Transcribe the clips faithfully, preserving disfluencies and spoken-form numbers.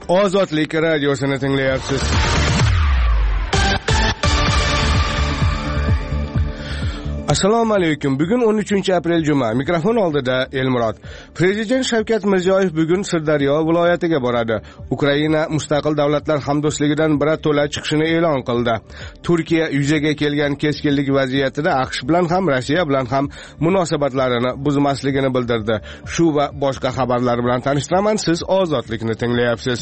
Ozodlik radiosini tinglayapsiz. Assalomu alaykum. Bugun o'n uchinchi aprel juma. Mikrofon oldida Elmurod. Prezident Shavkat Mirziyoyev bugun Sirdaryo viloyatiga boradi. Ukraina mustaqil davlatlar hamdo'stligidan birato'la chiqishini e'lon qildi. Turkiya yuzaga kelgan keskinlik vaziyatida AQSh bilan ham Rossiya bilan ham munosabatlarini buzmasligini bildirdi. Shu va boshqa xabarlar bilan tanishtiraman. Siz Ozodlikni tinglayapsiz.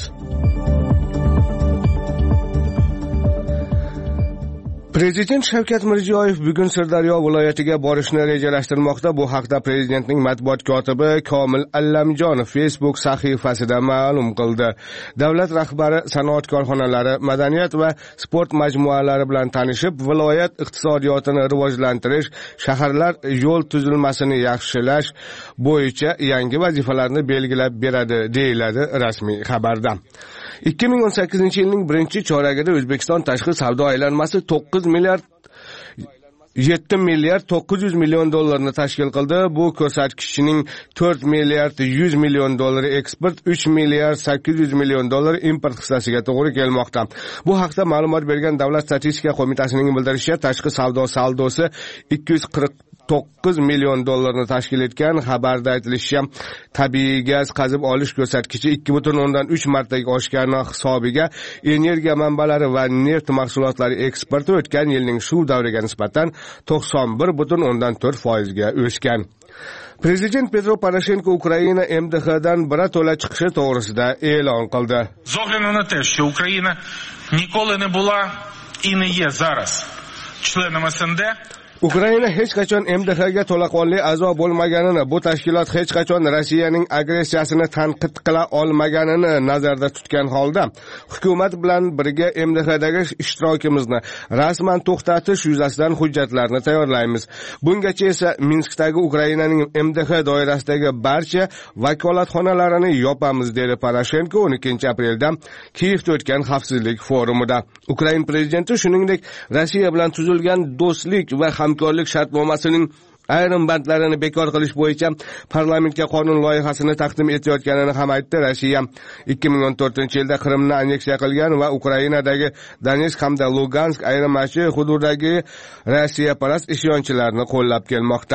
Prezident Shavkat Mirziyoyev bugun Sirdaryo viloyatiga borishni rejalashtirmoqda. Bu haqda prezidentning matbuot kotibi Komil Allamjonov Facebook sahifasida ma'lum qildi. Davlat rahbari sanoat korxonalari, madaniyat va sport majmualari bilan tanishib, viloyat iqtisodiyotini rivojlantirish, shaharlar yo'l tuzilmasini yaxshilash bo'yicha yangi vazifalarni belgilab beradi, deyiladi rasmiy xabarda. ikki ming o'n sakkizinchi yilning birinchi choragida O'zbekiston tashqi savdo aylanmasi to'qqiz milliard yetti milliard to'qqiz yuz million dollarni tashkil qildi. Bu ko'rsatkichning to'rt milliard yuz million dollari eksport, uch milliard sakkiz yuz million dollar import hissasiga to'g'ri kelmoqda. Bu haqda ma'lumot bergan Davlat statistika qo'mitasining bildirishicha, tashqi savdo saldosi ikki yuz qirq to'qqiz million dollarni tashkil etgan. Xabarda aytilishicha, tabiiy gaz qazib olish ko'rsatkichi ikki butun o'ndan uch martaga oshgani hisobiga energiya manbalari va neft mahsulotlari eksporti o'tgan yilning shu davriga nisbatan to'qson bir butun o'ndan to'rt foizga o'sgan. Prezident Petro Poroshenko Ukraina M D H'dan birato'la chiqishi to'g'risida e'lon qildi. З огляду на те, що Україна ніколи не була і не є зараз членом ес ен де, Ukraina hech qachon M D H'ga to'laqonli a'zo bo'lmaganini, bu tashkilot hech qachon Rossiyaning agressiyasini tanqid qila olmaganini nazarda tutgan holda, hukumat bilan birga M D H'dagi ishtirokimizni rasman to'xtatish yuzasidan hujjatlarni tayyorlaymiz. Bungacha esa Minskdagi Ukrainaning M D H doirasidagi barcha vakolatxonalarini yopamiz, dedi Poroshenko o'n ikkinchi aprelda Kiyevda o'tgan xavfsizlik forumida. Ukraina prezidenti shuningdek Rossiya bilan tuzilgan do'stlik va hamkorlik shartnomasining ayrim bandlarini bekor qilish bo'yicha parlamentga qonun loyihasini taqdim etayotganini ham aytdi. Rossiya ikki ming o'n to'rtinchi yilda Qrimni anneksiya qilgan va Ukrainadagi Donetsk hamda Lugansk ayirmachi hududidagi Rossiyaparast isyonchilarni qo'llab kelmoqda.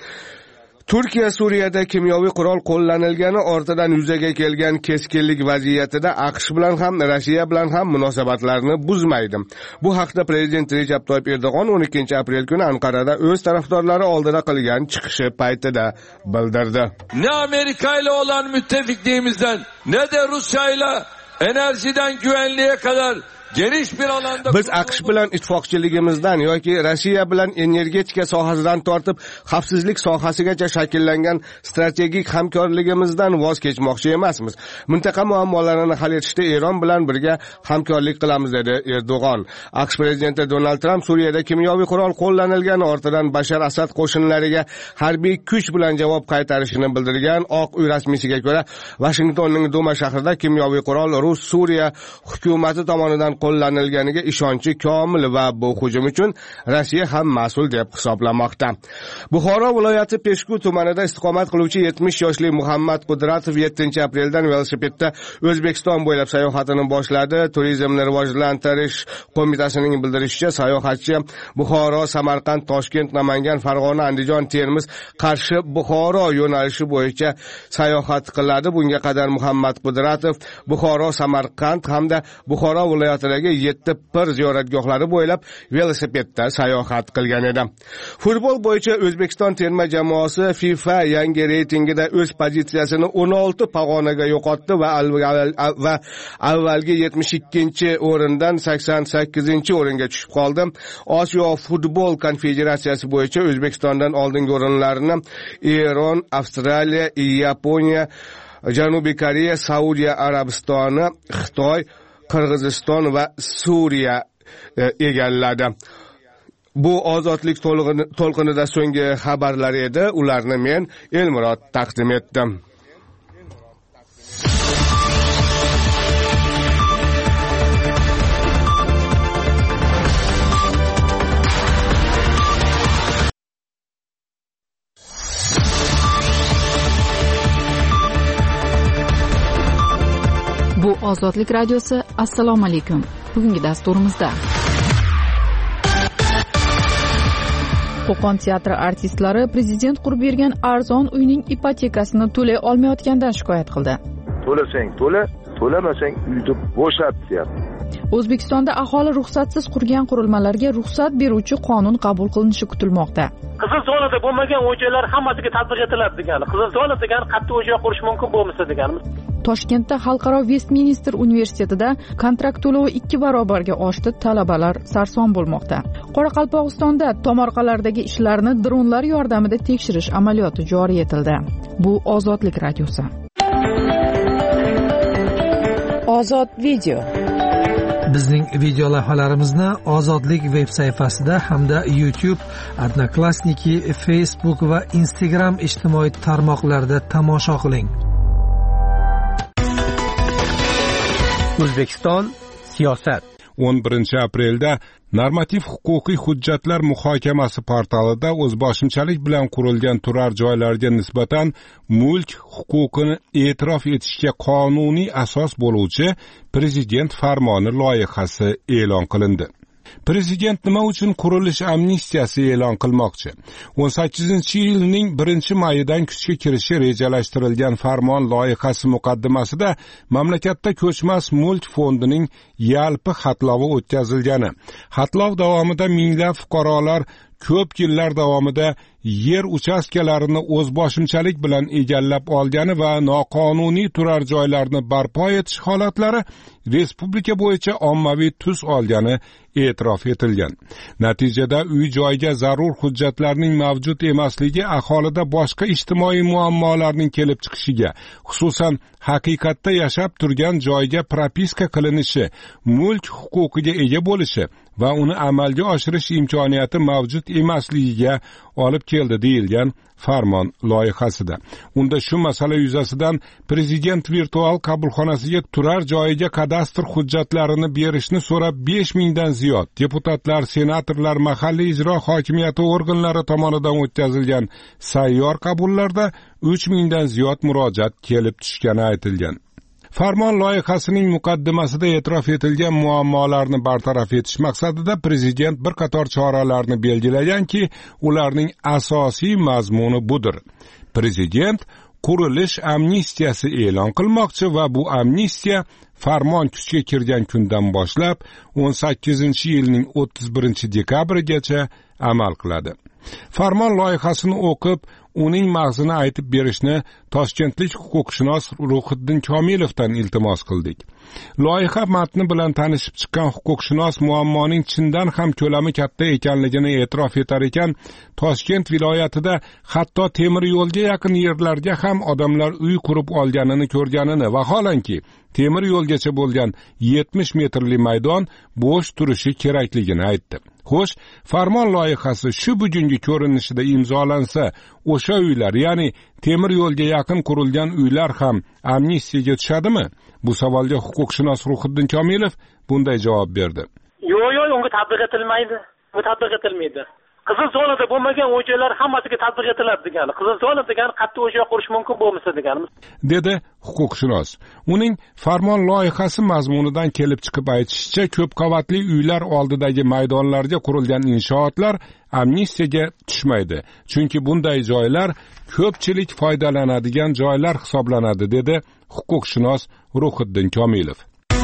Turkiya Suriyada kimyoviy qurol qo'llanilgani ortidan yuzaga kelgan keskinlik vaziyatida AQSh bilan ham Rossiya bilan ham munosabatlarni buzmaydi. Bu haqda prezident Recep Tayyip Erdo'g'on o'n ikkinchi aprel kuni Anqarada o'z tarafdorlari oldida qilgan chiqishi paytida bildirdi. Ne Amerika ile olan müttefikliğimizden ne de Rusya ile enerjiden güvenliğe kadar geniş bir alanda biz AQSh bilan ittifoqchiligimizdan yoki Rossiya bilan energetika sohasidan tortib xavfsizlik sohasigacha shakllangan strategik hamkorligimizdan voz kechmoqchi emasmiz. Mintaqa muammolarini hal etishda Eron bilan birga hamkorlik qilamiz, dedi Erdo'g'on. AQSh prezidenti Donald Trump Suriyada kimyoviy qurol qo'llanilgani ortidan Bashar Asad qo'shinlariga harbiy kuch bilan javob qaytarishini bildirgan. Oq uy rasmiysiga ko'ra, Washingtonning Duma shahrida kimyoviy qurol Rus Suriya hukumati tomonidan qo'llanilganiga ishonchi komil va bu hujum uchun Rossiya ham mas'ul deb hisoblamoqda. Buxoro viloyati Peshku tumanida istiqomat qiluvchi yetmish yoshli Muhammad Qudratov yettinchi apreldan velosipedda O'zbekiston bo'ylab sayohatini boshladi. Turizmni rivojlantirish qo'mitasining bildirishicha, sayohatchi Buxoro, Samarqand, Toshkent, Namangan, Farg'ona, Andijon, Termiz, Qarshi, Buxoro yo'nalishi bo'yicha sayohat qiladi. Bunga qadar Muhammad Qudratov Buxoro, Samarqand hamda Buxoro viloyati yetti pir ziyoratgohlari bo'ylab velosipedda sayohat qilgan edi. Futbol bo'yicha O'zbekiston terma jamoasi FIFA yangi reytingida o'z pozitsiyasini o'n olti pog'onaga yo'qotdi va va avvalgi yetmish ikkinchi o'rindan sakson sakkizinchi o'ringa tushib qoldi. Osiyo futbol konfederatsiyasi bo'yicha O'zbekistondan oldingi o'rinlarni Eron, Avstraliya, Yaponiya, Janubiy Koreya, Saudiya Arabistoni, Xitoy, Qirg'iziston va Suriya egalladi. Bu ozodlik to'lqinida so'nggi xabarlar edi. Ularni men Elmurod taqdim etdim. Bu Ozodlik radiosi. Assalomu alaykum. Bugungi dasturimizda Qo'qon teatri artistlari prezident qurib bergan arzon uyning ipotekasini to'lay olmayotgandan shikoyat qildi. To'lasang to'la, to'lamasang uyni bo'shat deyapti. O'zbekistonda aholi ruxsatsiz qurgan qurilmalarga ruxsat beruvchi qonun qabul qilinishi kutilmoqda. Qizil zonada bo'lmagan o'yinlar hammasiga tatbiq etiladi degani. Qizil zona degani qattiq o'yin qurish mumkin bo'lmasa deganimiz. Toshkentda Xalqaro Vestminster universitetida kontrakt to'lovi ikki barobarga oshdi, talabalar sarson bo'lmoqda. Qoraqalpog'istonda tomorqalardagi ishlarni dronlar yordamida tekshirish amaliyoti joriy etildi. Bu Ozodlik radiosi. Ozod video. Bizning video lavhalarimizni Ozodlik veb sayfasida hamda YouTube, Odnoklassniki, Facebook va Instagram ijtimoiy tarmoqlarida tomosha qiling. O'zbekiston siyosat. o'n birinchi aprelda normativ huquqiy hujjatlar muhokamasi portalida o'zboshimchalik bilan qurilgan turar joylarga nisbatan mulk huquqini e'tirof etishga qonuniy asos bo'luvchi prezident farmoni loyihasi e'lon qilindi. Prezident nima uchun qurilish amnistiyasi e'lon qilmoqchi? o'n sakkizinchi yilning birinchi mayidan kuchga kirishi rejalashtirilgan farmon loyihasi muqaddimasida mamlakatda ko'chmas mulk fondining yalpi xatlovi o'tkazilgani, xatlov davomida minglab fuqarolar ko'p yillar davomida yer uchastkalarini o'zboshimchalik bilan egallab olgani va noqonuniy turar joylarni barpo etish holatlari respublika bo'yicha ommaviy tus olgani e'tirof etilgan. Natijada uy joyga zarur hujjatlarning mavjud emasligi aholida boshqa ijtimoiy muammolarning kelib chiqishiga, xususan haqiqatda yashab turgan joyga propiska qilinishi, mulk huquqiga ega bo'lishi va uni amalga oshirish imkoniyati mavjud emasligiga olib keldi deyilgan farmon loyihasida. Unda shu masala yuzasidan prezident virtual qabulxonasiga turar joyiga kadastr hujjatlarini berishni so'rab besh mingdan ziyod deputatlar, senatorlar, mahalliy ijro hokimiyati organlari tomonidan o'tkazilgan sayyor qabullarda uch mingdan ziyod murojaat kelib tushgani aytilgan. Farmon loyihasining muqaddimasida e'tirof etilgan muammolarni bartaraf etish maqsadida prezident bir qator choralarni belgilaganki, ularning asosiy mazmuni budir. Prezident qurilish amnistiyasi e'lon qilmoqchi va bu amnistiya farmon kuchga kirgan kundan boshlab o'n sakkizinchi yilning o'ttiz birinchi dekabrigacha amal qiladi. Farmon loyihasini o'qib, uning mag'zini aytib berishni toshkentlik huquqshunos Ruhiddin Komilovdan iltimos qildik. Loyiha matni bilan tanishib chiqqan huquqshunos muammoning chindan ham ko'lami katta ekanligini e'tirof etar ekan, Toshkent viloyatida hatto temir yo'lga yaqin yerlarga ham odamlar uy qurib olganini ko'rganini, vaholanki temir yo'lgacha bo'lgan yetmish metrli maydon bo'sh turishi kerakligini aytdi. Xo'sh, farmon loyihasi shu bugungi ko'rinishida imzolansa, o'sha uylar, ya'ni temir yo'lga yaqin qurilgan uylar ham amnistiyaga tushadimi? Bu savolga huquqshunos Ruhiddin Komilov bunday javob berdi. Yo'q, yo'q, unga tatbiq etilmaydi. Bu tatbiq etilmaydi. Qizil zonada bo'lmagan o'yinlar hammasiga tatbiq etiladi degani. Qizil zona degani qattiq o'yin qurish mumkin bo'lmasa deganimiz. Dedi huquqshunos. Uning farmon loyihasi mazmunidan kelib chiqib aytishicha, ko'p qavatli uylar oldidagi maydonlarga qurilgan inshootlar amnistiyaga tushmaydi. Chunki bunday joylar ko'pchilik foydalanadigan joylar hisoblanadi, dedi huquqshunos Ruhiddin Komilov.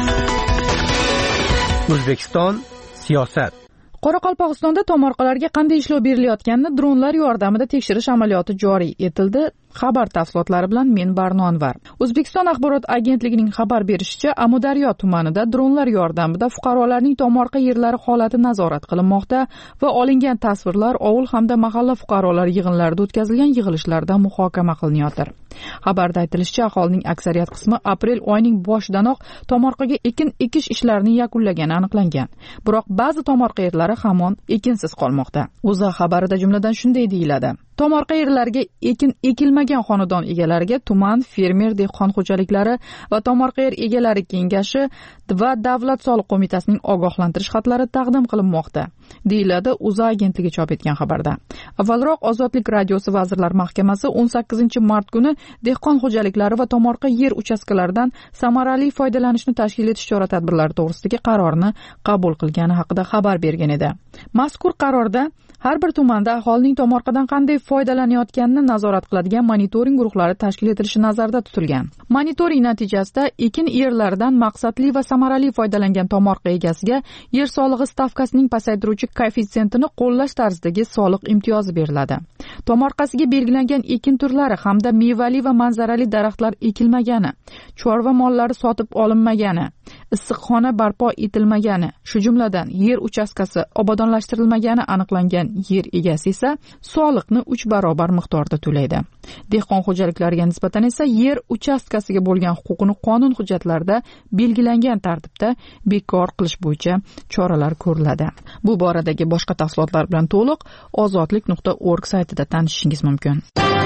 O'zbekiston siyosat. Qoraqalpog'istonda tomorqalarga qanday ishlov berilayotganini dronlar yordamida tekshirish amaliyoti joriy etildi. Xabar tafsilotlari bilan men Barno Anvar. O'zbekiston axborot agentligining xabar berishicha, Amudaryo tumanida dronlar yordamida fuqarolarning tomorqa yerlari holati nazorat qilinmoqda va olingan tasvirlar ovul hamda mahalla fuqarolar yig'inlarida o'tkazilgan yig'ilishlarda muhokama qilinayotir. Xabarda aytilishicha, aholining aksariyat qismi aprel oyining boshidanoq tomorqaga ekin ekish ishlarini yakunlagani aniqlangan. Biroq ba'zi tomorqa yerlari hamon ekinsiz qolmoqda. O'zA xabarida jumladan shunday deyiladi: Tomorqa yerlariga ekin ekilmagan xonadon egalariga tuman fermer dehqon xo'jaliklari va tomorqa yer egalari kengashi va Davlat soliq qo'mitasining ogohlantirish xatlari taqdim qilinmoqda. deyiladi O'zA agentligi chop etgan xabarda. Avvalroq Ozodlik radiosi Vazirlar Mahkamasi o'n sakkizinchi mart kuni dehqon xo'jaliklari va tomorqa yer uchastkalaridan samarali foydalanishni tashkil etish chora-tadbirlari to'g'risidagi qarorni qabul qilgani haqida xabar bergan edi. Mazkur qarorda har bir tumanda aholining tomorqadan qanday foydalanayotganini nazorat qiladigan monitoring guruhlari tashkil etilishi nazarda tutilgan. Monitoring natijasida ekin yerlaridan maqsadli va samarali foydalangan tomorqa egasiga yer solig'i stavkasining pasaytiruvchi koeffitsiyentini qo'llash tarzidagi soliq imtiyozi beriladi. Tomorqasiga belgilangan ekin turlari hamda mevali va manzarali daraxtlar ekilmagani, chorva mollari sotib olinmagani, issiqxona barpo etilmagani, shu jumladan yer uchastkasi obodonlashtirilmagani aniqlangan yer egasi esa soliqni uch barobar miqdorda to'laydi. Dehqon xo'jaliklariga nisbatan esa yer uchastkasiga bo'lgan huquqini qonun hujjatlarida belgilangan tartibda bekor qilish bo'yicha choralar ko'riladi. Bu boradagi boshqa tafsilotlar bilan to'liq ozodlik nuqta org saytida tanishishingiz mumkin.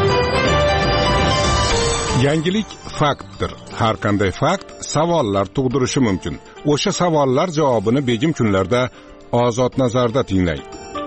Yangilik faktdir. Har qanday fakt savollar tug'dirishi mumkin. O'sha savollar javobini begim kunlarda Ozod nazarda tinglang.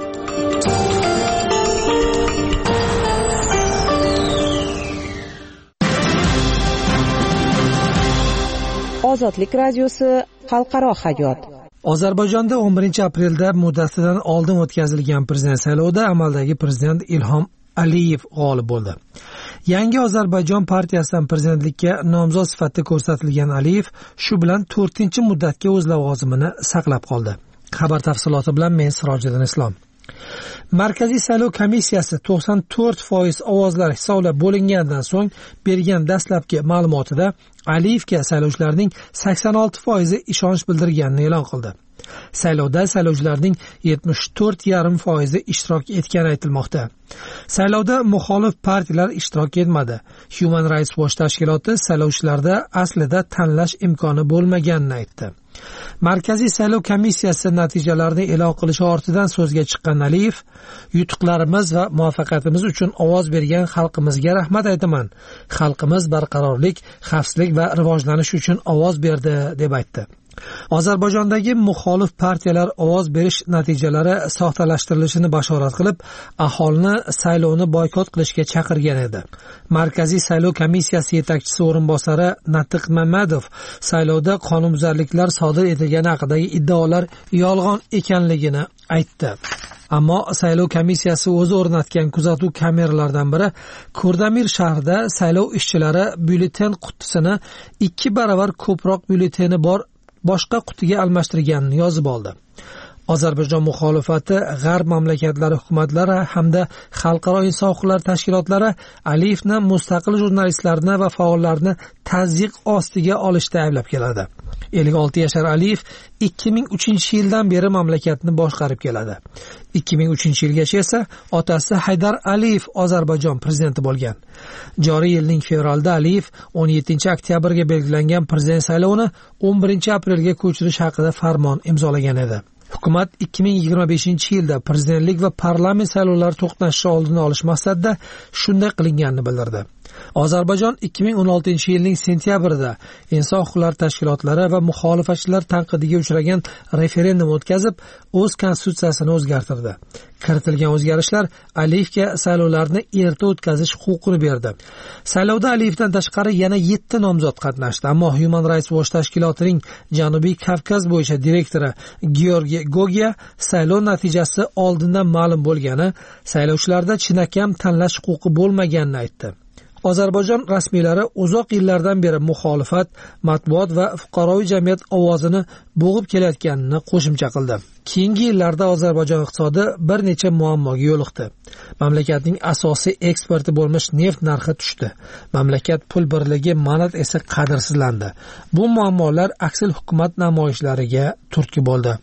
Ozodlik radiosi xalqaro hayot. Ozarbayjonda o'n birinchi aprelda muddatidan oldin o'tkazilgan prezident saylovida amaldagi prezident Ilhom Aliyev g'olib bo'ldi. Yangi Ozarbayjon partiyasidan prezidentlikka nomzod sifatida ko'rsatilgan Aliyev shu bilan to'rtinchi muddatga o'z lavozimini saqlab qoldi. Xabar tafsiloti bilan men Sirojiddin Islom. Markaziy saylov komissiyasi to'qson to'rt foiz ovozlar hisoblab bo'lingandan so'ng bergan dastlabki ma'lumotida Aliyevga saylovchilarning sakson olti foizi ishonch bildirganini e'lon qildi. Saylovda saylovchilarning yetmish to'rt yarim foizi ishtirok etgani aytilmoqda. Saylovda muxolif partiyalar ishtirok etmadi. Human Rights Watch tashkiloti saylovchilarda aslida tanlash imkoni bo'lmaganini aytdi. Markaziy saylov komissiyasi natijalarini e'lon qilishi ortidan so'zga chiqqan Aliyev, yutuqlarimiz va muvaffaqiyatimiz uchun ovoz bergan xalqimizga rahmat aytaman. Xalqimiz barqarorlik, xavfsizlik va rivojlanish uchun ovoz berdi deb aytdi. Ozarbayjondagi muxolif partiyalar ovoz berish natijalari soxtalashtirilishini bashorat qilib, aholini saylovni boykot qilishga chaqirgan edi. Markaziy saylov komissiyasi yetakchisi o'rinbosari Natiq Mamadov saylovda qonunbuzarliklar sodir etilgani haqidagi iddaolar yolg'on ekanligini aytdi. Ammo saylov komissiyasi o'zi o'rnatgan kuzatuv kameralaridan biri Kurdamir shahrida saylov ishchilari byulleten qutisini ikki barobar ko'proq byulleteni bor boshqa qutiga almashtirganini yozib oldi. Ozarbayjon muxolifati, g'arb mamlakatlari hukumatlari hamda xalqaro inson huquqlari tashkilotlari Aliyevni mustaqil jurnalistlarni va faollarni tazyiq ostiga olishda ayblab keladi. ellik olti yashar Aliyev ikki ming uchinchi yildan beri mamlakatni boshqarib keladi. ikki ming uchinchi yilgacha esa otasi Haydar Aliyev Ozarbayjon prezidenti bo'lgan. Joriy yilning fevralida Aliyev o'n yettinchi oktyabrga belgilangan prezident saylovini o'n birinchi aprelga ko'chirish haqida farmon imzolagan edi. Hukumat ikki ming yigirma beshinchi yilda prezidentlik va parlament saylovlari to'qnashishi oldini olish maqsadida shunday qilinganini bildirdi. Ozarbayjon ikki ming o'n oltinchi yilning sentyabrida inson huquqlari tashkilotlari va muxolifatchilar tanqidiga uchragan referendum o'tkazib, o'z konstitutsiyasini o'zgartirdi. Kiritilgan o'zgarishlar Aliyevga saylovlarni erta o'tkazish huquqini berdi. Saylovda Aliyevdan tashqari yana yetti nomzod qatnashdi, ammo Human Rights Watch tashkilotining Janubiy Kavkaz bo'yicha direktori Georgiy Gogya saylov natijasi oldindan ma'lum bo'lgani, saylovchilarda chinakam tanlash huquqi bo'lmaganini aytdi. Ozarbayjon rasmiylari uzoq yillardan beri muxolifat, matbuot va fuqaroviy jamiyat ovozini bo'g'ib kelayotganini qo'shimcha qildi. Keyingi yillarda Ozarbayjon iqtisodi bir necha muammoga yo'liqdi. Mamlakatning asosiy eksporti bo'lmish neft narxi tushdi. Mamlakat pul birligi manat esa qadrsizlandi. Bu muammolar aksil hukumat namoyishlariga turtki bo'ldi.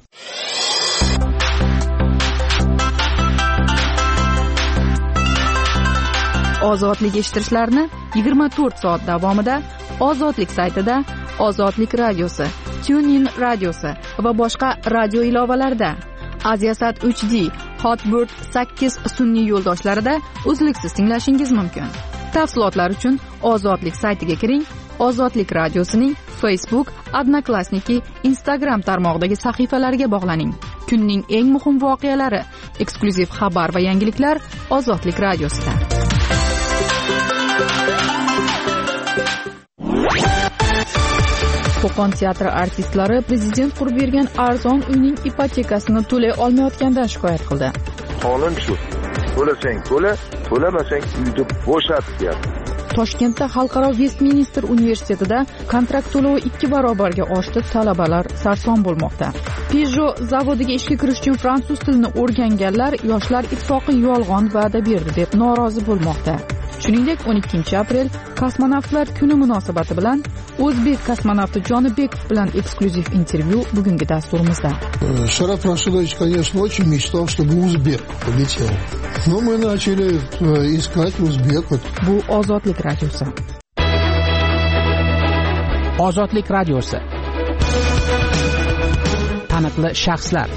Ozodlik eshittirishlarni yigirma to'rt soat davomida Ozodlik saytida, Ozodlik radiosi, TuneIn radiosi va boshqa radio ilovalarida, Aziasat uch D, Hotbird sakkiz sun'iy yo'ldoshlarida uzluksiz tinglashingiz mumkin. Tafsilotlar uchun Ozodlik saytiga kiring. Ozodlik radiosining Facebook, Odnoklassniki, Instagram tarmog'idagi sahifalariga bog'laning. kunning eng muhim voqealari, eksklyuziv xabar va yangiliklar Ozodlik radiosida. Qo'qon teatri artistlari prezident qurib bergan arzon uyning ipotekasini to'lay olmayotganidan shikoyat qildi. Qonun shu. To'lasang to'la, to'lamasang uyni bo'shat deyapti. Toshkentda Xalqaro Vestminster universitetida kontrakt to'lovi ikki barobarga oshdi, talabalar sarson bo'lmoqda. Peugeot zavodiga ishga kirish uchun fransuz tilini o'rganganlar Yoshlar ittifoqi yolg'on va'da berdi deb norozi bo'lmoqda. Shuningdek, o'n ikkinchi aprel kosmonavtlar kuni munosabati bilan o'zbek kosmonavti Jonibekov bilan eksklyuziv intervyu bugungi dasturimizda. Sharaf Rashidovich, конечно, очень mечтал, чтобы узбек полетел. Но мы начали искать узбеков. Bu Ozodlik radiosi. Ozodlik radiosi. Taniqli shaxslar.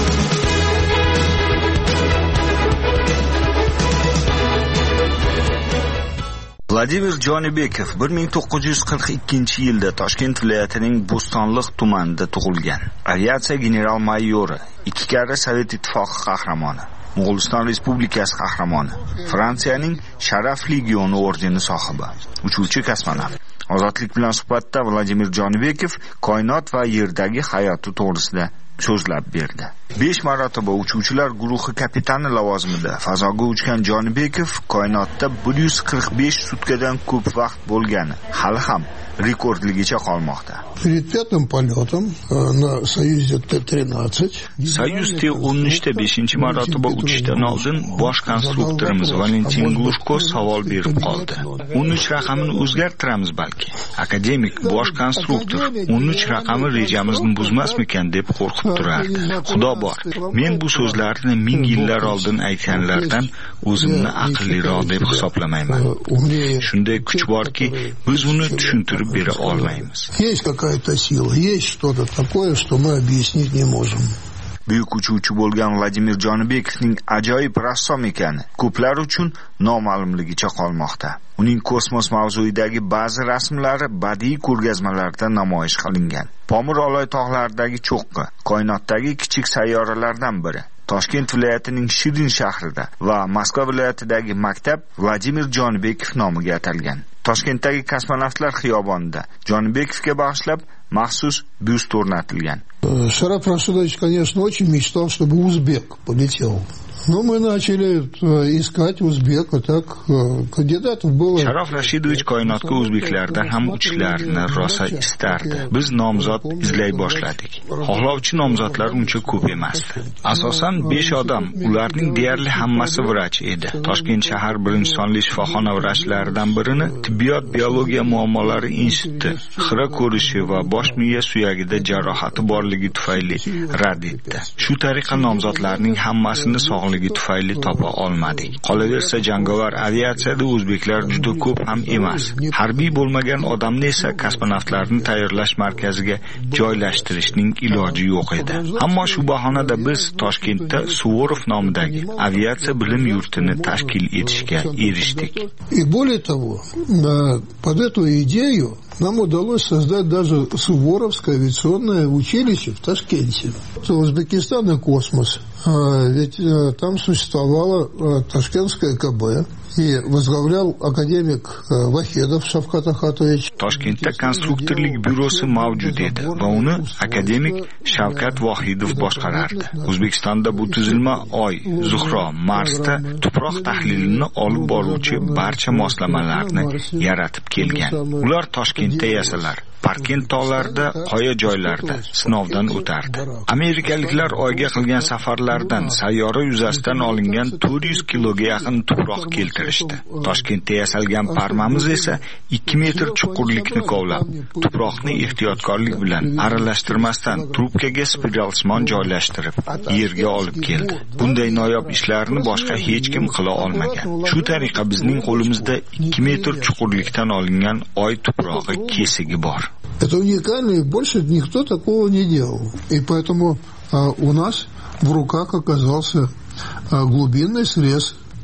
Vladimir Jonibekov bir ming to'qqiz yuz qirq ikkinchi yilda Toshkent viloyatining Bo'stonliq tumanida tug'ilgan. Aviatsiya general-mayori, ikki karra Sovet ittifoqi qahramoni, Mo'g'uliston Respublikasi qahramoni, Fransiyaning Sharaf legioni ordeni sohibi, uchuvchi kosmonavt. Ozodlik bilan suhbatda Vladimir Jonibekov koinot va yerdagi hayoti to'g'risida so'zlab berdi. besh marotaba uchuvchilar guruhi kapitani lavozimida fazoga uchgan Jonibekov koinotda bir yuz qirq besh sutkadan ko'p vaqt bo'lgani hali ham rekordligicha qolmoqda. Перед пятым полетом на Союзе Т тринадцать Soyuz T o'n uchda beshinchi marotaba uchishdan oldin bosh konstruktorimiz Valentin Glushko savol berib qoldi. o'n uch raqamini o'zgartiramiz balki. Akademik bosh konstruktor o'n uch raqami rejamizni buzmasmikan deb qo'rqib turardi. Xudo bor, men bu so'zlarni ming yillar oldin aytganlardan o'zimni aqlliroq deb hisoblamayman. Shunday kuch borki, biz uni tushuntirib bera olmaymiz. Есть какая-то сила, есть что-то такое, что мы объяснить не можем. Buyuk uchuvchi bo'lgan Vladimir Jonibekovning ajoyib rassom ekani ko'plar uchun noma'lumligicha qolmoqda. Uning kosmos mavzuidagi ba'zi rasmlari badiiy ko'rgazmalarda namoyish qilingan. Pomir Oloy tog'laridagi cho'qqi koinotdagi kichik sayyoralardan biri. Toshkent viloyatining Shirin shahrida va Moskva viloyatidagi maktab Vladimir Jonibekov nomiga atalgan. Toshkentdagi kosmonavtlar xiyobonida Jonibekovga bag'ishlab maxsus byust o'rnatilgan. Sharaf Rashidovich, конечно, очень мечтал, чтобы узбек полетел. Но мы начали искать узбека, так кандидатов было. Sharaf Rashidovich koinotga o'zbeklardan ham uchishlarini rosa istardi. Biz nomzod izlay boshladik. Xohlovchi nomzodlar uncha ko'p emasdi. Asosan besh odam, ularning deyarli hammasi vrach edi. Toshkent shahar birinchi sonli shifoxona vrachlaridan birini tibbiyot biologiya muammolari instituti xira ko'rishi va bosh miya suyagida jarohati borligi tufayli rad etdi. Shu tariqa nomzodlarning hammasini sog'lig'i tufayli topa olmadik. Qolaversa jangovar aviatsiyada o'zbeklar juda ko'p ham emas. Harbiy bo'lmagan odamni esa kosmonavtlarni tayyorlash markaziga joylashtirishning iloji yo'q edi. Ammo shu bahonada biz Toshkentda Suvorov nomidagi aviatsiya bilim yurtini tashkil etishga erishdik. И более того, под эту идею нам удалось создать даже Суворовское авиационное училище в Ташкенте. Узбекистан и космос. Ведь там существовало Ташкентское КБ. И возглавлял академик Вахедов Шавкат Ахатович. Toshkentda konstruktorlik byurosi mavjud edi va uni akademik Shavkat Vohidov boshqarardi. O'zbekistonda bu tuzilma Oy, Zuhro, Marsda tuproq tahlilini olib boruvchi barcha moslamalarni yaratib kelgan. Ular Toshkentda yasalar. Parkent tog'larida, qoya joylarda sinovdan o'tardi. Amerikaliklar Oyga qilgan safarlardan sayyora yuzasidan olingan to'rt yuz kiloga yaqin tuproq keltirishdi. Toshkentda yasalgan parmamiz esa ikki metr chuqurlikni kovlab, tuproqni ehtiyotkorlik bilan aralashtirmasdan trubkaga spiralsimon joylashtirib, yerga olib keldi. Bunday noyob ishlarni boshqa hech kim qila olmagan. Shu tariqa bizning qo'limizda ikki metr chuqurlikdan olingan Oy tuprog'i kesigi bor. Это уникально, и больше никто такого не делал. И поэтому а, у нас в руках оказался а, глубинный срез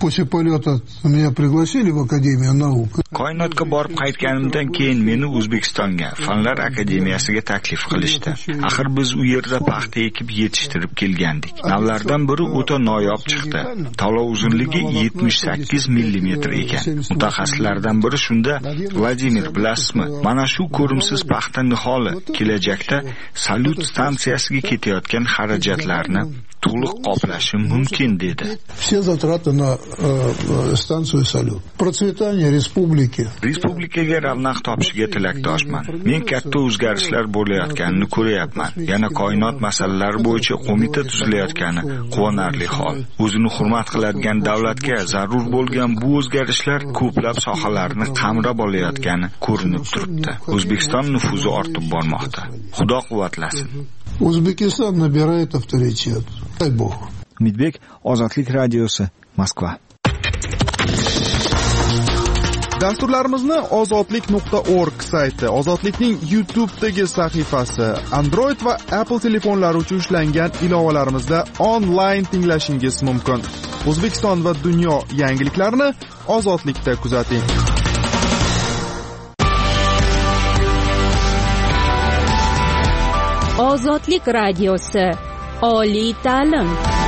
После полета меня пригласили в Академию наук. Koinotga borib qaytganimdan keyin meni O'zbekistonga Fanlar akademiyasiga taklif qilishdi. Axir biz u yerda paxta ekib yetishtirib kelgandik. Navlardan biri o'ta noyob chiqdi. Tola uzunligi yetmish sakkiz millimetr ekan. Mutaxassislardan biri shunda: "Vladimir, bilasizmi, mana shu ko'rimsiz paxta niholi kelajakda salyut stansiyasiga ketayotgan xarajatlarni to'liq qoplashi mumkin", dedi. Все затраты на э, станцию салют. Процветание республики. Respublikaga ravnaq topishiga tilakdoshman. Men katta o'zgarishlar bo'layotganini ko'ryapman. Yana koinot masalalari bo'yicha qo'mita tuzilayotgani quvonarli hol. O'zini hurmat qiladigan davlatga zarur bo'lgan bu o'zgarishlar ko'plab sohalarni qamrab olayotgani ko'rinib turibdi. O'zbekiston nufuzi ortib bormoqda. Xudo quvvatlasin. O'zbekiston nabirает авторитет. Дай Бог. Midbek, Ozodlik radiosi, Moskva. Dasturlarimizni ozodlik nuqta org sayti, Ozodlikning YouTube'dagi sahifasi, Android va Apple telefonlari uchun ishlangan ilovalarimizda onlayn tinglashingiz mumkin. O'zbekiston va dunyo yangiliklarini Ozodlikda kuzating. Ozodlik radiosi, oliy ta'lim.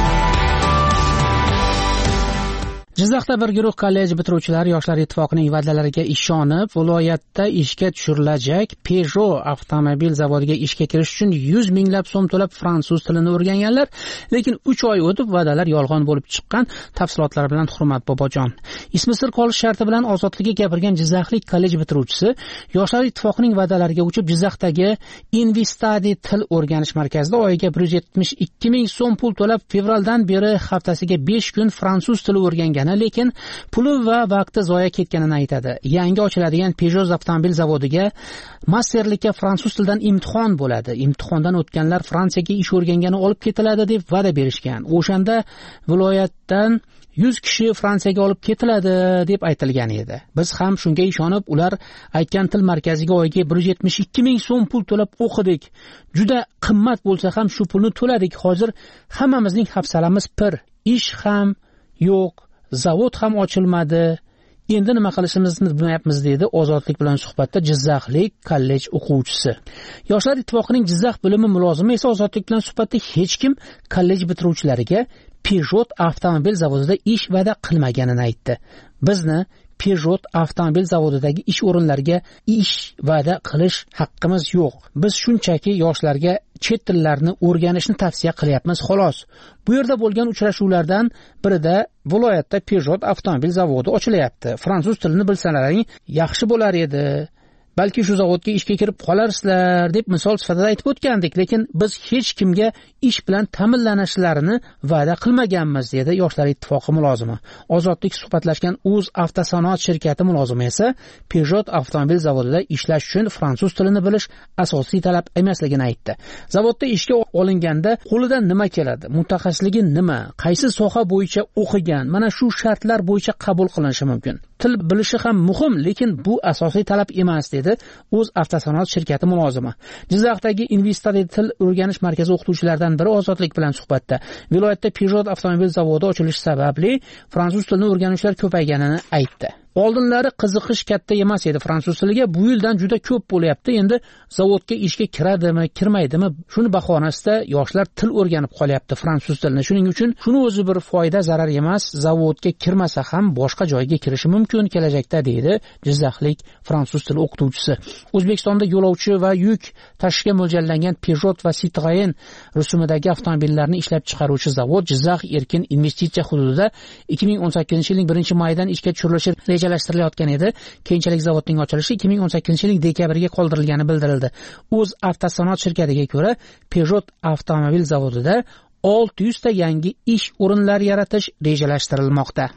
Jizzaxda bir guruh kollej bitiruvchilari Yoshlar ittifoqining va'dalariga ishonib, viloyatda ishga tushirilajak Peugeot avtomobil zavodiga ishga kirish uchun yuz minglab so'm to'lab fransuz tilini o'rganganlar, lekin uch oy o'tib va'dalar yolg'on bo'lib chiqqan. Tafsilotlar bilan Hurmat Bobojon. Ismi sir qolish sharti bilan ozodlikka gapirgan jizzaxlik kollej bitiruvchisi Yoshlar ittifoqining va'dalariga uchib Jizzaxdagi Invistadi til o'rganish markazida oyiga bir yuz yetmish ikki ming so'm pul to'lab fevraldan beri haftasiga besh kun fransuz tili o'rgangan, lekin puli va vaqti zoya ketganini aytadi. Yangi ochiladigan Peugeot avtomobil zavodiga masterlikka fransuz tilidan imtihon bo'ladi. Imtihondan o'tganlar Fransiyaga ish o'rgangani olib ketiladi deb va'da berishgan. O'shanda viloyatdan yuz kishi Fransiyaga olib ketiladi deb aytilgan edi. Biz ham shunga ishonib, ular aytgan til markaziga oyiga bir yuz yetmish ikki ming so'm pul to'lab o'qidik. Juda qimmat bo'lsa ham shu pulni to'ladik. Hozir hammamizning hafsalamiz pir. Ish ham yo'q, zavod ham ochilmadi. Endi nima qilishimizni bilmayapmiz, dedi Ozodlik bilan suhbatda Jizzaxlik kollej o'quvchisi. Yoshlar ittifoqining Jizzax bo'limi mulozimi esa Ozodlik bilan suhbatda hech kim kollej bitiruvchilariga Peugeot avtomobil zavodida ish va'da qilmaganini aytdi. Bizni Peugeot avtomobil zavodidagi ish o'rinlariga ish va'da qilish haqqimiz yo'q. Biz shunchaki yoshlarga chet tillarini o'rganishni tavsiya qilyapmiz, xolos. Bu yerda bo'lgan uchrashuvlardan birida viloyatda Peugeot avtomobil zavodi ochilyapti. Fransuz tilini bilsalaring yaxshi bo'lar edi. Balki shu zavodga ishga kirib qolarsizlar deb misol sifatida aytib o'tgandik, lekin biz hech kimga ish bilan ta'minlanishlarini va'da qilmaganmiz, dedi Yoshlar ittifoqi mulozimi. Ozodlik suhbatlashgan O'z avtosanoat shirkati mulozimi esa Peugeot avtomobil zavodida ishlash uchun fransuz tilini bilish asosiy talab emasligini aytdi. Zavodda ishga olinganda qo'lidan nima keladi, mutaxassisligi nima, qaysi soha bo'yicha o'qigan, mana shu shartlar bo'yicha qabul qilinishi mumkin. Til bilishi ham muhim, lekin bu asosiy talab emas, dedi O'z avtosanoat shirkati mulozimi. Jizzaxdagi Invistadi til o'rganish markazi o'qituvchilaridan biri Ozodlik bilan suhbatda viloyatda Peugeot avtomobil zavodi ochilishi sababli fransuz tilini o'rganuvchilar ko'payganini aytdi. Oldinlari qiziqish katta emas edi fransuz tiliga, bu yildan juda ko'p bo'lyapti. Endi zavodga ishga kiradimi, kirmaydimi, shuni bahonasida yoshlar til o'rganib qolyapti fransuz tilini. Shuning uchun shuni o'zi bir foyda zarar emas, zavodga kirmasa ham boshqa joyga kirishi mumkin kelajakda, deydi Jizzaxlik fransuz tili o'qituvchisi. O'zbekistonda yo'lovchi va yuk tashishga mo'ljallangan Peugeot va Citroen rusumidagi avtomobillarni ishlab chiqaruvchi zavod Jizzax erkin investitsiya hududida ikki ming o'n sakkizinchi yilning birinchi mayidan ishga tushirilishi rejalashtirilayotgan edi. Keyinchalik zavodning ochilishi ikki ming o'n sakkizinchi yilning dekabriga qoldirilgani bildirildi. O'z avtosanoat shirkatiga ko'ra, Peugeot avtomobil zavodida olti yuz ta yangi ish o'rinlari yaratish rejalashtirilmoqda.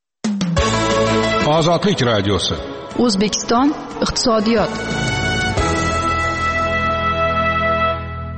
Ozodlik radiosi. O'zbekiston iqtisodiyot.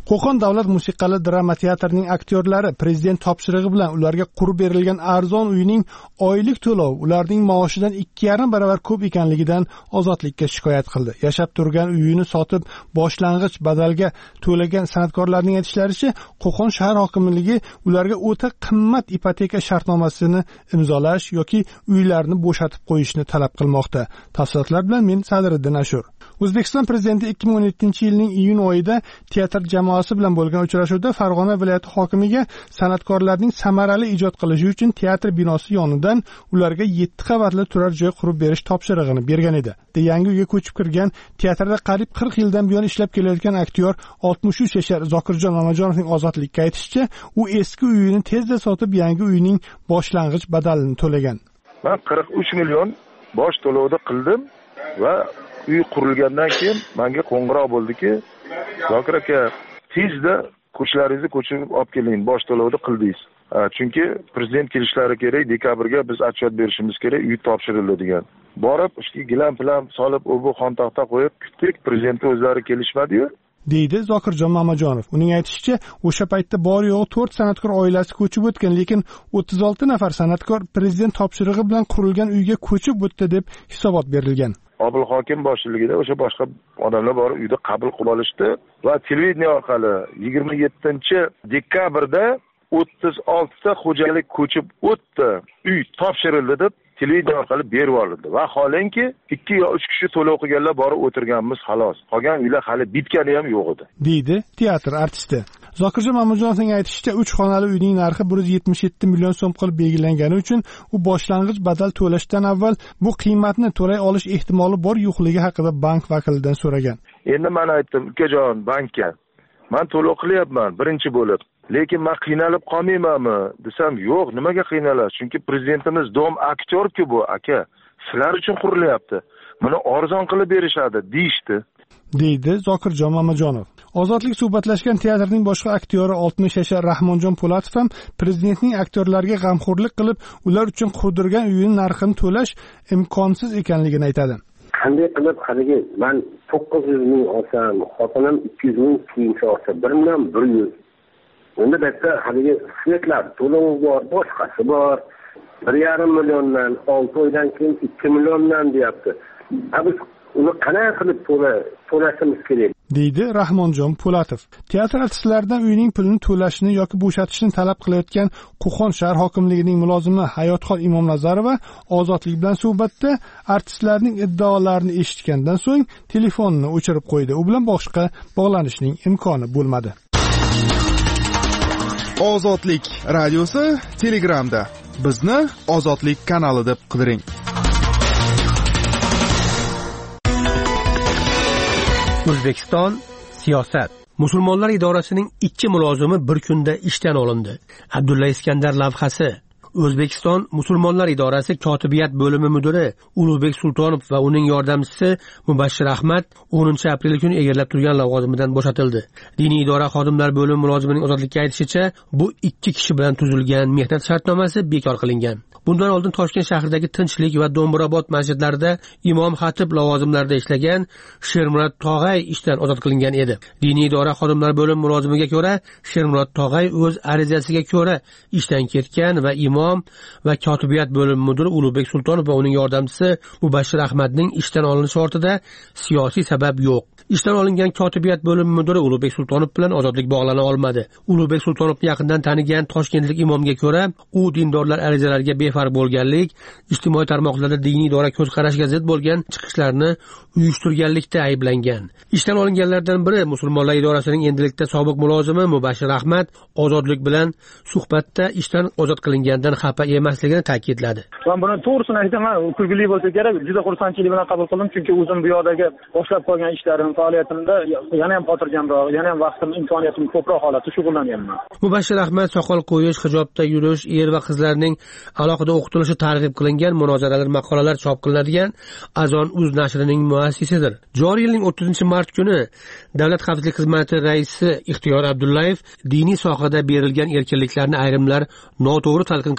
Qo'qon davlat musiqali drama teatrining aktyorlari prezident topshirig'i bilan ularga qurib berilgan arzon uyning oylik to'lovi ularning maoshidan ikki yarim barobar ko'p ekanligidan ozodlikka shikoyat qildi. Yashab turgan uyini sotib boshlang'ich badalga to'lagan san'atkorlarning aytishlaricha, Qo'qon shahar hokimligi ularga o'ta qimmat ipoteka shartnomasini imzolash yoki uylarni bo'shatib qo'yishni talab qilmoqda. Tafsilotlar bilan men Sadriddin Ashur. O'zbekiston prezidenti ikki ming o'n yettinchi yilning iyun oyida teatr jamoasi bilan bo'lgan uchrashuvda Farg'ona viloyati hokimiga san'atkorlarning samarali ijod qilishi uchun teatr binosi yonidan ularga yetti qavatli turar joy qurib berish topshirig'ini bergan edi. Yangi uyga ko'chib kirgan teatrda qariyb qirq yildan buyon ishlab kelayotgan aktyor oltmish uch yashar Zokirjon Mamajonovning ozodlikka aytishicha, u eski uyini tezda sotib yangi uyning boshlang'ich badalini to'lagan. Men qirq uch million bosh to'lovni qildim va uy qurilgandan keyin menga qo'ng'iroq bo'ldiki, Zokir aka, tezda ko'chlaringizni ko'chirib olib keling, bosh to'lovni qildingiz. Chunki prezident kelishlari kerak, dekabrga biz otchet berishimiz kerak, uy topshirildi degan. Borib, ishga gilam bilan solib, u bu xontaxta qo'yib kutdik, prezidentning o'zlari kelishmadi-yu. deydi Zokirjon Mamajonov. Uning aytishicha, o'sha paytda bor yo'g'i to'rt san'atkor oilasi ko'chib o'tgan, lekin o'ttiz olti nafar san'atkor prezident topshirig'i bilan qurilgan uyga ko'chib o'tdi deb hisobot berilgan. Obil hokim boshchiligida o'sha boshqa odamlar borib uyda qabul qilib olishdi va televideniya orqali yigirma yettinchi dekabrda o'ttiz oltita xo'jalik ko'chib o'tdi, uy topshirildi deb televideniya orqali berib olindi. Va holanki ikki yo uch kishi to'lov qilganlar borib o'tirganmiz, xolos. Qolgan uylar hali bitgani ham yo'q edi, deydi teatr artisti. Zokirjon Mamajonovning aytishicha, uch xonali uyning narxi bir yuz yetmish yetti million so'm qilib belgilangani uchun u boshlang'ich badal to'lashdan avval bu qiymatni to'lay olish ehtimoli bor yo'qligi haqida bank vakilidan so'ragan. Endi men aytdim, ukajon, bankka men to'lov qilyapman birinchi bo'lib, lekin men qiynalib qolmaymanmi desam, yo'q, nimaga qiynalasiz? Chunki prezidentimiz dom aktyor-ku bu, aka. Sizlar uchun qurilyapti. Buni arzon qilib berishadi, deyishdi, deydi Zokirjon Mamajonov. Ozodlik suhbatlashgan teatrning boshqa aktyori oltmish yashar Rahmonjon Po'latov ham prezidentning aktyorlarga g'amxo'rlik qilib, ular uchun qurdirgan uyining narxini to'lash imkonsiz ekanligini aytadi. Qanday qilib haligi men to'qqiz yuz ming olsam, xotinim ikki yuz ming kiyimcha olsa, bir million bir yuz. Unda bitta haligi svetlar to'lovi bor, boshqasi bor. bir yarim milliondan olti oydan keyin ikki milliondan deyapti. Biz uni qanday qilib to'la to'lashimiz kerak, deydi Rahmonjon Po'latov. Teatr artistlaridan uyning pulini to'lashni yoki bo'shatishni talab qilayotgan Qo'qon shahar hokimligining mulozimi Hayotxon Imomnazarova Ozodlik bilan suhbatda artistlarning iddaolarini eshitgandan so'ng telefonini o'chirib qo'ydi. U bilan boshqa bog'lanishning imkoni bo'lmadi. Ozodlik radiosi Telegramda. Bizni Ozodlik kanali deb qidiring. O'zbekiston siyosat. Musulmonlar idorasining ikki mulozimi bir kunda ishdan olindi. Abdulla Iskandar lavhasi. O'zbekiston Musulmonlar idorasi kotibiyat bo'limi mudiri Ulug'bek Sultonov va uning yordamchisi Mubashshir Ahmad o'ninchi aprel kuni egallab turgan lavozimidan bo'shatildi. Diniy idora xodimlar bo'limi mulozimining ozodlikka aytishicha, bu ikki kishi bilan tuzilgan mehnat shartnomasi bekor qilingan. Bundan oldin Toshkent shahridagi Tinchlik va Do'mbirobod masjidlarida imom xatib lavozimlarida ishlagan Shermurod Tog'ay ishdan ozod qilingan edi. Diniy idora xodimlar bo'limi mulozimiga ko'ra, Shermurod Tog'ay o'z arizasiga ko'ra ishdan ketgan va imom va kotibiyat bo'limi mudiri Ulug'bek Sultonov va uning yordamchisi Mubashshir Ahmadning ishdan olinishi ortida siyosiy sabab yo'q. Ishdan olingan kotibiyat bo'limi mudiri Ulug'bek Sultonov bilan ozodlik bog'lana olmadi. Ulug'bek Sultonovni yaqindan tanigan toshkentlik imomga ko'ra, u dindorlar arizalariga befarq bo'lganlik, ijtimoiy tarmoqlarda diniy idora ko'z qarashiga zid bo'lgan chiqishlarni uyushtirganlikda ayblangan. Ishdan olinganlardan biri Musulmonlar idorasining endilikda sobiq mulozimi Mubashshir Ahmad ozodlik bilan suhbatda ishdan ozod qilingandan xafa emasligini ta'kidladi. Men buni to'g'risini aytaman, kulgili bo'lsa kerak, juda xursandchilik bilan qabul qildim, chunki o'zim bu yoqdagi boshlab qolgan ishlarim, faoliyatimda yana ham xotirjamroq, yana ham vaqtim, imkoniyatim ko'proq holatda shug'ullanyapman. Mubashshir Ahmad soqol qo'yish, hijobda yurish, er va qizlarning alohida o'qitilishi targ'ib qilingan munozaralar, maqolalar chop qilinadigan Azon uz nashrining muassisidir. Joriy yilning o'ttizinchi mart kuni Davlat xavfsizlik xizmati raisi Ixtiyor Abdullayev diniy sohada berilgan erkinliklarni ayrimlar noto'g'ri talqin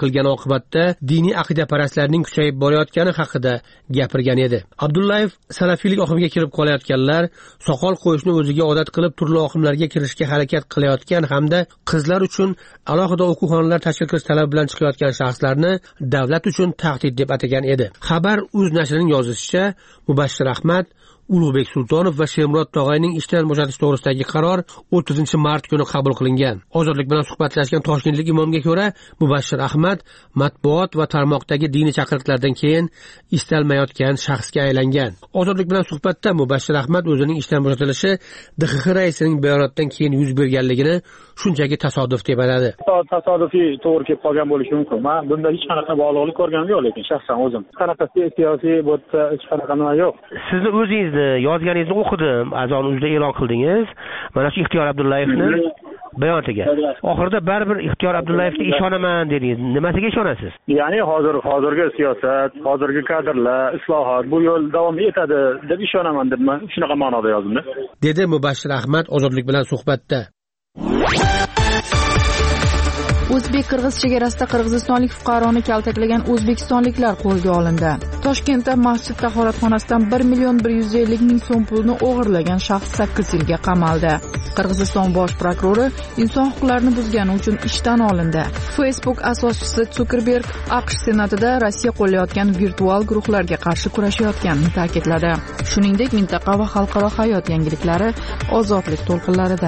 qilgani oqibatda diniy aqidaparastlarning kuchayib borayotgani haqida gapirgan edi. Abdullayev salafiylik oqimiga kirib qolayotganlar, soqol qo'yishni o'ziga odat qilib turli oqimlarga kirishga harakat qilayotgan hamda qizlar uchun alohida o'quv-xonalar tashkil qilish talabi bilan chiqayotgan shaxslarni davlat uchun tahdid deb atagan edi. Xabar uz nashrining yozishicha, Mubashshir Ahmad, Ulug'bek Sultonov va Shemurod Tog'ayning ishdan bo'shatish to'g'risidagi qaror o'ttizinchi mart kuni qabul qilingan. Ozodlik bilan suhbatlashgan toshkentlik imomga ko'ra, Mubashshir Ahmad matbuot va tarmoqdagi diniy chaqiriqlardan keyin istalmayotgan shaxsga aylangan. Ozodlik bilan suhbatda Mubashshir Ahmad o'zining ishdan bo'shatilishi D X X raisining bayonotidan keyin yuz berganligini shunchaki tasodif deb atadi. Tasodifiy to'g'ri kelib qolgan bo'lishi mumkin. Men bunda hech qanaqa bog'liqlik ko'rganim yo'q, lekin shaxsan o'zim qanaqa siyosiy bo'tsa hech qanaqa nima yo'q. Sizni o'zingizni yozganingizni o'qidim, azon uzda e'lon qildingiz. Mana shu Ixtiyor Abdullayevni bayonotiga. Oxirida baribir Ixtiyor Abdullayevga ishonaman dedingiz. Nimasiga ishonasiz? Ya'ni hozir hozirgi siyosat, hozirgi kadrlar, islohot bu yo'l davom etadi deb ishonaman deb men shunaqa ma'noda yozdim. Dedi Mubashshir Ahmad Ozodlik bilan suhbatda. O'zbek-qirg'iz chegarasida qirg'izistonlik fuqaroni kaltaklagan o'zbekistonliklar qo'lga olindi. Toshkentda masjid tahoratxonasidan bir million bir yuz ellik ming so'm pulni o'g'irlagan shaxs sakkiz yilga qamaldi. Qirg'iziston bosh prokurori inson huquqlarini buzgani uchun ishdan olindi. Facebook asoschisi Zuckerberg AQSh senatida Rossiya qo'llayotgan virtual guruhlarga qarshi kurashayotganini ta'kidladi. Shuningdek, mintaqa va xalqaro hayot yangiliklari ozodlik to'lqinlarida.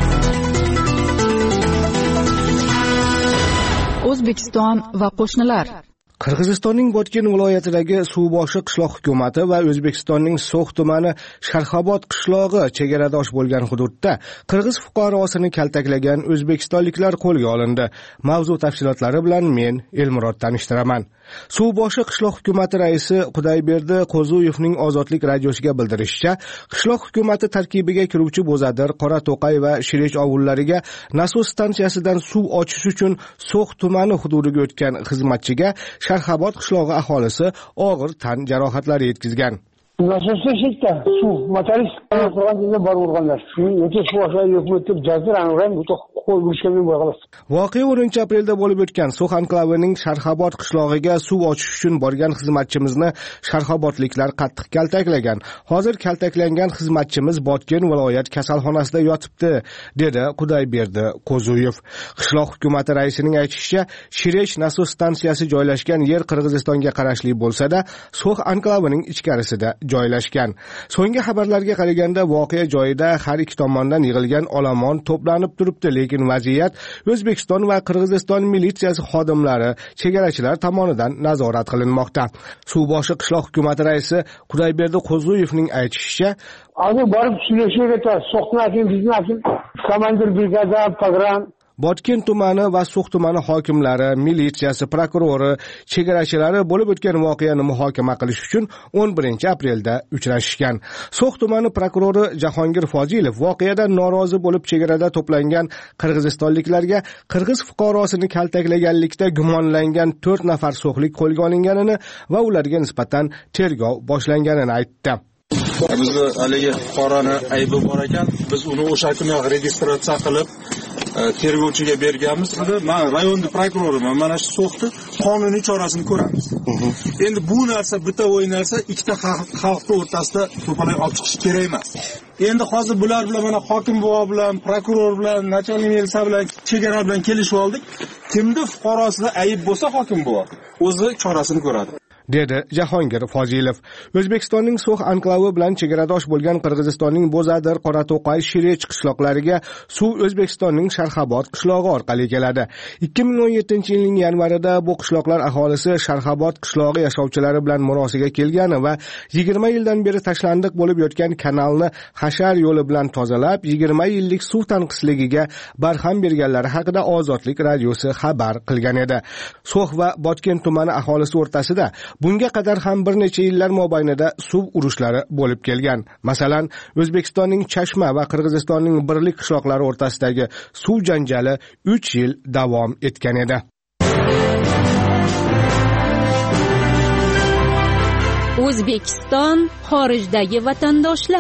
O'zbekiston va qo'shnilar. Qirg'izistonning Botken viloyatidagi Suvboshi qishloq hukumati va O'zbekistonning So'x tumani Sharxobod qishlog'i chegaradosh bo'lgan hududda qirg'iz fuqarosini kaltaklagan o'zbekistonliklar qo'lga olindi. Mavzu tafsilotlari bilan men Elmurod tanishtiraman. Suvboshi qishloq hukumati raisi Qudayberdi Qo'zuyevning Ozodlik radiosiga bildirishicha, qishloq hukumati tarkibiga kiruvchi Bo'zadir, Qorato'qay va Shirech ovullariga nasos stansiyasidan suv ochish uchun So'x tumani hududiga o'tgan xizmatchiga Sharxobod qishlog'i aholisi og'ir tan jarohatlari yetkazgan. Nasosda shekta suv motorist qilganlar bor urganlar. Shuning o'ta suv aşağı yo'qmi deb jazirani uran o'ta qo'l urishgan bo'lgan. Voqea o'ninchi aprelda bo'lib o'tgan So'x anklavining Sharxobod qishlog'iga suv ochish uchun borgan xizmatchimizni sharxobodliklar qattiq kaltaklagan. Hozir kaltaklangan xizmatchimiz Botken viloyat kasalxonasida yotibdi, dedi Qudayberdi Qo'zuyev. Qishloq hukumati raisining aytishicha, Shirech nasos stansiyasi joylashgan yer Qirg'izistonga qarashli bo'lsa-da, So'x anklavining ichkarisida joylashgan. So'nggi xabarlarga qaraganda voqea joyida har ikki tomondan yig'ilgan olomon to'planib turibdi, lekin vaziyat O'zbekiston va Qirg'iziston militsiyasi xodimlari, chegarachilar tomonidan nazorat qilinmoqda. Suvboshi qishloq hukumati raisi Qudayberdi Qo'zuyevning aytishicha, hozir borib suylashga so'qnakin, biznakin, komandir brigada, pogran Botken tumani va So'x tumani hokimlari, militsiyasi, prokurori, chegarachilari bo'lib o'tgan voqeani muhokama qilish uchun o'n birinchi aprelda uchrashgan. So'x tumani prokurori Jahongir Fozilov voqeadan norozi bo'lib chegarada to'plangan qirg'izistonliklarga qirg'iz fuqarosini kaltaklaganlikda gumonlangan to'rt nafar so'xlik qo'lga olinganini va ularga nisbatan tergov boshlanganini aytdi. Bizni haligi fuqaroni aybi bor ekan, biz uni o'sha kuni registratsiya qilib tergovchiga berganmiz. Men rayonning prokuroriman. Mana shu So'xni qonuniy chorasini ko'ramiz. Endi bu narsa bitta o'y narsa ikkita xalqning o'rtasida to'polay olib chiqish kerak emas. Endi hozir bular bilan mana hokim buva bilan, prokuror bilan, начальник milisa bilan, chegara bilan kelishib oldik. Kimda fuqarosida ayib bo'lsa hokim buva o'zi chorasini ko'radi, dedi Jahongir Fozilov. O'zbekistonning So'x anklavi bilan chegaradosh bo'lgan Qirg'izistonning Bo'zadir, Qorato'qay, Shirech qishloqlariga suv O'zbekistonning Sharxobod qishlog'i orqali keladi. ikki ming o'n yettinchi yilning yanvarida bu qishloqlar aholisi Sharxobod qishlog'i yashovchilari bilan murosiga kelgani va yigirma yildan beri tashlandiq bo'lib yotgan kanalni hashar yo'li bilan tozalab, yigirma yillik suv tanqisligiga barham berganlari haqida Ozodlik radiosi xabar qilgan edi. So'x va Botken tumani aholisi o'rtasida bunga qadar ham bir necha yillar mobaynida suv urushlari bo'lib kelgan. Masalan, O'zbekistonning Chashma va Qirg'izistonning Birlik qishloqlari o'rtasidagi suv janjali uch yil davom etgan edi. O'zbekiston xorijdagi vatandoshlar.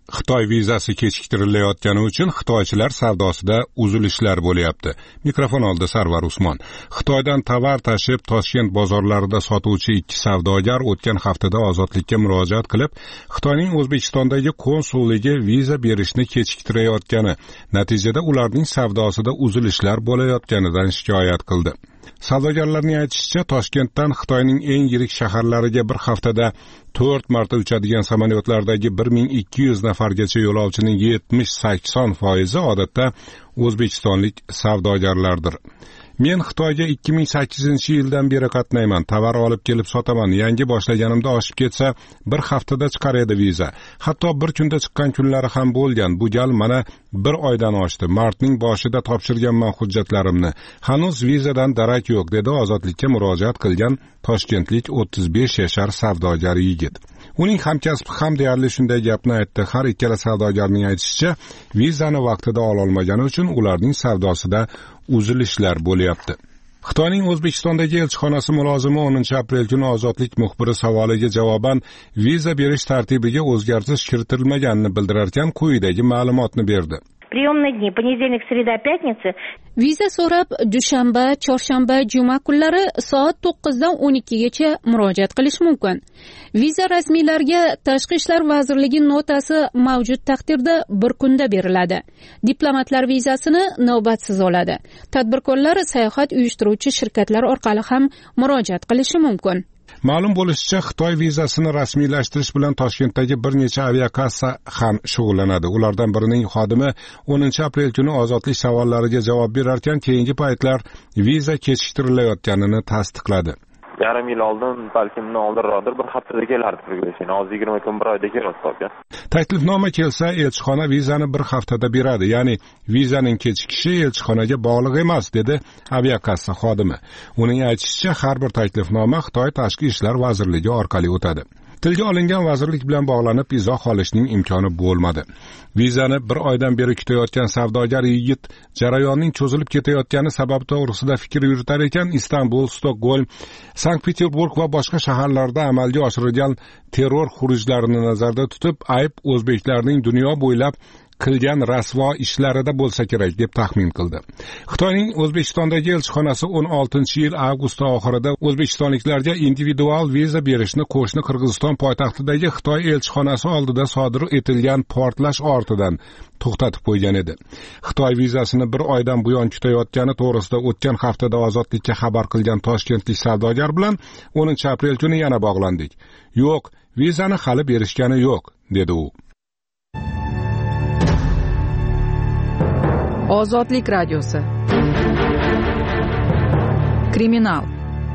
Xitoy vizasi kechiktirilayotgani uchun xitoychilar savdosida uzilishlar bo'lyapti. Mikrofon oldi Sarvar Usmon. Xitoydan tovar tashib Toshkent bozorlarida sotuvchi ikki savdogar o'tgan haftada ozodlikka murojaat qilib, Xitoyning O'zbekistondagi konsulligi viza berishni kechiktirayotgani, natijada ularning savdosida uzilishlar bo'layotganidan shikoyat qildi. Savdogarlarning aytishicha, Toshkentdan Xitoyning eng yirik shaharlariga bir haftada to'rt marta uchadigan samolyotlardagi bir ming ikki yuz nafargacha yo'lovchining yetmish sakson foizi odatda o'zbekistonlik savdogarlardir. Men Xitoyga ikki ming sakkizinchi yildan beri qatnayman, tovar olib kelib sotaman. Yangi boshlaganimda oshib ketsa, bir haftada chiqar edi viza. Hatto bir kunda chiqqan kunlari ham bo'lgan. Bu gal mana bir oydan oshdi. Martning boshida topshirganman hujjatlarimni. Hanuz vizadan darak yo'q, dedi ozodlikka murojaat qilgan toshkentlik o'ttiz besh yashar savdogar yigit. Uning hamkasbi ham deyarli shunday gapni aytdi. Har ikkala savdogarning aytishicha, vizani vaqtida ola olmagani uchun ularning savdosida uzilishlar bo'lyapti. Xitoyning O'zbekistondagi elchixonasi mulozimi o'ninchi aprel kuni Ozodlik muxbiri savoliga javoban viza berish tartibiga o'zgartirish kiritilmaganini bildirarkan, quyidagi ma'lumotni berdi. Приемные дни понедельник, среда, пятница. Viza so'rab dushanba, chorshanba, juma kunlari soat to'qqizdan o'n ikkigacha murojaat qilish mumkin. Viza rasmiylarga Tashqi ishlar vazirligi notasi mavjud taqdirda bir kunda beriladi. Diplomatlar vizasini navbatsiz oladi. Tadbirkorlar sayohat uyushtiruvchi shirkatlar orqali ham murojaat qilishi mumkin. Ma'lum bo'lishicha, Xitoy vizasini rasmiylashtirish bilan Toshkentdagi bir necha aviakassa ham shug'ullanadi. Ulardan birining xodimi o'ninchi aprel kuni ozodlik savollariga javob berarkan, keyingi paytlar viza kechiktirilayotganini tasdiqladi. Yarim yil oldin, balkim oldinroqdir, bir haftada kelardi kirgizishni. Hozir yigirma kun bir oyda keladi. Taklifnoma kelsa, elchixona vizani bir haftada beradi. Ya'ni vizaning kechikishi elchixonaga bog'liq emas, dedi aviakassa xodimi. Uning aytishicha, har bir taklifnoma Xitoy Tashqi ishlar vazirligi orqali o'tadi. Tilga olingan vazirlik bilan bog'lanib izoh olishning imkoni bo'lmadi. Vizani bir oydan beri kutayotgan savdogar yigit jarayonning cho'zilib ketayotgani sababi to'g'risida fikr yuritar ekan, Istanbul, Stokgolm, Sankt-Peterburg va boshqa shaharlarda amalga oshirilgan terror xurujlarini nazarda tutib, ayb o'zbeklarning dunyo bo'ylab qilgan rasvo ishlarida bo'lsa kerak deb taxmin qildi. Xitoyning O'zbekistondagi elchixonasi o'n oltinchi yil avgust oxirida o'zbekistonliklarga individual viza berishni qo'shni Qirg'iziston poytaxtidagi Xitoy elchixonasi oldida sodir etilgan portlash ortidan to'xtatib qo'ygan edi. Xitoy vizasini bir oydan buyon kutayotgani to'g'risida o'tgan haftada ozodlikka xabar qilgan toshkentlik savdogar bilan o'ninchi aprel kuni yana bog'landik. Yo'q, vizani hali berishgani yo'q, dedi u. Ozodlik radiosi. Kriminal.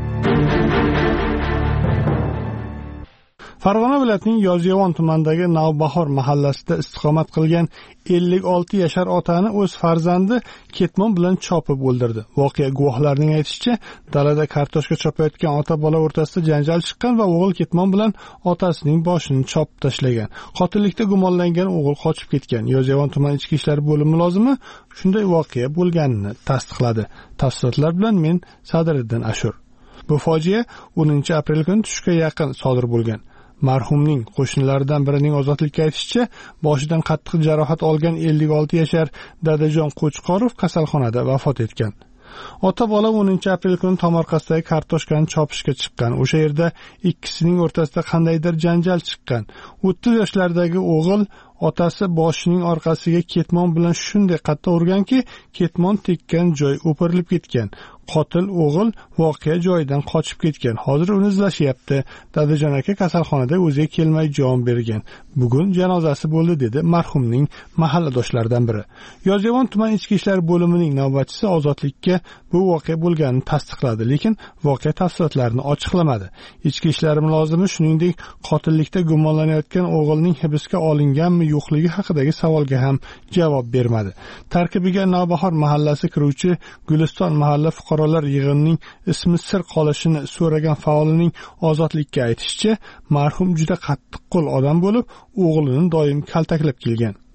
Farg'ona viloyatining Yozyovon tumanidagi Navbahor mahallasida istiqomat qilgan ellik olti yashar otani o'z farzandi ketmon bilan chopib o'ldirdi. Voqea guvohlarining aytishicha, dalada kartoshka chopayotgan ota-bola o'rtasida janjal chiqqan va o'g'il ketmon bilan otasining boshini chopib tashlagan. Qotillikda gumonlangan o'g'il qochib ketgan. Yozyovon tuman ichki ishlar bo'limi mulozimi shunday voqea bo'lganini tasdiqladi. Tafsilotlar bilan men Sadriddin Ashur. Bu fojia o'ninchi aprel kuni tushga yaqin sodir bo'lgan. Marhumning qo'shnilaridan birining ozodlikka aytishicha, boshidan qattiq jarohat olgan ellik olti yashar Dadajon Qo'chqorov kasalxonada vafot etgan. Ota-bola o'ninchi aprel kuni tomorqasidagi kartoshkani chopishga chiqqan. O'sha yerda ikkisining o'rtasida qandaydir janjal chiqqan. o'ttiz yoshlardagi o'g'il otasi boshining orqasiga ketmon bilan shunday qattiq urganki, ketmon tekkan joy o'pirilib ketgan. Qotil o'g'il voqea joyidan qochib ketgan. Hozir uni izlashyapti. Dadajon aka kasalxonada o'ziga kelmay jon bergan. Bugun janozasi bo'ldi, dedi marhumning mahalladoshlaridan biri. Yozyovon tuman ichki ishlar bo'limining navbatchisi ozodlikka bu voqea bo'lganini tasdiqladi, lekin voqea tafsilotlarini ochiqlamadi. Ichki ishlar mulozimi shuningdek qotillikda gumonlanayotgan o'g'ilning hibsga olinganmi yo'qligi haqidagi savolga ham javob bermadi. Tarkibiga Navbahor mahallasi kiruvchi Guliston mahalla fuqarolar yig'inining ismi sir qolishini so'ragan faolining ozodlikka aytishicha, marhum juda qattiq qo'l odam bo'lib, o'g'lini doim kaltaklab kelgan.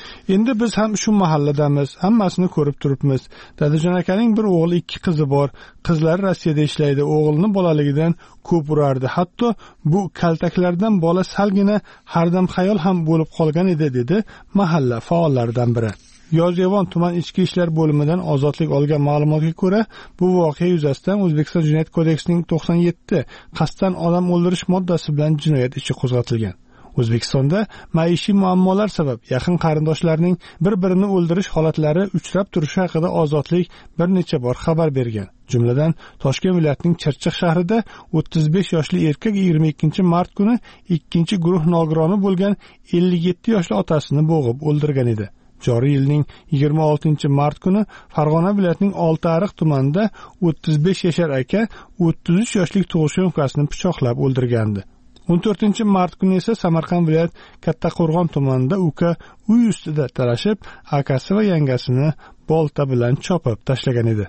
Endi biz ham shu mahalladamiz, hammasini ko'rib turibmiz. Dadajon akaning bir o'g'li, ikki qizi bor. Qizlari Rossiyada ishlaydi. O'g'lini bolaligidan ko'p urardi. Hatto bu kaltaklardan bola salgina hardam xayol ham bo'lib qolgan edi, dedi mahalla faollaridan biri. Yozyovon tuman ichki ishlar bo'limidan ozodlik olgan ma'lumotga ko'ra, bu voqea yuzasidan O'zbekiston Jinoyat kodeksining to'qson yetti qasddan odam o'ldirish moddasi bilan jinoyat ishi qo'zg'atilgan. O'zbekistonda maishiy muammolar sabab yaqin qarindoshlarning bir-birini o'ldirish holatlari uchrab turishi haqida Ozodlik bir necha bor xabar bergan. Jumladan, Toshkent viloyatining Chirchiq shahrida o'ttiz besh yoshli erkak yigirma ikkinchi mart kuni ikkinchi guruh nogironi bo'lgan ellik yetti yoshli otasini bo'g'ib o'ldirgan edi. Joriy yilning yigirma oltinchi mart kuni Farg'ona viloyatining Oltiariq tumanida o'ttiz besh yashar aka o'ttiz uch yoshli tug'ishgan ukasini pichoqlab o'ldirgandi. o'n to'rtinchi mart kuni esa Samarqand viloyat Kattaqo'rg'on tumanida uka uy ustida talashib, akasi va yangasini bolta bilan chopib tashlagan edi.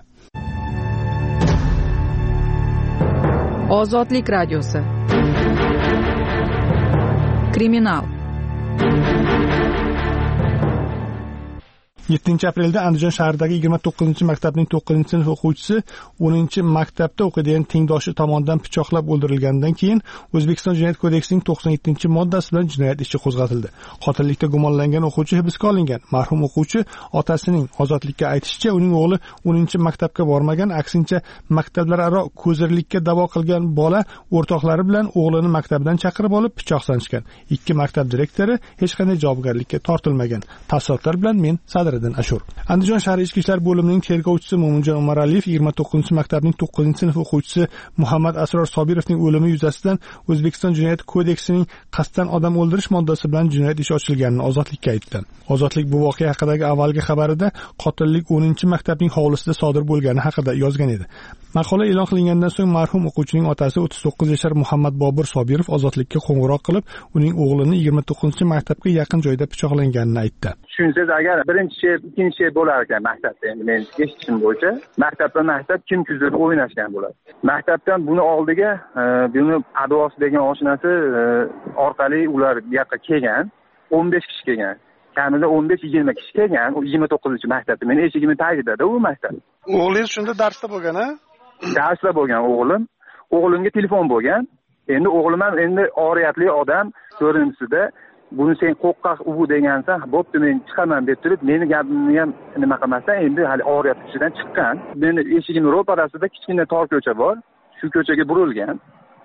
Ozodlik radiosi. Kriminal. yettinchi aprelda Andijon shahridagi yigirma to'qqizinchi maktabning to'qqizinchi sinf o'quvchisi o'ninchi maktabda o'qiydigan tengdoshi tomonidan pichoqlab o'ldirilgandan keyin O'zbekiston Jinoyat kodeksining to'qson yettinchi moddasi bilan jinoyat ishi qo'zg'atildi. Qotillikda gumonlangan o'quvchi hibsga olingan. Marhum o'quvchi otasining Ozodlikka aytishicha, uning o'g'li o'ninchi maktabga bormagan, aksincha maktablararo ko'zirlikka da'vo qilgan bola o'rtoqlari bilan o'g'lini maktabdan chaqirib olib pichoq sanchgan. Ikki maktab direktori hech qanday javobgarlikka tortilmagan. Tafsilotlar bilan men Sadr Ashur. Andijon shahar ichki ishlar bo'limining tergovchisi Mo'minjon Umaraliyev yigirma to'qqizinchi maktabning to'qqizinchi sinf o'quvchisi Muhammad Asror Sobirovning o'limi yuzasidan O'zbekiston Jinoyat kodeksining qasddan odam o'ldirish moddasi bilan jinoyat ishi ochilganini Ozodlikka aytdi. Ozodlik bu voqea haqidagi avvalgi xabarida qotillik o'ninchi maktabning hovlisida sodir bo'lgani haqida yozgan edi. Maqola e'lon qilingandan so'ng marhum o'quvchining otasi o'ttiz to'qqiz yashar Muhammad Bobur Sobirov Ozodlikka qo'ng'iroq qilib, uning o'g'lini yigirma to'qqizinchi maktabga yaqin joyda pichoqlanganini aytdi. Tushunsangiz, agar birinchi sher, ikkinchi sher bo'lar ekan maktabda, endi men eshitishim bo'yicha, maktabda maktab kim kuzatib o'ynashgan bo'ladi. Maktabdan buni oldiga, buni Advosi degan oshnasi orqali ular bu yoqqa kelgan, o'n besh kishi kelgan. Kamida o'n besh yigirma kishi kelgan, u yigirma to'qqizinchi maktabda. Men eshigimni tagida-da u maktab. O'g'lingiz shunda darsda bo'lgan, ha? Darsda bo'lgan o'g'lim. O'g'limga telefon bo'lgan. Endi o'g'lim ham endi oriyatli odam ko'rinisida, buni sen qo'qqaq u degansan, bo'pti men chiqaman deb turib, meni gapimni ham nima qilmasdan endi hali oriyat ichidan chiqqan. Meni eshigimning ro'parasida kichkina tor ko'cha bor. Shu ko'chaga burilgan.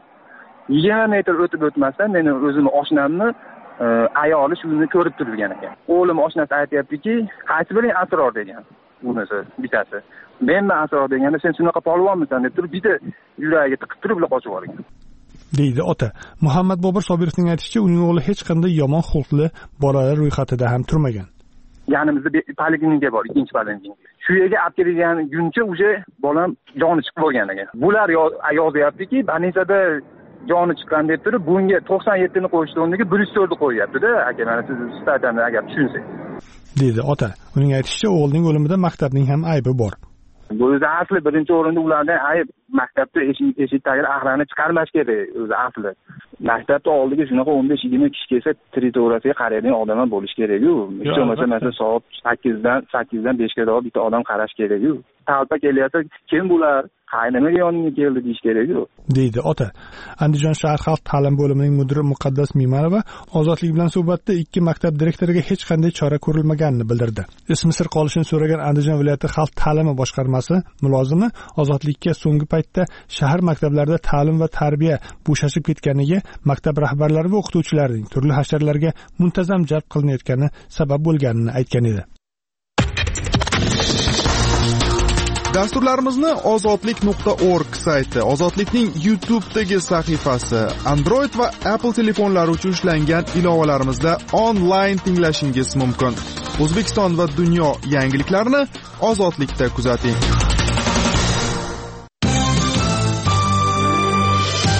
yigirma metr o'tib o'tmasdan meni o'zimni oshnamni ayoli shuni ko'rib turgan ekan. O'g'lim oshnasi aytayaptiki, qaysi biring Asror degan. Bunisi bitasi. Men Asror deganda sen shunaqa polvonmisan deb turib, bitta yuragiga tiqib turib qochib olgan. deydi ota. Muhammad Bobur Sobirovning aytishicha, uning o'g'li hech qanday yomon xulqli bolalar ro'yxatida ham turmagan. Yanimizda poliklinika bor, ikkinchi poliklinika. Shu yerga olib kelgan guncha o'sha bolam joni chiqib bo'lgan ekan. Bular yozyaptiki, Banisada joni chiqqan deb turib, bunga to'qson yetti ni qo'yishdi, o'rniga bir yuz to'rt ni qo'yapti-da. Aka, mana siz statiyani agar tushunsangiz. deydi ota. Uning aytishicha, o'g'lining o'limida maktabning ham aybi bor. Bu o'zi asli birinchi o'rinda ulardan ayb maktabda eshik eshik tagidan axrani chiqarmash kerak o'zi asli. Maktabda oldiga shunaqa o'n besh yigirma kishi kelsa, teritoriyasiga qaraydigan odam ham bo'lish kerak-ku. Hech bo'lmasa masalan soat sakkizdan sakkizdan beshga qadar bitta odam qarash kerak-ku. Talpa kelyapsa, kim bular? Qaynimaga yoningga keldi deyish kerak-ku. deydi ota. Andijon shahar xalq ta'lim bo'limining mudiri Muqaddas Mimarova Ozodlik bilan suhbatda ikki maktab direktoriga hech qanday chora ko'rilmaganini bildirdi. Ismi sir qolishini so'ragan Andijon viloyati xalq ta'limi boshqarmasi mulozimi Ozodlikka so'nggi paytda shahar maktablarida ta'lim va tarbiya bo'shashib ketganiga, maktab rahbarlari va o'qituvchilarning turli hasharlarga muntazam jalb qilinayotgani sabab bo'lganini aytgan edi. Dasturlarimizni ozodlik nuqta org sayti, Ozodlikning YouTube'dagi sahifasi, Android va Apple telefonlari uchun ishlangan ilovalarimizda onlayn tinglashingiz mumkin. O'zbekiston va dunyo yangiliklarini Ozodlikda kuzating.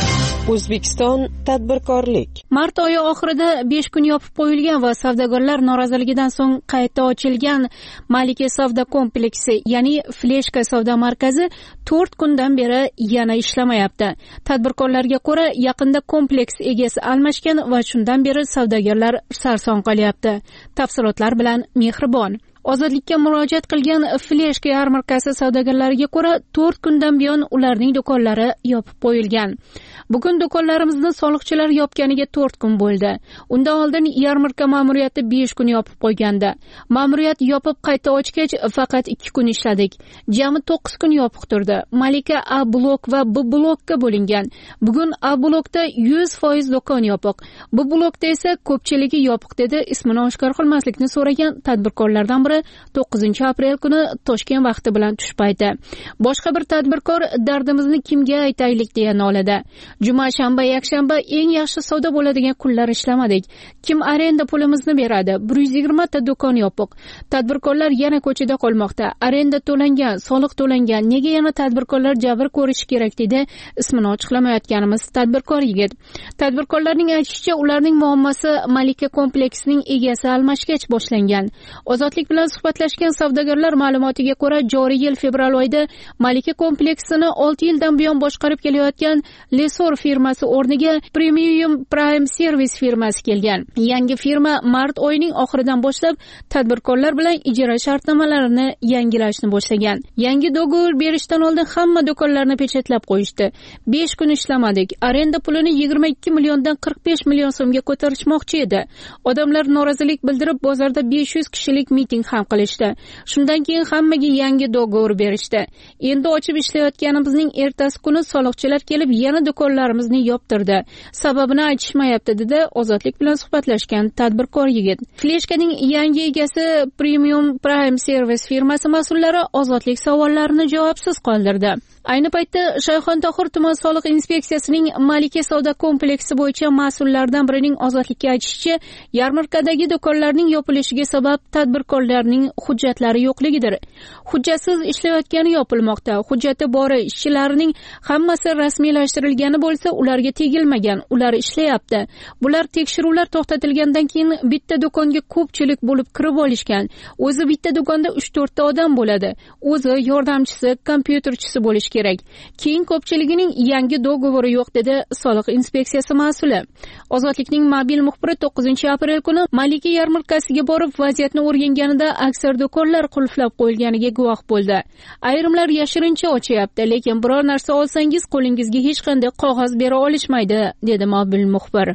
O'zbekiston tadbirkorlik. Mart oyi oxirida besh kun yopib qo'yilgan va savdogarlar noroziligidan so'ng qayta ochilgan Malika savdo kompleksi, ya'ni Fleshka savdo markazi to'rt kundan beri yana ishlamayapti. Tadbirkorlarga ko'ra, yaqinda kompleks egasi almashgan va shundan beri savdogarlar sarson qolyapti. Tafsilotlar bilan Mehribon. Ozodlikka murojaat qilgan Fleshka yarmarkasi savdogarlariga ko'ra, to'rt kundan buyon ularning do'konlari yopib qo'yilgan. Bugun do'konlarimizni soliqchilar yopganiga to'rt kun bo'ldi. Undan oldin yarmarka ma'muriyati besh kun yopib qo'ygandi. Ma'muriyat yopib qayta ochgach faqat ikki kun ishladik. Jami to'qqiz kun yopiq turdi. Malika A blok va B blokka bo'lingan. Bugun A blokda yuz foiz do'kon yopiq. B blokda esa ko'pchiligi yopiq, dedi ismini oshkor qilmaslikni so'ragan tadbirkorlardan biri to'qqizinchi aprel kuni Toshkent vaqti bilan tush payti. Boshqa bir tadbirkor dardimizni kimga aytaylik deya noladi. Juma, shanba, yakshanba eng yaxshi savdo bo'ladigan kunlar ishlamadik. Kim arenda pulimizni beradi? bir yuz yigirma ta do'kon yopiq. Tadbirkorlar yana ko'chada qolmoqda. Arenda to'langan, soliq to'langan. Nega yana tadbirkorlar jabr ko'rishi kerak, dedi ismini ochiqlamayotganimiz tadbirkor yigit. Tadbirkorlarning aytishicha, ularning muammosi Malika kompleksining egasi almashgach boshlangan. Ozodlik bilan suhbatlashgan savdogarlar ma'lumotiga ko'ra, joriy yil fevral oyida Malika kompleksini olti yildan buyon boshqarib kelayotgan Lesor firmasi o'rniga Premium Prime Service firmasi kelgan. Yangi firma mart oyining oxiridan boshlab tadbirkorlar bilan ijara shartnomalarini yangilashni boshlagan. Yangi dogovor berishdan oldin hamma do'konlarni pechatlab qo'yishdi. besh kun ishlamadik. Arenda pulini yigirma ikki milliondan qirq besh million so'mga ko'tarishmoqchi edi. Odamlar norozilik bildirib bozorda besh yuz kishilik miting ham qilishdi. Shundan keyin hammaga yangi dogovor berishdi. Endi ochib ishlayotganimizning ertasi kuni soliqchilar kelib yana do'konlarimizni yoptirdi. Sababini aytishmayapti, dedi Ozodlik bilan suhbatlashgan tadbirkor yigit. Fleshkaning yangi egasi Premium Prime Service firmasi mas'ullari Ozodlik savollarini javobsiz qoldirdi. Ayni paytda Shayxontohur tuman soliq inspeksiyasining Malika savdo kompleksi bo'yicha mas'ullaridan birining Ozodlikka aytishicha, yarmarkadagi do'konlarning yopilishiga sabab tadbirkorlarning hujjatlari yo'qligidir. Hujjatsiz ishlayotgani yopilmoqda. Hujjati bori ishchilarining hammasi rasmiylashtirilgani bo'lsa, ularga tegilmagan, ular ishlayapti. Bular tekshiruvlar to'xtatilgandan keyin bitta do'konga ko'pchilik bo'lib kirib olishgan. O'zi bitta do'konda uch to'rt ta odam bo'ladi. O'zi, yordamchisi, kompyuterchisi bo'lish kerak. Keyin ko'pchiligining yangi dogovori yo'q, dedi soliq inspeksiyasi mas'uli. Ozodlikning mobil muxbiri to'qqizinchi aprel kuni Malika yarmarkasiga borib vaziyatni o'rganganida aksar do'konlar qulflab qo'yilganiga guvoh bo'ldi. Ayrimlar yashirincha ochyapti, lekin biror narsa olsangiz qo'lingizga hech qanday qog'oz bera olishmaydi, dedi mobil muxbir.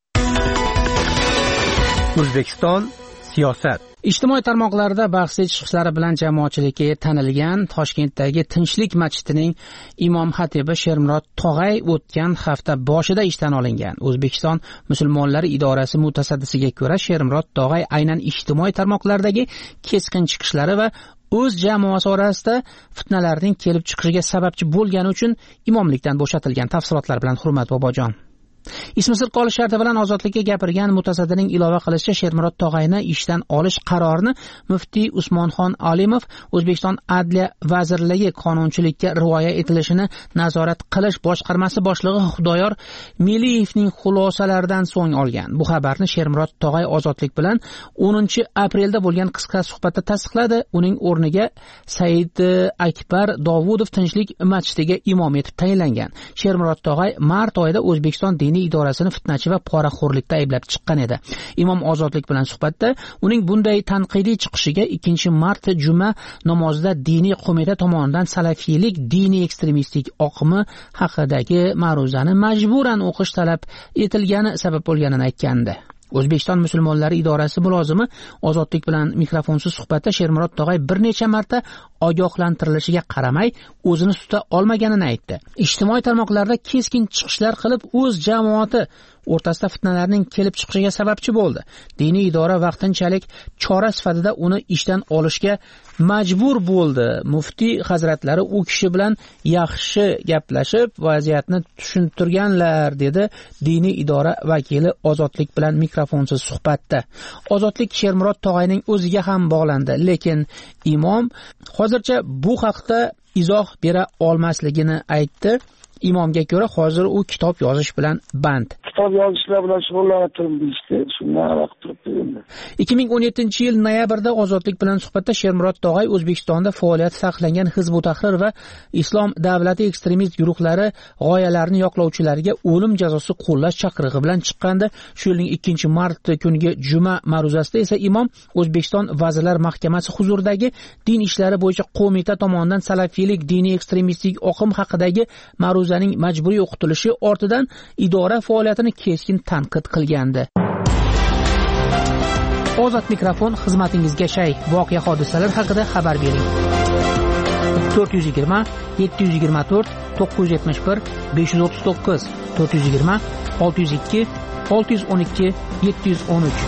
O'zbekiston siyosat. Ijtimoiy tarmoqlarda bahsli chiqishlari bilan jamoatchilikka tanilgan Toshkentdagi Tinchlik masjidining imom xatibi Shermurod Tog'ay o'tgan hafta boshida ishdan olingan. O'zbekiston musulmonlari idorasi mutasaddisiga ko'ra, Shermurod Tog'ay aynan ijtimoiy tarmoqlardagi keskin chiqishlari va o'z jamoasi orasida fitnalarning kelib chiqishiga sababchi bo'lgani uchun imomlikdan bo'shatilgan. Tafsilotlar bilan Hurmat Bobojon. Ismi sir qolish sharti bilan ozodlikka gapirgan mutasaddining ilova qilishicha, Shermurod Tog'ayni ishdan olish qarorini muftiy Usmonxon Alimov O'zbekiston Adliya vazirligi qonunchilikka rioya etilishini nazorat qilish boshqarmasi boshlig'i Xudoyor Meliyevning xulosalaridan so'ng olgan. Bu xabarni Shermurod Tog'ay ozodlik bilan o'ninchi aprelda bo'lgan qisqa suhbatda tasdiqladi. Uning o'rniga Said Akbar Dovudov Tinchlik masjidiga imom etib tayinlangan. Shermurod Tog'ay mart oyida O'zbekiston diniy idorasini fitnachi va poraxo'rlikda ayblab chiqqan edi. Imom ozodlik bilan suhbatda uning bunday tanqidiy chiqishiga ikkinchi mart juma namozida diniy qo'mita tomonidan salafiylik diniy ekstremistik oqimi haqidagi ma'ruzani majburan o'qish talab etilgani sabab bo'lganini aytgandi. O'zbekiston musulmonlari idorasi mulozimi ozodlik bilan mikrofonsiz suhbatda Shermurod Tog'ay bir necha marta ogohlantirilishiga qaramay o'zini tuta olmaganini aytdi. Ijtimoiy tarmoqlarda keskin chiqishlar qilib o'z jamoati o'rtasida fitnalarning kelib chiqishiga sababchi bo'ldi. Diniy idora vaqtinchalik chora sifatida uni ishdan olishga majbur bo'ldi. Muftiy hazratlari u kishi bilan yaxshi gaplashib vaziyatni tushuntirganlar, dedi diniy idora vakili ozodlik bilan mikrofonsiz suhbatda. Ozodlik Shermurod Tog'ayning o'ziga ham bog'landi, lekin imom hozircha bu haqda izoh bera olmasligini aytdi. imomga ko'ra hozir u kitob yozish bilan band. Kitob yozishlar bilan shug'ullanib turibdi işte. Shundan vaqt turibdi endi. ikki ming o'n yettinchi yil noyabrda Ozodlik bilan suhbatda Shermurod Tog'ay O'zbekistonda faoliyati saqlangan Hizb ut-Tahrir va Islom davlati ekstremist guruhlari g'oyalarini yoqlovchilariga o'lim jazosi qo'llash chaqirig'i bilan chiqqandi. Shu yilning ikkinchi mart kuniga juma ma'ruzasida esa imom O'zbekiston Vazirlar Mahkamasi huzuridagi din ishlari bo'yicha qo'mita tomonidan salafiylik diniy ekstremistik oqim haqidagi ma'ruzaning majburiy o'qitilishi ortidan idora faoliyatini keskin tanqid qilgandi. Ozod mikrofon xizmatingizga shay. Voqea hodisalar haqida xabar bering. to'rt yuz yigirma yetti yuz yigirma to'rt to'qqiz yuz yetmish bir besh yuz o'ttiz to'qqiz to'rt yuz yigirma olti yuz ikki olti yuz o'n ikki yetti yuz o'n uch.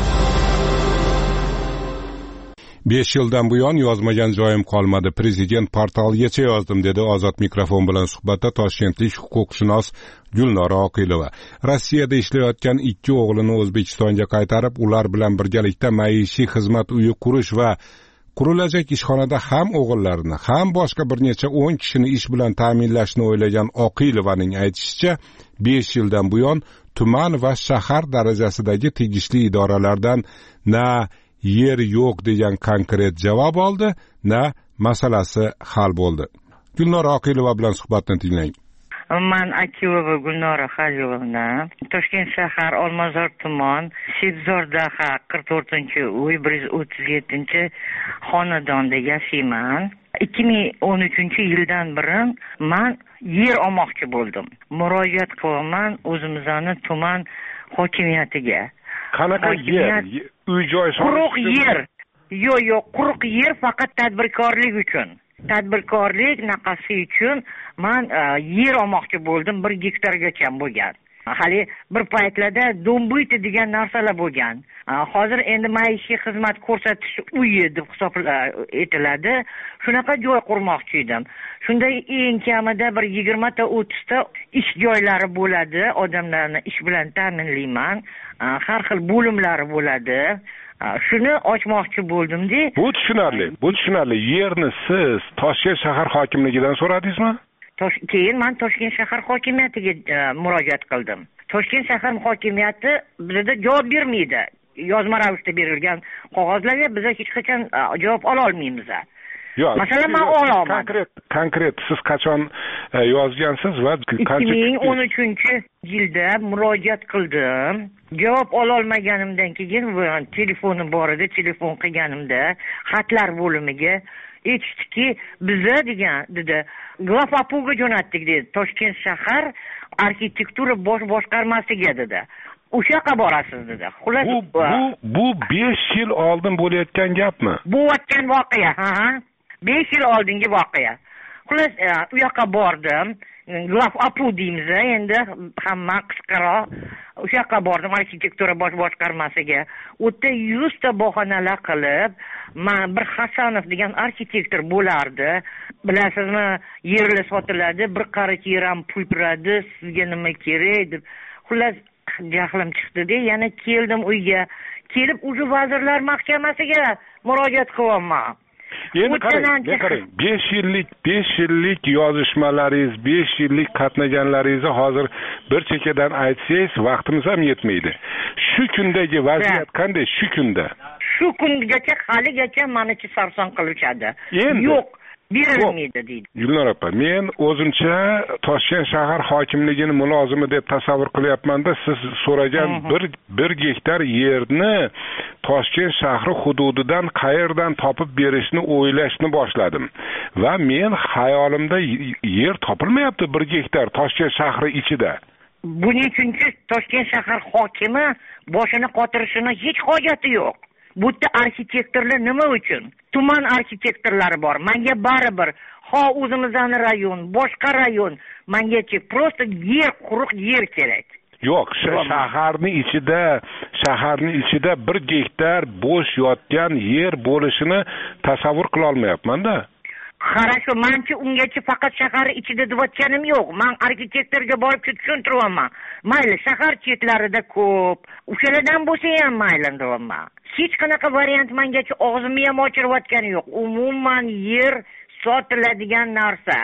besh yildan buyon yozmagan joyim qolmadi. Prezident portaligacha yozdim, dedi Ozod mikrofon bilan suhbatda toshkentlik huquqshunos Gulnora Oqilova. Rossiyada ishlayotgan ikki o'g'lini O'zbekistonga qaytarib, ular bilan birgalikda maishiy xizmat uyi qurish va qurilajak ishxonada ham o'g'illarini, ham boshqa bir necha o'n kishini ish bilan ta'minlashni o'ylagan Oqilovaning aytishicha, besh yildan buyon tuman va shahar darajasidagi tegishli idoralardan na yer yo'q degan konkret javob oldi, na masalasi hal bo'ldi. Gulnora Oqilova bilan suhbatni tinglang. Man Akilova Gulnora Xaliyevna, Toshkent shahar Olmazor tuman Sebzordaha qirq to'rtinchi uy bir yuz o'ttiz yettinchi xonadonda yashayman. ikki ming o'n uchinchi yildan beri man yer olmoqchi bo'ldim. Murojaat qilaman o'zimizni tuman hokimiyatiga. Qanaqa yer? Uy joy quruq yer. Yo'q, yo'q, quruq yer faqat tadbirkorlik uchun. Tadbirkorlik naqasi uchun men yer olmoqchi bo'ldim, bir gektargacha bo'lgan. Hali bir paytlarda do'mbuyt degan narsalar bo'lgan. Hozir endi maishiy xizmat ko'rsatish uyi deb hisob etiladi. Shunaqa joy qurmoqchi edim. Shunda eng kamida bir yigirma ta o'ttiz ta ish joylari bo'ladi. Odamlarni ish bilan ta'minlayman. Har xil bo'limlari bo'ladi. Shuni ochmoqchi bo'ldim-da. Bu tushunarli. Bu tushunarli. Yerni siz Toshkent shahar hokimligidan so'radingizmi? Keyin men Toshkent shahar hokimiyatiga murojaat qildim. Toshkent shahar hokimiyati bizga javob bermaydi. Yozma ravishda berilgan qog'ozlarga biz hech qachon javob ola olmaymiz. Yo'q. Masalan, men olaman. Konkret, konkret siz qachon yozgansiz va ikki ming o'n uchinchi yilda murojaat qildim. Javob ola olmaganimdan keyin telefonim bor edi, telefon qilganimda xatlar bo'limiga aytishdiki, biza degan dedi, Glafapuga jo'natdik dedi. Toshkent shahar arxitektura bosh boshqarmasiga dedi. O'sha yoqqa borasiz dedi. Xullas bu bu bu besh yil oldin bo'layotgan gapmi? Bu o'tgan voqea, ha. besh yil oldingi voqea. Xullas u yoqqa bordim. Glafapu deymiz, endi hamma qisqaroq. O'sha yoqqa bordim arxitektura bosh boshqarmasiga. U yerda yuz ta bahonalar qilib, men bir Hasanov degan arxitektor bo'lardi. Bilasizmi, yerlar sotiladi, bir qarich yer ham pul turadi, sizga nima kerak deb. Xullas jahlim chiqdi-da, yana keldim uyga. Kelib o'sha vazirlar mahkamasiga murojaat qilyapman. Endi qarang, qarang. besh yillik, besh yillik yozishmalaringiz, besh yillik qatnaganlaringizni hozir bir chekkadan aytsangiz, vaqtimiz ham yetmaydi. Shu kundagi vaziyat qanday shu kunda? Shu kungacha haligacha menichi sarson qilishadi. Yo'q, berilmaydi deydi. Gulnora opa, men o'zimcha Toshkent shahar hokimligini mulozimi deb tasavvur qilyapman-da, siz so'ragan bir bir gektar yerni Toshkent shahri hududidan qayerdan topib berishni o'ylashni boshladim. Va men xayolimda yer topilmayapti bir gektar Toshkent shahri ichida. Buning uchun Toshkent shahar hokimi boshini qotirishini hech hojati yo'q. Bu yerda arxitektorlar nima uchun? Tuman arxitektorlari bor. Menga baribir. Ha, o'zimizning rayon, boshqa rayon, mengachi prosta yer, quruq yer kerak. Yo'q, shaharning ichida, shaharning ichida bir gektar bo'sh yotgan yer bo'lishini tasavvur qila olmayapman-da. Qarashu, menchi ungacha faqat shahar ichida deb aytganim yo'q. Men arxitektorga borib tushuntiryapman. Mayli, shahar chetlarida ko'p. O'shalardan bo'lsa ham mayli deyapman. Hech qanaqa variant mengacha og'zimni ham ochirayotgani yo'q. Umuman yer sotiladigan narsa.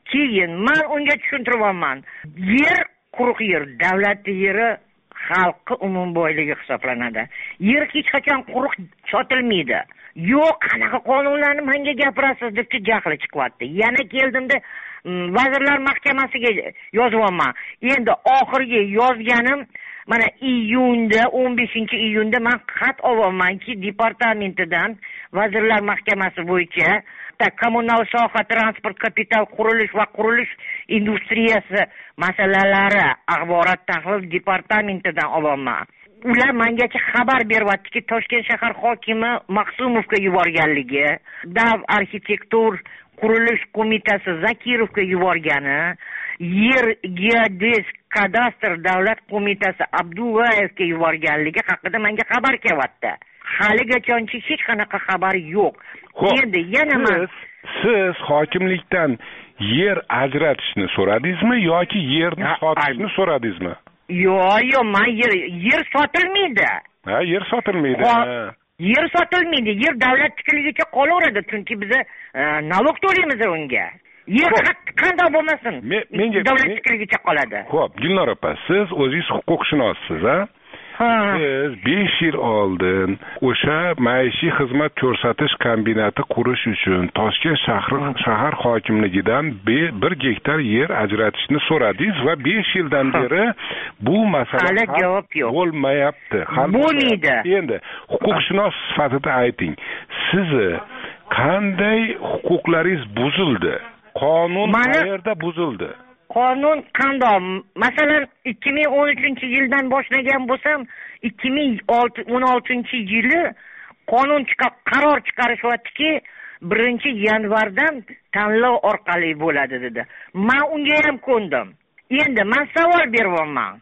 keyin man unga tushuntiryapman, yer quruq yer, davlatning yeri xalqi umum boyligi hisoblanadi. Yer hech qachon quruq sotilmaydi. Yo'q, qanaqa qonunlarni menga gapirasiz deb jahli chiqyapti. Yana keldimda Vazirlar Mahkamasiga yozyapman. Endi oxirgi yozganim mana iyunda, o'n beshinchi iyunda men xat olamanki, departamentidan Vazirlar Mahkamasi bo'yicha kommunal soha, transport, kapital, qurilish va qurilish industriyasi masalalari axborot tahlil departamentidan olaman. Ular mengacha xabar beryaptiki, Toshkent shahar hokimi Maqsumovga yuborganligi, Dav arxitektur qurilish qo'mitasi Zakirovga yuborgani, yer geodezik kadastr davlat qo'mitasi Abdullayevga yuborganligi haqida menga xabar kelyapti. Haligacha hech qanaqa xabar yo'q. Endi yana men siz hokimlikdan yer ajratishni so'radingizmi yoki yerni sotishni so'radingizmi? Yo'q, yo'q, men yer yer sotilmaydi. Ha, yer sotilmaydi. Yer sotilmaydi. Yer davlatnikiligicha qolaveradi, chunki biz nalog to'laymiz unga. Yer qanday bo'lmasin, davlatnikiligicha qoladi. Xo'p, Gulnor opa, siz o'zingiz huquqshunossiz, ha? Siz besh yil oldin o'sha maishiy xizmat ko'rsatish kombinati qurish uchun Toshkent shahri shahar hokimligidan bir gektar yer ajratishni so'radingiz va besh yildan beri bu masala hali javob yo'q. Bo'lmayapti. Bo'lmaydi. Endi huquqshunos sifatida ayting. Sizni qanday huquqlaringiz buzildi? Qonun qayerda buzildi? Qonun qanday? Masalan, ikki ming o'n uchinchi yildan boshlagan bo'lsam, ikki ming o'n oltinchi yili qonun chiqib qaror chiqarishyaptiki, birinchi yanvardan tanlov orqali bo'ladi dedi. Men unga ham ko'ndim. Endi men savol beryapman.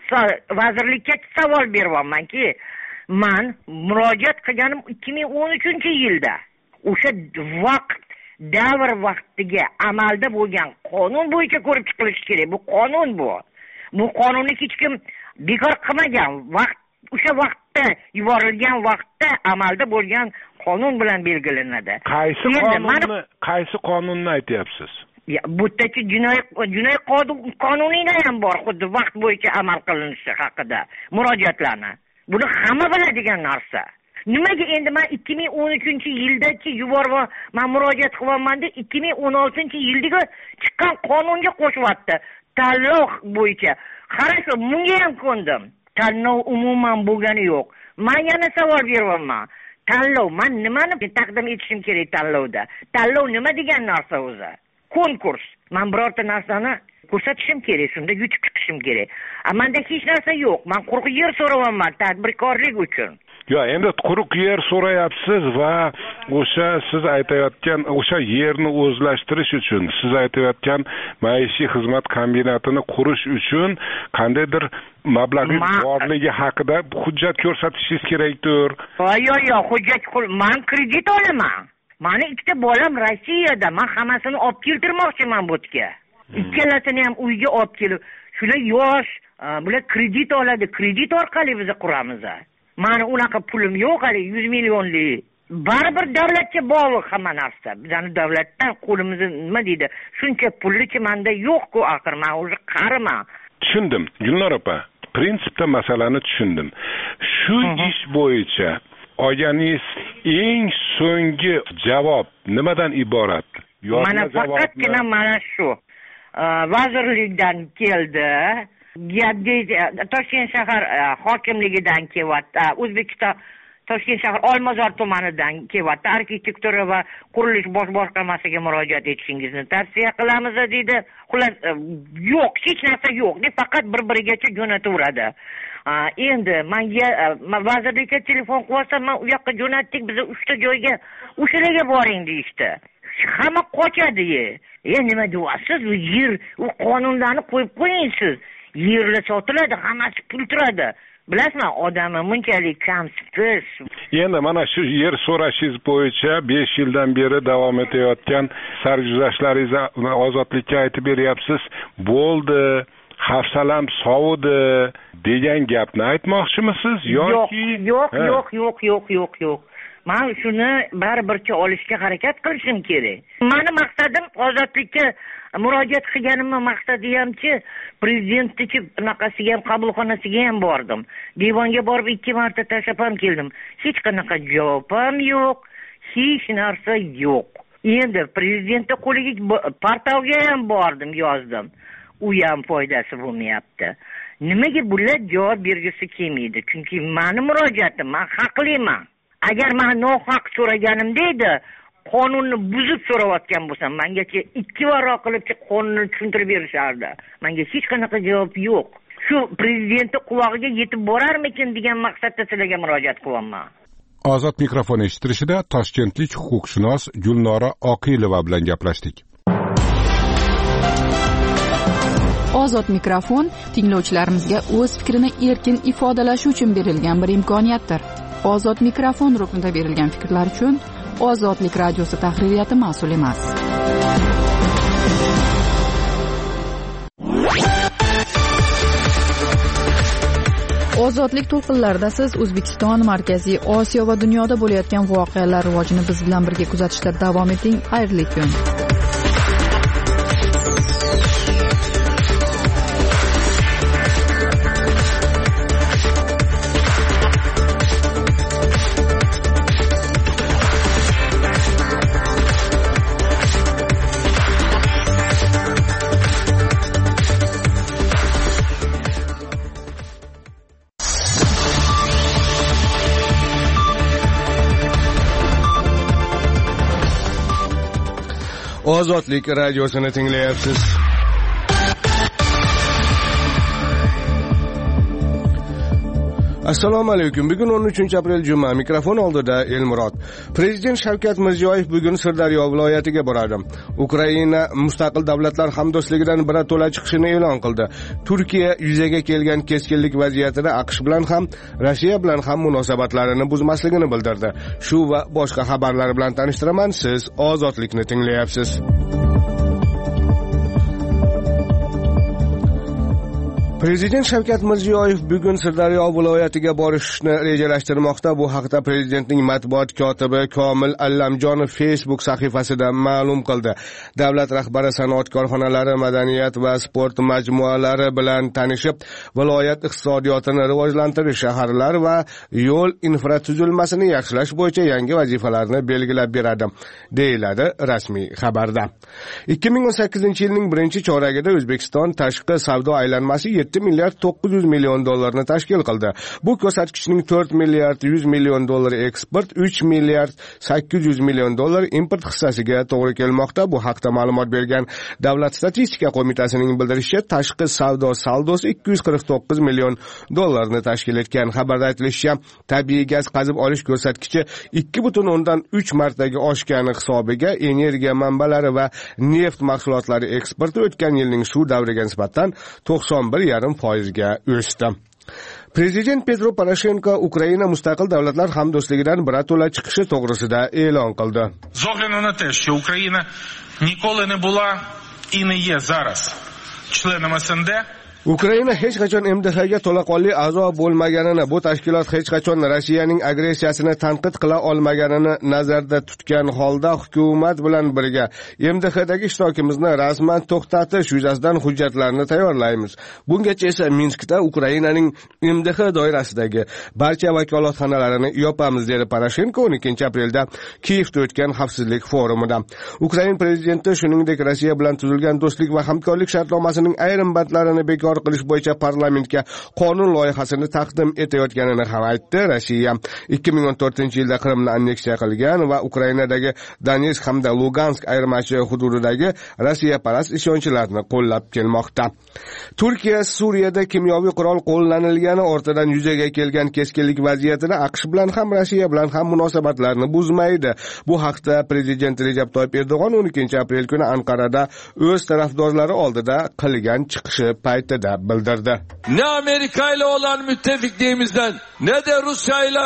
Vazirlikka savol beryapmanki, men murojaat qilganim ikki ming o'n uchinchi yilda. O'sha vaqt davr vaqtiga amalda bo'lgan qonun bo'yicha ko'rib chiqilishi kerak. Bu qonun bu. Bu qonunni hech kim bekor qilmagan. Vaqt o'sha vaqtda yuborilgan vaqtda amalda bo'lgan qonun bilan belgilanadi. Qaysi qonunni, qaysi qonunni aytyapsiz? Ya, bu yerda jinoyat jinoyat qonunida ham bor, xuddi vaqt bo'yicha amal qilinishi haqida murojaatlarni. Buni hamma biladigan narsa. Nimaga endi men ikki ming o'n uchinchi yildachi yuborib, men murojaat qilyapman-da, ikki ming o'n oltinchi yildagi chiqqan qonunga qo'shyapti. Tanlov bo'yicha. Qarasho, bunga ham ko'ndim. Tanlov umuman bo'lgani yo'q. Men yana savol beryapman. Tanlov, men nimani taqdim etishim kerak tanlovda? Tanlov nima degan narsa o'zi? Konkurs. Men birorta narsani ko'rsatishim kerak, shunda yutib chiqishim kerak. Menda hech narsa yo'q. Men quruq yer so'rayapman tadbirkorlik uchun. Yo, endi quruq yer so'rayapsiz va o'sha siz aytayotgan o'sha yerni o'zlashtirish uchun, siz aytayotgan maishiy xizmat kombinatini qurish uchun qandaydir mablag'ingiz borligi haqida hujjat ko'rsatishingiz kerakdir. Yo'q, yo'q, hujjat men kredit olaman. Meni ikkita bolam Rossiyada, men hammasini olib keltirmoqchiman bu yerga. Ikkalasini ham uyga olib kelib, shular yosh, bular kredit oladi, kredit orqali biz quramiz. Mani unaqa pulim yo'q, hali yuz millionlik. Baribir davlatga bog'liq hamma narsa. Bizani davlatdan qo'limizni nima deydi? Shuncha pullichi menda yo'q-ku, axir men o'zi qariman. Tushundim, Gulnor opa. Prinsipda masalani tushundim. Shu ish bo'yicha olganingiz eng so'nggi javob nimadan iborat? Mana faqatgina mana shu. Vazirlikdan keldi. Toshkent shahar hokimligidan kelyapti. O'zbekiston Toshkent shahar Olmazor tumanidan kelyapti. Arxitektura va qurilish bosh boshqarmasiga murojaat etishingizni tavsiya qilamiz dedi. Xullas, yo'q, hech narsa yo'q. Faqat bir-birigacha jo'nataveradi. Endi menga vazirlikka telefon qilsam, men u yoqqa jo'natdik, biz uchta joyga o'shalarga boring deyishdi. Hamma qochadi. E nima deyapsiz? U yer, u qonunlarni qo'yib qo'ying siz. Yerlar sotiladi, hammasi pul turadi. Bilasizmi, odamni bunchalik kamsiz. Endi mana shu yer so'rashingiz bo'yicha besh yildan beri davom etayotgan sarguzashtlaringizni ozodlikka aytib beryapsiz. Bo'ldi, hafsalam sovudi degan gapni aytmoqchimisiz yoki yo'q, yo'q, yo'q, yo'q, yo'q, yo'q. man shuni baribircha olishga harakat qilishim kerak. Mani maqsadim ozodlikka murojaat qilganimni maqsadi hamki prezidentniki bunaqasiga ham qabulxonasiga ham bordim. Devonga borib ikki marta tashlab ham keldim. Hech qanaqa javob ham yo'q, hech narsa yo'q. Endi prezidentning qo'liga portalga ham bordim, yozdim. U ham foydasi bo'lmayapti. Nimaga bular javob bergisi kelmaydi? Chunki meni murojaatim, men haqliman. Agar men nohaq so'raganimda edi, qonunni buzib so'rayotgan bo'lsam, mengacha ikki varroq qilib qonunni tushuntirib berishardi. Menga hech qanaqa javob yo'q. Shu prezidentning qulog'iga yetib borarmikin degan maqsadda sizlarga murojaat qilyapman. Ozod mikrofon eshittirishida toshkentlik huquqshunos Gulnora Oqilova bilan gaplashdik. Ozod mikrofon tinglovchilarimizga o'z fikrini erkin ifodalashi uchun berilgan bir imkoniyatdir. Ozod mikrofon ruknida berilgan fikrlar uchun Ozodlik radiosi tahririyati mas'ul emas. Ozodlik to'lqinlarida siz O'zbekiston, Markaziy Osiyo va dunyoda bo'layotgan voqealar rivojini biz bilan birga kuzatishda davom eting. Xayrli kun. Ozodlik radiosini tinglayapsiz. Assalomu alaykum. Bugun o'n uchinchi aprel juma. Mikrofon oldida Elmurod. Prezident Shavkat Mirziyoyev bugun Sirdaryo viloyatiga boradi. Ukraina mustaqil davlatlar hamdo'stligidan birato'la chiqishini e'lon qildi. Turkiya yuzaga kelgan keskinlik vaziyatida AQSh bilan ham, Rossiya bilan ham munosabatlarini buzmasligini bildirdi. Shu va boshqa xabarlar bilan tanishtiraman. Siz Ozodlikni tinglayapsiz. Prezident Shavkat Mirziyoyev bugun Sirdaryo viloyatiga borishni rejalashtirmoqda. Bu haqda prezidentning matbuot kotibi Komil Allamjonov Facebook sahifasida ma'lum qildi. Davlat rahbari sanoat korxonalari, madaniyat va sport majmualari bilan tanishib, viloyat iqtisodiyotini rivojlantirish, shaharlar va yo'l infratuzilmasini yaxshilash bo'yicha yangi vazifalarni belgilab beradi, deyiladi rasmiy xabarda. ikki ming o'n sakkizinchi yilning birinchi choragida O'zbekiston tashqi savdo aylanmasi yetti milliard to'qqiz yuz million dollarni tashkil qildi. Bu ko'rsatkichning to'rt milliard yuz million dollar eksport, uch milliard sakkiz yuz million dollar import hissasiga to'g'ri kelmoqda. Bu haqda ma'lumot bergan Davlat statistika qo'mitasining bildirishicha, tashqi savdo saldosi ikki yuz qirq to'qqiz million dollarni tashkil etgan. Xabarda aytilishicha, tabiiy gaz qazib olish ko'rsatkichi ikki butun o'ndan uch martaga oshgani hisobiga energiya manbalari va neft mahsulotlari eksporti o'tgan yilning shu davriga nisbatan to'qson bir yarim foizga o'sdi. Prezident Petro Poroshenko Ukraina mustaqil davlatlar hamdo'stligidan birato'la chiqishi to'g'risida e'lon qildi. З огляду на те, що Україна ніколи не була і не є зараз членом ес ен де, Ukraina hech qachon em de xga to'laqonli a'zo bo'lmaganini, bu tashkilot hech qachon Rossiyaning agressiyasini tanqid qila olmaganini nazarda tutgan holda hukumat bilan birga em de xdagi ishtirokimizni rasman to'xtatish yuzasidan hujjatlarni tayyorlaymiz. Bungacha esa Minskda Ukrainaning em de xe doirasidagi barcha vakolatxonalarini yopamiz, dedi Poroshenko o'n ikkinchi aprelda Kiyevda o'tgan xavfsizlik forumida. Ukraina prezidenti shuningdek Rossiya bilan tuzilgan do'stlik va hamkorlik shartnomasining ayrim bandlarini bekor qilish bo'yicha parlamentga qonun loyihasini taqdim etayotganini ham aytdi. Rossiya ikki ming o'n to'rtinchi yilda Qrimni anneksiya qilgan va Ukrainadagi Donetsk hamda Lugansk ayirmachi hududidagi Rossiya parast isyonchilarni qo'llab kelmoqda. Turkiya Suriyada kimyoviy qurol qo'llanilgani ortidan yuzaga kelgan keskinlik vaziyatida AQSh bilan ham, Rossiya bilan ham munosabatlarni buzmaydi. Bu haqda prezident Recep Tayyip Erdo'g'on o'n ikkinchi aprel kuni Anqarada o'z tarafdorlari oldida qilgan chiqishi paytida bildirdi. Ne Amerika ile olan müttefikliğimizden ne de Rusya ile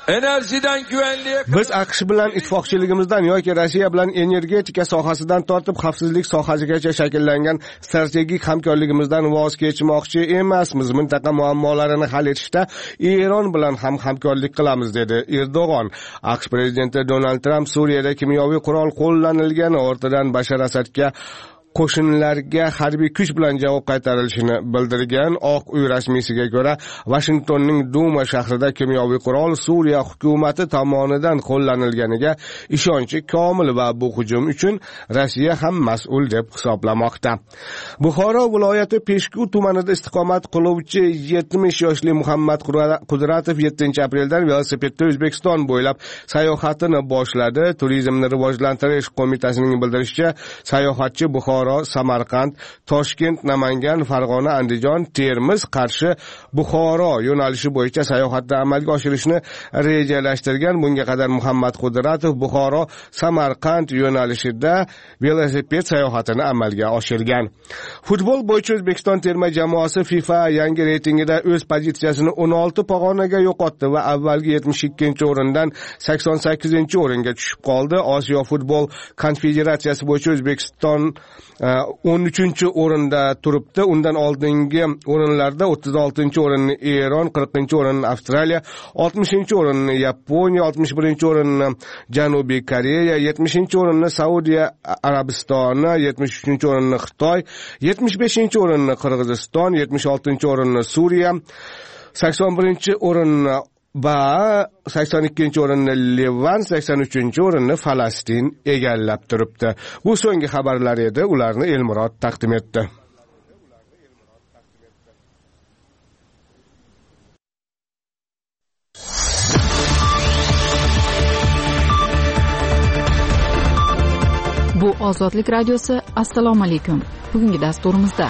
Enerjiden güvenliğe Biz AQSh bilan ittifoqchiligimizdan yoki Rossiya bilan energetika sohasidan tortib xavfsizlik sohasigacha shakllangan strategik hamkorligimizdan voz kechmoqchi emasmiz. Mintaqa muammolarini hal etishda Eron bilan ham hamkorlik qilamiz, dedi Erdo'g'on. AQSh prezidenti Donald Tramp Suriyada kimyoviy qurol qo'llanilgani o'rtadan Bashar Asadga qo'shinlarga harbiy kuch bilan javob qaytarilishini bildirgan. Oq uy rasmiysiga ko'ra, Washingtonning Duma shahrida kimyoviy qurol Suriya hukumati tomonidan qo'llanilganiga ishonchi komil va bu hujum uchun Rossiya ham mas'ul deb hisoblamoqda. Buxoro viloyati Peshku tumanida istiqomat qiluvchi yetmish yoshli Muhammad Qudratov yettinchi apreldan velosipedda O'zbekiston bo'ylab sayohatini boshladi. Turizmni rivojlantirish qo'mitasining bildirishicha, sayohatchi Buxoro, Samarqand, Toshkent, Namangan, Farg'ona, Andijon, Termiz, Qarshi, Buxoro yo'nalishi bo'yicha sayohatni amalga oshirishni rejalashtirgan. Bunga qadar Muhammad Qudratov Buxoro, Samarqand yo'nalishida velosiped sayohatini amalga oshirgan. Futbol bo'yicha O'zbekiston terma jamoasi FIFA yangi reytingida o'z pozitsiyasini o'n olti pog'onaga yo'qotdi va avvalgi yetmish ikkinchi o'rindan sakson sakkizinchi o'ringa tushib qoldi. Osiyo futbol konfederatsiyasi bo'yicha O'zbekiston o'n uchinchi o'rinda turibdi. Undan oldingi o'rinlarda o'ttiz oltinchi o'rinni Eron, qirqinchi o'rinni Avstraliya, oltmishinchi o'rinni Yaponiya, oltmish birinchi o'rinni Janubiy Koreya, yetmishinchi o'rinni Saudiya Arabistoni, yetmish uchinchi o'rinni Xitoy, yetmish beshinchi o'rinni Qirg'iziston, yetmish oltinchi o'rinni Suriya, sakson birinchi o'rinni va sakson ikkinchi o'rinni Livan, sakson uchinchi o'rinni Falastin egallab turibdi. Bu so'nggi xabarlar edi, ularni Elmurod taqdim etdi. Bu Ozodlik radiosi. Assalomu alaykum. Bugungi dasturimizda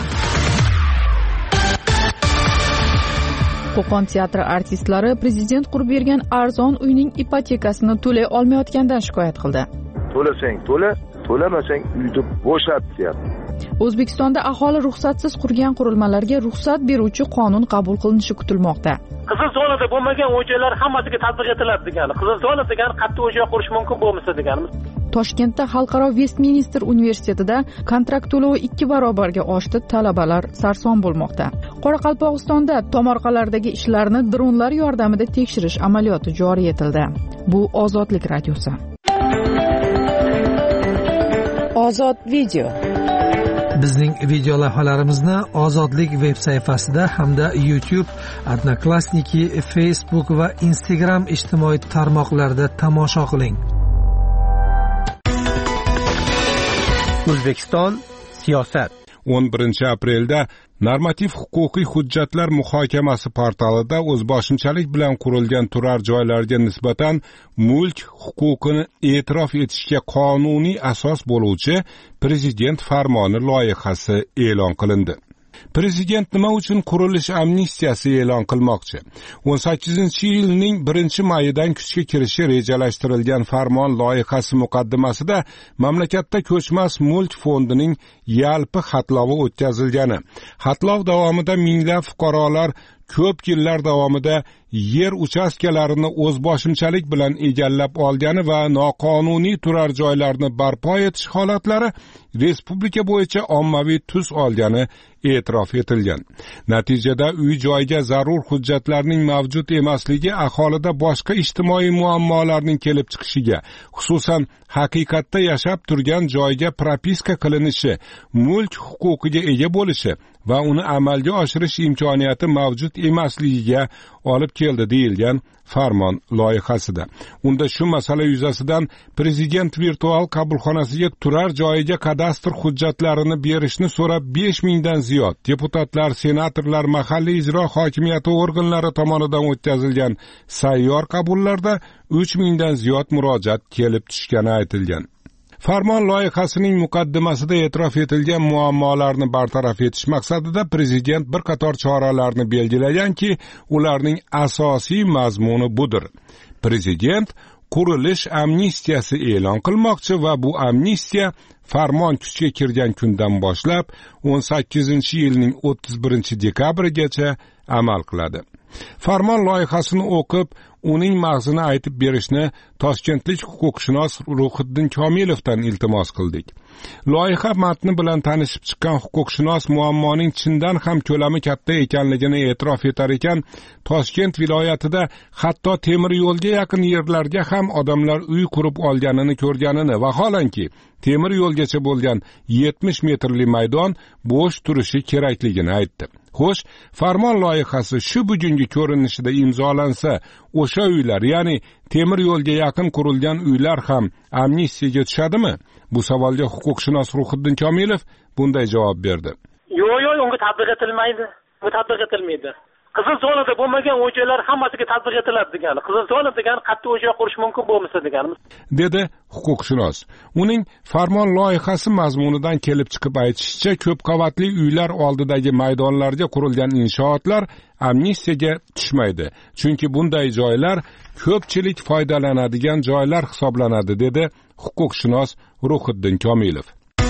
Qo'qon teatri artistlari prezident qurib bergan arzon uyning ipotekasini to'lay olmayotgandan shikoyat qildi. To'lasang to'la, to'lamasang uyni bo'shat deyapti. O'zbekistonda aholi ruxsatsiz qurgan qurilmalarga ruxsat beruvchi qonun qabul qilinishi kutilmoqda. Qizil zonada bo'lmagan o'yinlar hammasiga tatbiq etiladi degani. Qizil zona degani qattiq o'yin qurish mumkin bo'lmasa deganimiz. Toshkentda Xalqaro Westminster universitetida kontrakt to'lovi ikki barobarga oshdi, talabalar sarson bo'lmoqda. Qoraqalpog'istonda tomorqalardagi ishlarni dronlar yordamida tekshirish amaliyoti joriy etildi. Bu Ozodlik radiosi. Ozod video. Bizning video lavhalarimizni Ozodlik veb sayfasida hamda YouTube, Odnoklassniki, Facebook va Instagram ijtimoiy tarmoqlarida tomosha qiling. O'zbekiston siyosat. o'n birinchi aprelda normativ huquqiy hujjatlar muhokamasi portalida o'zboshimchalik bilan qurilgan turar joylarga nisbatan mulk huquqini e'tirof etishga qonuniy asos bo'luvchi prezident farmoni loyihasi e'lon qilindi. Prezident nima uchun qurilish amnistiyasi e'lon qilmoqchi? o'n sakkizinchi yilning birinchi mayidan kuchga kirishi rejalashtirilgan farmon loyihasi muqaddimasida mamlakatda ko'chmas mulk fondining yalpi xatlovi o'tkazilgani, xatlov davomida minglab fuqarolar ko'p yillar davomida yer uchastkalarini o'zboshimchalik bilan egallab olgani va noqonuniy turar joylarni barpo etish holatlari respublika bo'yicha ommaviy tus olgani e'tirof etilgan. Natijada uy joyga zarur hujjatlarning mavjud emasligi aholida boshqa ijtimoiy muammolarning kelib chiqishiga, xususan haqiqatda yashab turgan joyga propiska qilinishi, mulk huquqiga ega bo'lishi va uni amalga oshirish imkoniyati mavjud emasligiga olib keldi deyilgan farmon loyihasida. Unda shu masala yuzasidan prezident virtual qabulxonasiga turar joyiga kadastr hujjatlarini berishni so'rab besh mingdan ziyod deputatlar, senatorlar, mahalliy ijro hokimiyati organlari tomonidan o'tkazilgan sayyor qabullarda uch mingdan ziyod murojaat kelib tushgani aytilgan. Farmon loyihasining muqaddimasida e'tirof etilgan muammolarni bartaraf etish maqsadida prezident bir qator choralarni belgilaganki, ularning asosiy mazmuni budir. Prezident qurilish amnistiyasi e'lon qilmoqchi va bu amnistiya farmon kuchga kirgan kundan boshlab o'n sakkizinchi yilning o'ttiz birinchi dekabrigacha amal qiladi. Farmon loyihasini o'qib, uning mag'zini aytib berishni toshkentlik huquqshunos Ruhiddin Komilovdan iltimos qildik. Loyiha matni bilan tanishib chiqqan huquqshunos muammoning chindan ham ko'lami katta ekanligini e'tirof etar ekan, Toshkent viloyatida hatto temir yo'lga yaqin yerlarga ham odamlar uy qurib olganini ko'rganini, vaholanki temir yo'lgacha bo'lgan yetmish metrli maydon bo'sh turishi kerakligini aytdi. Xo'sh, farmon loyihasi shu bugungi ko'rinishida imzolansa, o'sha uylar, ya'ni temir yo'lga yaqin qurilgan uylar ham amnistiyaga tushadimi? Bu savolga huquqshunos Ruhiddin Komilov bunday javob berdi. Yo'q, yo'q, unga tatbiq etilmaydi. Bu tatbiq etilmaydi. Qizil zonada bo'lmagan o'yinlar hammasiga tatbiq etiladi degani. Qizil zona degani qattiq o'yin qurish mumkin bo'lmasa deganimiz. Dedi huquqshunos. Uning farmon loyihasi mazmunidan kelib chiqib aytishicha, ko'p qavatli uylar oldidagi maydonlarga qurilgan inshootlar amnistiyaga tushmaydi. Chunki bunday joylar ko'pchilik foydalanadigan joylar hisoblanadi, dedi huquqshunos Ruhiddin Komilov.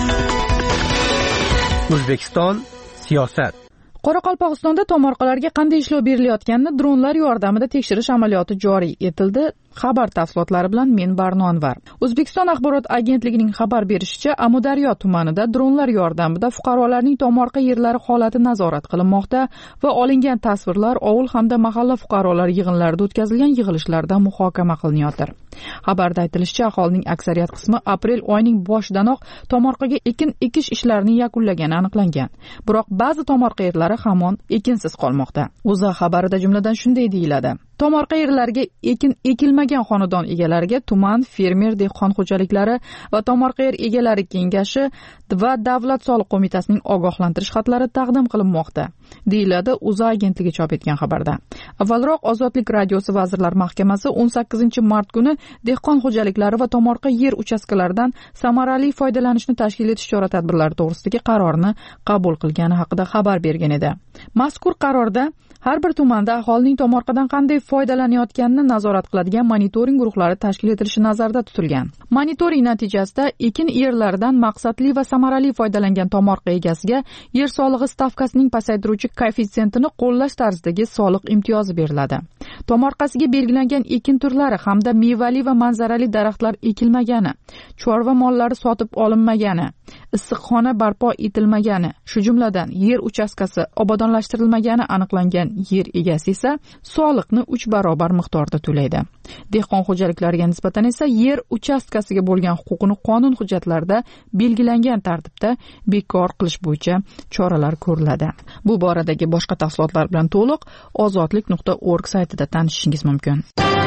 O'zbekiston siyosat. Qoraqalpog'istonda tomorqalarga qanday ishlov berilayotganini dronlar yordamida tekshirish amaliyoti joriy etildi. Xabar tafsilotlari bilan men Barno Anvar. O'zbekiston axborot agentligining xabar berishicha, Amudaryo tumanida dronlar yordamida fuqarolarning tomorqa yerlari holati nazorat qilinmoqda va olingan tasvirlar ovul hamda mahalla fuqarolar yig'inlarida o'tkazilgan yig'ilishlarda muhokama qilinyapti. Xabarda aytilishicha, aholining aksariyat qismi aprel oyining boshidanoq tomorqaga ekin ekish ishlarini yakunlagani aniqlangan. Biroq ba'zi tomorqa yerlari hamon ekinsiz qolmoqda. O'zA xabarida jumladan shunday deyiladi: tomorqa yerlariga ekin ekilmagan xonadon egalariga tuman fermer dehqon xo'jaliklari va tomorqa yer egalari kengashi va davlat soliq qo'mitasining ogohlantirish xatlari taqdim qilinmoqda, deyiladi O'zA agentligi chop etgan xabarda. Avvalroq Ozodlik radiosi Vazirlar Mahkamasi o'n sakkizinchi mart kuni dehqon xo'jaliklari va tomorqa yer uchastkalaridan samarali foydalanishni tashkil etish chora-tadbirlari to'g'risidagi qarorni qabul qilgani haqida xabar bergan edi. Mazkur qarorda har bir tumanda aholining tomorqadan qanday foydalanayotganini nazorat qiladigan monitoring guruhlari tashkil etilishi nazarda tutilgan. Monitoring natijasida ekin yerlaridan maqsadli va samarali foydalangan tomorqa egasiga yer solig'i stavkasining pasaytiruvchi koeffitsiyentini qo'llash tarzidagi soliq imtiyozi beriladi. Tomorqasiga belgilangan ekin turlari hamda mevali va manzarali daraxtlar ekilmagani, chorva mollari sotib olinmagani, issiqxona barpo etilmagani, shu jumladan yer uchastkasi obodonlashtirilmagani aniqlangan yer egasi esa soliqni uch barobar miqdorda to'laydi. Dehqon xo'jaliklariga nisbatan esa yer uchastkasiga bo'lgan huquqini qonun hujjatlarida belgilangan tartibda bekor qilish bo'yicha choralar ko'riladi. Bu boradagi boshqa tafsilotlar bilan to'liq ozodlik nuqta org saytida tanishishingiz mumkin.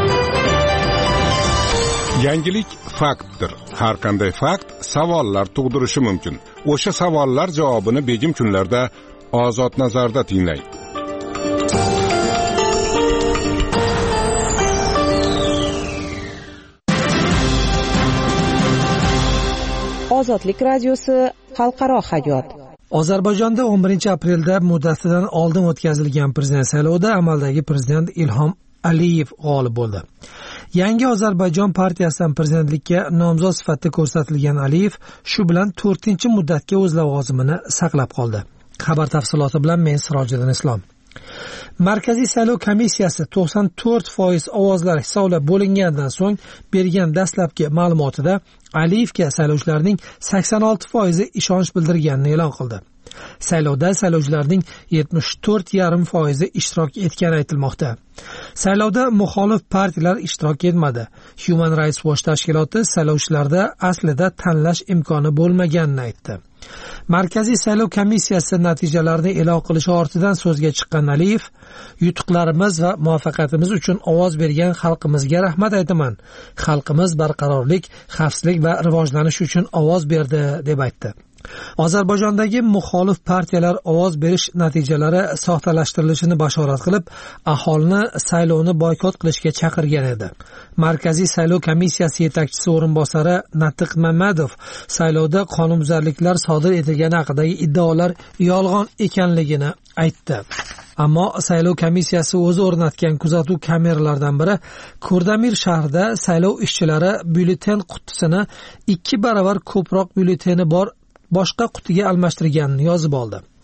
Yangilik faktdir. Har qanday fakt savollar tug'dirishi mumkin. O'sha savollar javobini begim kunlarda Ozod nazarda tinglang. Ozodlik radiosi xalqaro hayot. Ozarbayjonda o'n birinchi aprelda muddatidan oldin o'tkazilgan prezident saylovida amaldagi prezident Ilhom Aliyev g'olib bo'ldi. Yangi Ozarbayjon partiyasidan prezidentlikka nomzod sifatida ko'rsatilgan Aliyev shu bilan to'rtinchi muddatga o'z lavozimini saqlab qoldi. Xabar tafsiloti bilan men Sirojiddin Islom. Markaziy saylov komissiyasi to'qson to'rt foiz ovozlar hisoblab bo'lingandan so'ng bergan dastlabki ma'lumotida Aliyevga saylovchilarning sakson olti foizi ishonch bildirganini e'lon qildi. Saylovda saylovchilarning yetmish to'rt yarim foizi ishtirok etgani aytilmoqda. Saylovda muxolif partiyalar ishtirok etmadi. Human Rights Watch tashkiloti saylovchilarda aslida tanlash imkoni bo'lmaganini aytdi. Markaziy saylov komissiyasi natijalarini e'lon qilishi ortidan so'zga chiqqan Aliyev, yutuqlarimiz va muvaffaqiyatimiz uchun ovoz bergan xalqimizga rahmat aytaman. Xalqimiz barqarorlik, xavfsizlik va rivojlanish uchun ovoz berdi deb aytdi. Ozarbayjondagi muxolif partiyalar ovoz berish natijalari soxtalashtirilishini bashorat qilib, aholini saylovni boykot qilishga chaqirgan edi. Markaziy saylov komissiyasi yetakchisi o'rinbosari Natiq Mamadov saylovda qonunbuzarliklar sodir etilgani haqidagi iddaolar yolg'on ekanligini aytdi. Ammo saylov komissiyasi o'zi o'rnatgan kuzatuv kameralaridan biri Kurdamir shahrida saylov ishchilari byulleten qutisini ikki barobar ko'proq byulleteni bor boshqa qutiga almashtirganini yozib oldi.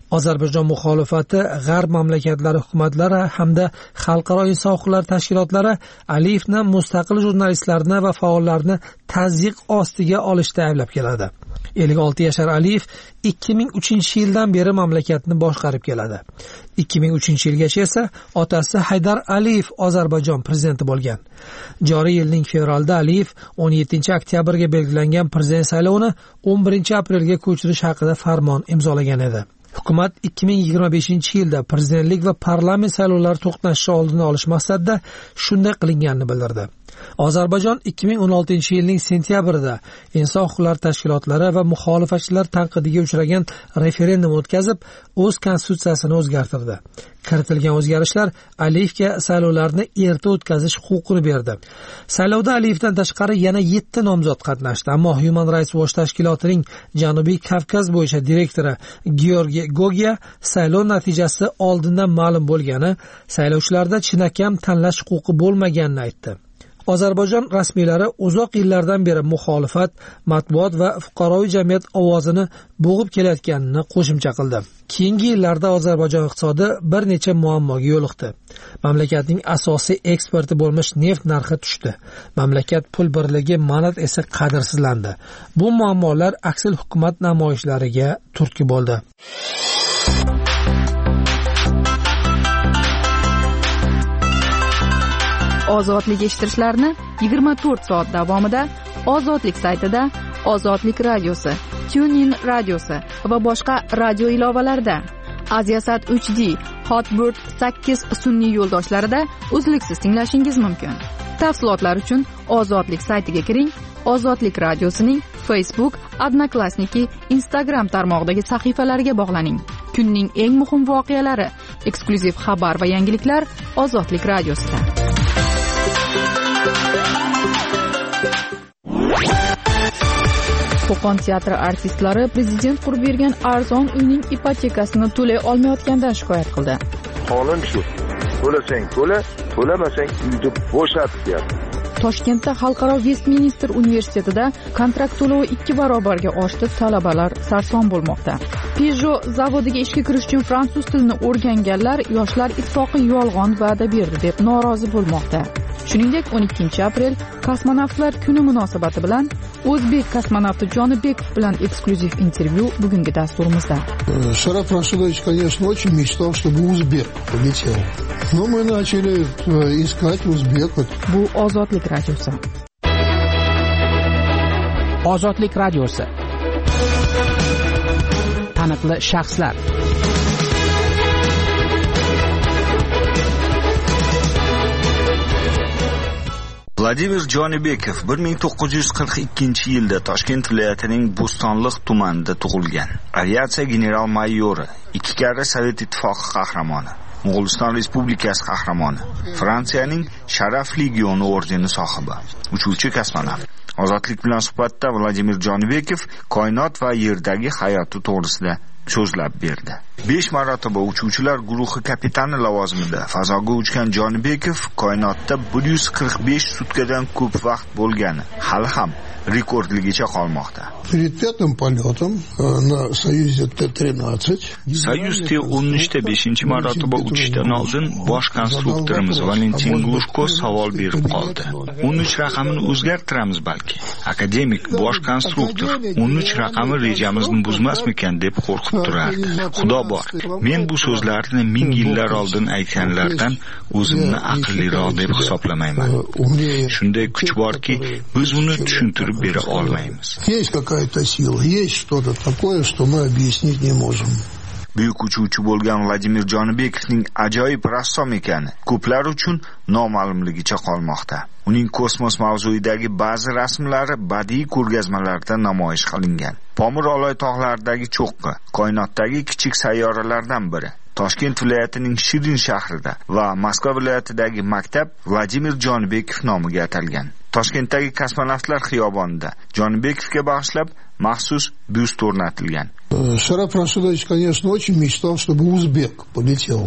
Ozarbayjon muxolifati, g'arb mamlakatlari hukumatlari hamda xalqaro inson huquqlari tashkilotlari Aliyevni mustaqil jurnalistlarni va faollarni tazyiq ostiga olishda ayblab keladi. ellik olti yashar Aliyev ikki ming uchinchi yildan beri mamlakatni boshqarib keladi. ikki ming uchinchi yilgacha esa otasi Haydar Aliyev Ozarbayjon prezidenti bo'lgan. Joriy yilning fevralida Aliyev o'n yettinchi oktyabrga belgilangan prezident saylovini o'n birinchi aprelga ko'chirish haqida farmon imzolagan edi. Hukumat ikki ming yigirma beshinchi yilda prezidentlik va parlament saylovlari to'qnashishi oldini olish maqsadida shunday qilinganini bildirdi. Ozarbayjon ikki ming o'n oltinchi yilning sentyabrida inson huquqlari tashkilotlari va muxolifatchilar tanqidiga uchragan referendum o'tkazib, o'z konstitutsiyasini o'zgartirdi. Kiritilgan o'zgarishlar Aliyevga saylovlarni erta o'tkazish huquqini berdi. Saylovda Aliyevdan tashqari yana yetti nomzod qatnashdi, ammo Human Rights Watch tashkilotining Janubiy Kavkaz bo'yicha direktori Georgiy Gogya saylov natijasi oldindan ma'lum bo'lgani, saylovchilarda chinakam tanlash huquqi bo'lmaganini aytdi. Ozarbayjon rasmiylari uzoq yillardan beri muxolifat, matbuot va fuqaroviy jamiyat ovozini bo'g'ib kelayotganini qo'shimcha qildi. Keyingi yillarda Ozarbayjon iqtisodi bir necha muammoga yo'liqdi. Mamlakatning asosiy eksporti bo'lmish neft narxi tushdi. Mamlakat pul birligi manat esa qadrsizlandi. Bu muammolar aksil hukumat namoyishlariga turtki bo'ldi. Ozodlik eshittirishlarni yigirma to'rt soat davomida Ozodlik saytida, Ozodlik radiosi, TuneIn radiosi va boshqa radio ilovalarida, Aziasat uch D, Hotbird sakkiz sun'iy yo'ldoshlarida uzluksiz tinglashingiz mumkin. Tafsilotlar uchun Ozodlik saytiga kiring. Ozodlik radiosining Facebook, Odnoklassniki, Instagram tarmog'idagi sahifalariga bog'laning. Kunning eng muhim voqealari, eksklyuziv xabar va yangiliklar Ozodlik radiosida. Qo'qon teatri artistlari prezident qurib bergan arzon uyning ipotekasini to'lay olmayotgandan shikoyat qildi. Qonun shu. To'lasang to'la, to'lamasang uyni bo'shat deyapti. Toshkentda Xalqaro Westminster universitetida kontrakt to'lovi ikki barobarga oshdi, talabalar sarson bo'lmoqda. Peugeot zavodiga ishga kirish uchun fransuz tilini o'rganganlar Yoshlar ittifoqi yolg'on va'da berdi deb norozi bo'lmoqda. Shuningdek, o'n ikkinchi aprel kosmonavtlar kuni munosabati bilan o'zbek kosmonavti Jonibekov bilan eksklyuziv intervyu bugungi dasturimizda. Sharaf Rashidovich, конечно, очень mечтал, чтобы узбек полетел. Но мы начали искать узбека. Bu Ozodlik radiosi. Ozodlik radiosi. Taniqli shaxslar. Vladimir Jonibekov bir ming to'qqiz yuz qirq ikkinchi yilda Toshkent viloyatining Bo'stonliq tumanida tug'ilgan. Aviatsiya general-mayori, ikki karra Sovet ittifoqi qahramoni, Mo'g'uliston Respublikasi qahramoni, Fransiyaning Sharaf legioni ordeni sohibi, uchuvchi kosmonavt. Ozodlik bilan suhbatda Vladimir Jonibekov koinot va yerdagi hayoti to'g'risida so'zlab berdi. besh marotaba uchuvchilar guruhi kapitani lavozimida fazoga uchgan Jonibekov koinotda bir yuz qirq besh sutkadan ko'p vaqt bo'lgani hali ham rekordligicha qolmoqda. Перед пятым полетом на Союзе Т тринадцать Soyuz T o'n uchda beshinchi marotaba uchishdan oldin bosh konstruktorimiz Valentin Glushko savol berib qoldi. o'n uch raqamini o'zgartiramiz balki. Akademik bosh konstruktor o'n uch raqami rejamizni buzmasmikan deb qo'rqib turardi. Xudo bor, men bu so'zlarni ming yillar oldin aytganlardan o'zimni aqlliroq deb hisoblamayman. Shunday kuch borki, biz uni tushuntirib bera olmaymiz. Есть какая-то сила, есть что-то такое, что мы объяснить не можем. Buyuk uchuvchi bo'lgan Vladimir Jonibekovning ajoyib rassom ekani ko'plar uchun noma'lumligicha qolmoqda. Uning kosmos mavzuidagi ba'zi rasmlari badiiy ko'rgazmalarda namoyish qilingan. Pomir Oloy tog'laridagi cho'qqi koinotdagi kichik sayyoralardan biri. Toshkent viloyatining Shirin shahrida va Moskva viloyatidagi maktab Vladimir Jonibekov nomiga atalgan. Toshkentdagi kosmonavtlar xiyobonida Jonibekovga bag'ishlab maxsus byust o'rnatilgan. Sharaf Rashidovich, конечно, очень мечтал, чтобы узбек полетел.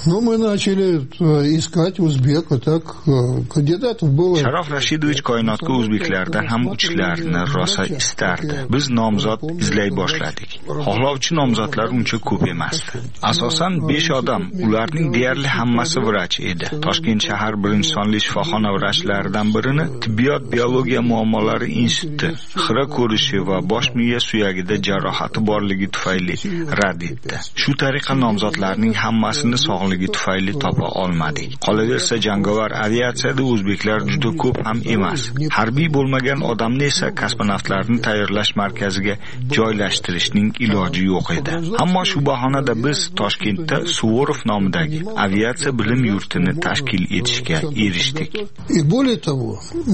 Ну, мы начали искать узбека, так кандидатов было. Sharof Rashidovich koinotga o'zbeklardan ham uchlarni rosa istardi. Biz nomzod izlay boshladik. Xohlovchi nomzodlar uncha ko'p emasdi. Asosan besh odam, ularning deyarli hammasi vrach edi. Toshkent shahar birinchi sonli shifoxona vrachlaridan birini tibbiyot biologiya muammolari instituti xira ko'rishi va bosh miya suyagida jarohati borligi tufayli rad etdi. Shu tariqa nomzodlarning hammasini sog'ligi tufayli topa olmadik. Qolaversa jangovar aviatsiyada o'zbeklar juda ko'p ham emas. Harbiy bo'lmagan odamni esa kosmonavtlarni tayyorlash markaziga joylashtirishning iloji yo'q edi. Ammo shu bahonada biz Toshkentda Suvorov nomidagi aviatsiya bilim yurtini tashkil etishga erishdik. И более того,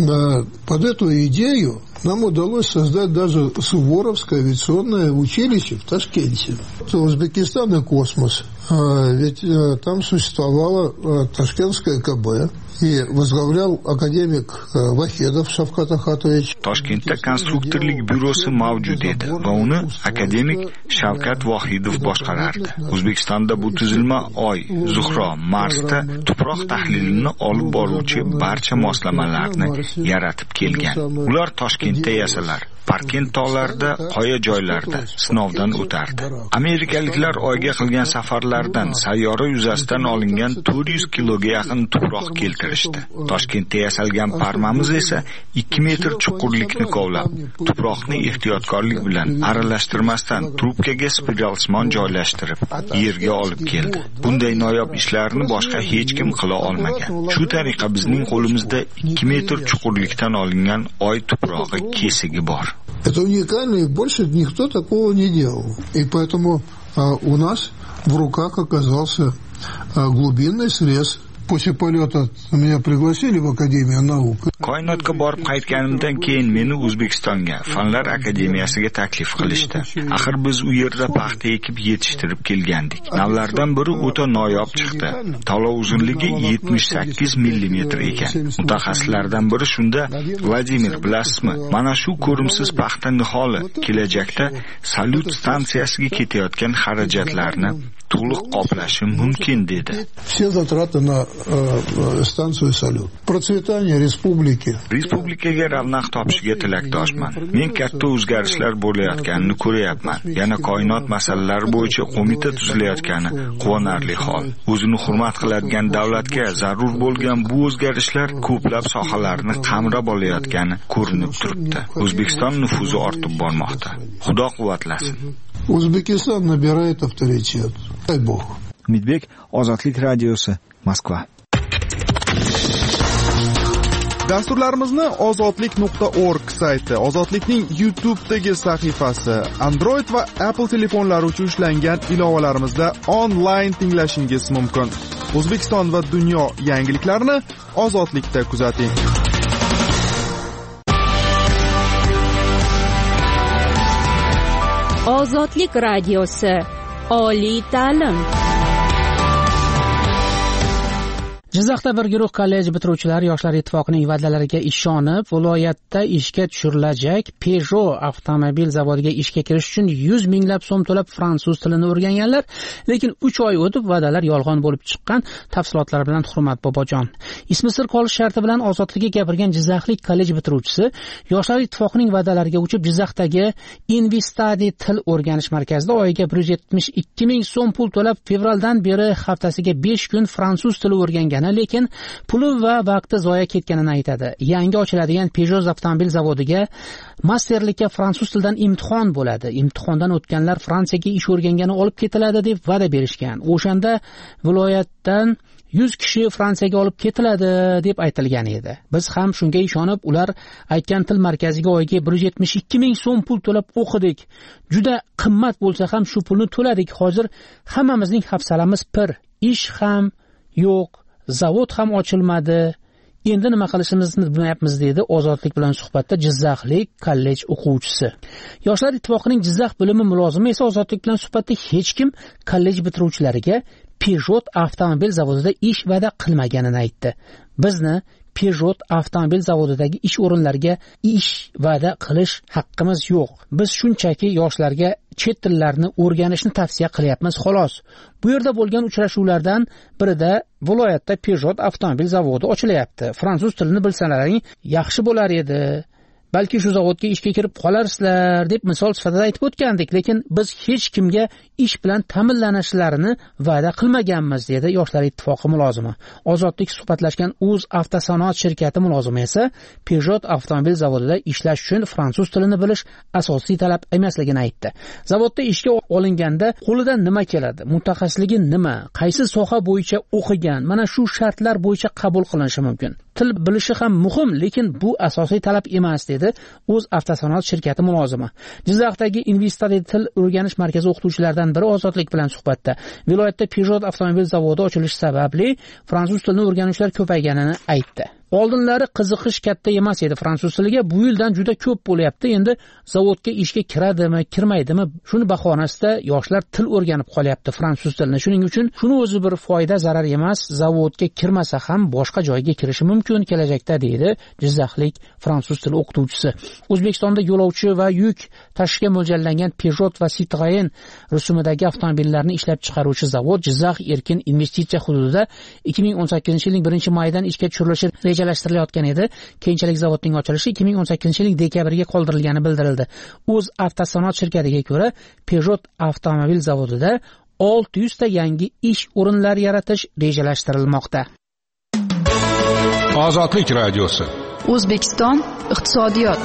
под эту идею нам удалось создать даже Суворовское авиационное училище в Ташкенте. Узбекистан и космос. Ведь там существовало Ташкентское КБ. И возглавлял академик Вахедов Шавкат Ахатович. Toshkentda konstruktorlik byurosi mavjud edi va uni akademik Shavkat Vohidov boshqarardi. O'zbekistonda bu tuzilma Oy, Zuhro, Marsda tuproq tahlilini olib boruvchi barcha moslamalarni yaratib kelgan. Ular Toshkentda yasalar. Parkent tog'larida, qoya joylarda sinovdan o'tardi. Amerikaliklar Oyga qilgan safarlardan sayyora yuzasidan olingan to'rt yuz kiloga yaqin tuproq keltirishdi. Toshkentda yasalgan parmamiz esa ikki metr chuqurlikni kovlab, tuproqni ehtiyotkorlik bilan aralashtirmasdan trubkaga spiralsimon joylashtirib, yerga olib keldi. Bunday noyob ishlarni boshqa hech kim qila olmagan. Shu tariqa bizning qo'limizda ikki metr chuqurlikdan olingan Oy tuprog'i kesigi bor. Это уникально, и больше никто такого не делал. И поэтому а, у нас в руках оказался а, глубинный срез. После полета меня пригласили в Академию наук. Koinotga borib qaytganimdan keyin meni O'zbekistonga Fanlar akademiyasiga taklif qilishdi. Axir biz u yerda paxta ekib yetishtirib kelgandik. Navlardan biri o'ta noyob chiqdi. Tolo uzunligi yetmish sakkiz millimetr ekan. Mutaxassislardan biri shunda: "Vladimir, bilasizmi, mana shu ko'rimsiz paxta niholi kelajakda Salyut stansiyasiga ketayotgan xarajatlarni to'liq qoplashi mumkin" dedi. Все затраты на станцию Салют. Процветание республики. Respublikaga ravnaq topishiga tilakdoshman. Men katta o'zgarishlar bo'layotganini ko'ryapman. Yana koinot masalalari bo'yicha qo'mita tuzilayotgani quvonarli hol. O'zini hurmat qiladigan davlatga zarur bo'lgan bu o'zgarishlar ko'plab sohalarni qamrab olayotgani ko'rinib turibdi. O'zbekiston nufuzi ortib bormoqda. Xudo quvvatlasin. O'zbekiston nabirает авторитет. Дай Бог. Umidbek, Ozodlik radiosi, Moskva. Dasturlarimizni ozodlik nuqta org sayti, Ozodlikning YouTube'dagi sahifasi, Android va Apple telefonlari uchun ishlangan ilovalarimizda onlayn tinglashingiz mumkin. O'zbekiston va dunyo yangiliklarini Ozodlikda kuzating. Ozodlik radiosi, oliy ta'lim. Jizzaxda bir guruh kollej bitiruvchilari Yoshlar ittifoqining va'dalariga ishonib, viloyatda ishga tushirilajak Peugeot avtomobil zavodiga ishga kirish uchun yuz minglab so'm to'lab fransuz tilini o'rganganlar, lekin uch oy o'tib va'dalar yolg'on bo'lib chiqqan. Tafsilotlar bilan Hurmat Bobojon. Ismi sir qolish sharti bilan ozodlikka gapirgan jizzaxlik kollej bitiruvchisi Yoshlar ittifoqining va'dalariga uchib Jizzaxdagi Invistadi til o'rganish markazida oyiga bir yuz yetmish ikki ming so'm pul to'lab fevraldan beri haftasiga besh kun fransuz tili o'rgangan, lekin puli va vaqti zoya ketganini aytadi. Yangi ochiladigan Peugeot avtomobil zavodiga masterlikka fransuz tilidan imtihon bo'ladi. Imtihondan o'tganlar Fransiyaga ish o'rgangani olib ketiladi deb va'da berishgan. O'shanda viloyatdan yuz kishi Fransiyaga olib ketiladi deb aytilgan edi. Biz ham shunga ishonib, ular aytgan til markaziga oyiga bir yuz yetmish ikki ming so'm pul to'lab o'qidik. Juda qimmat bo'lsa ham shu pulni to'ladik. Hozir hammamizning hafsalamiz pir. Ish ham yo'q, zavod ham ochilmadi. Endi nima qilishimizni bilmayapmiz dedi Ozodlik bilan suhbatda Jizzaxlik kollej o'quvchisi. Yoshlar ittifoqining Jizzax bo'limi mulozimi esa Ozodlik bilan suhbatda hech kim kollej bitiruvchilariga Peugeot avtomobil zavodida ish va'da qilmaganini aytdi. Bizni Peugeot avtomobil zavodidagi ish o'rinlariga ish va'da qilish haqqimiz yo'q. Biz shunchaki yoshlarga chet tillarini o'rganishni tavsiya qilyapmiz xolos. Bu yerda bo'lgan uchrashuvlardan birida viloyatda Peugeot avtomobil zavodi ochilyapti. Fransuz tilini bilsalaring yaxshi bo'lar edi. Balki shu zavodga ishga kirib qolarsizlar deb misol sifatida aytib o'tgandik, lekin biz hech kimga ish bilan ta'minlanishlarini va'da qilmaganmiz, dedi Yoshlar ittifoqi mulozimi. Ozodlik suhbatlashgan O'z avtosanoat shirkati mulozimi esa Peugeot avtomobil zavodida ishlash uchun fransuz tilini bilish asosiy talab emasligini aytdi. Zavodda ishga olinganda qo'lidan nima keladi, mutaxassisligi nima, qaysi soha bo'yicha o'qigan, mana shu shartlar bo'yicha qabul qilinishi mumkin. Til bilishi ham muhim, lekin bu asosiy talab emas, dedi O'z avtosanoat shirkati mulozimi. Jizzaxdagi Investida til o'rganish markazi o'qituvchilaridan biri Ozodlik bilan suhbatda viloyatda Peugeot avtomobil zavodi ochilishi sababli fransuz tilini o'rganuvchilar ko'payganini aytdi. Oldinlari qiziqish katta emas edi fransuz tiliga, bu yildan juda ko'p bo'lyapti. Endi zavodga ishga kiradimi, kirmaydimi, shuni bahonasida yoshlar til o'rganib qolyapti fransuz tilini. Shuning uchun shuni o'zi bir foyda zarar emas, zavodga kirmasa ham boshqa joyga kirishi mumkin kelajakda, deydi Jizzaxlik fransuz tili o'qituvchisi. O'zbekistonda yo'lovchi va yuk tashishga mo'ljallangan Peugeot va Citroen rusumidagi avtomobillarni ishlab chiqaruvchi zavod Jizzax erkin investitsiya hududida ikki ming o'n sakkizinchi yilning birinchi mayidan ishga tushirilishi rejalashtirilayotgan edi. Keyinchalik zavodning ochilishi ikki ming o'n sakkizinchi yilning dekabriga qoldirilgani bildirildi. O'z avtosanoat shirkatiga ko'ra, Peugeot avtomobil zavodida olti yuz ta yangi ish o'rinlari yaratish rejalashtirilmoqda. Ozodlik radiosi. O'zbekiston iqtisodiyot.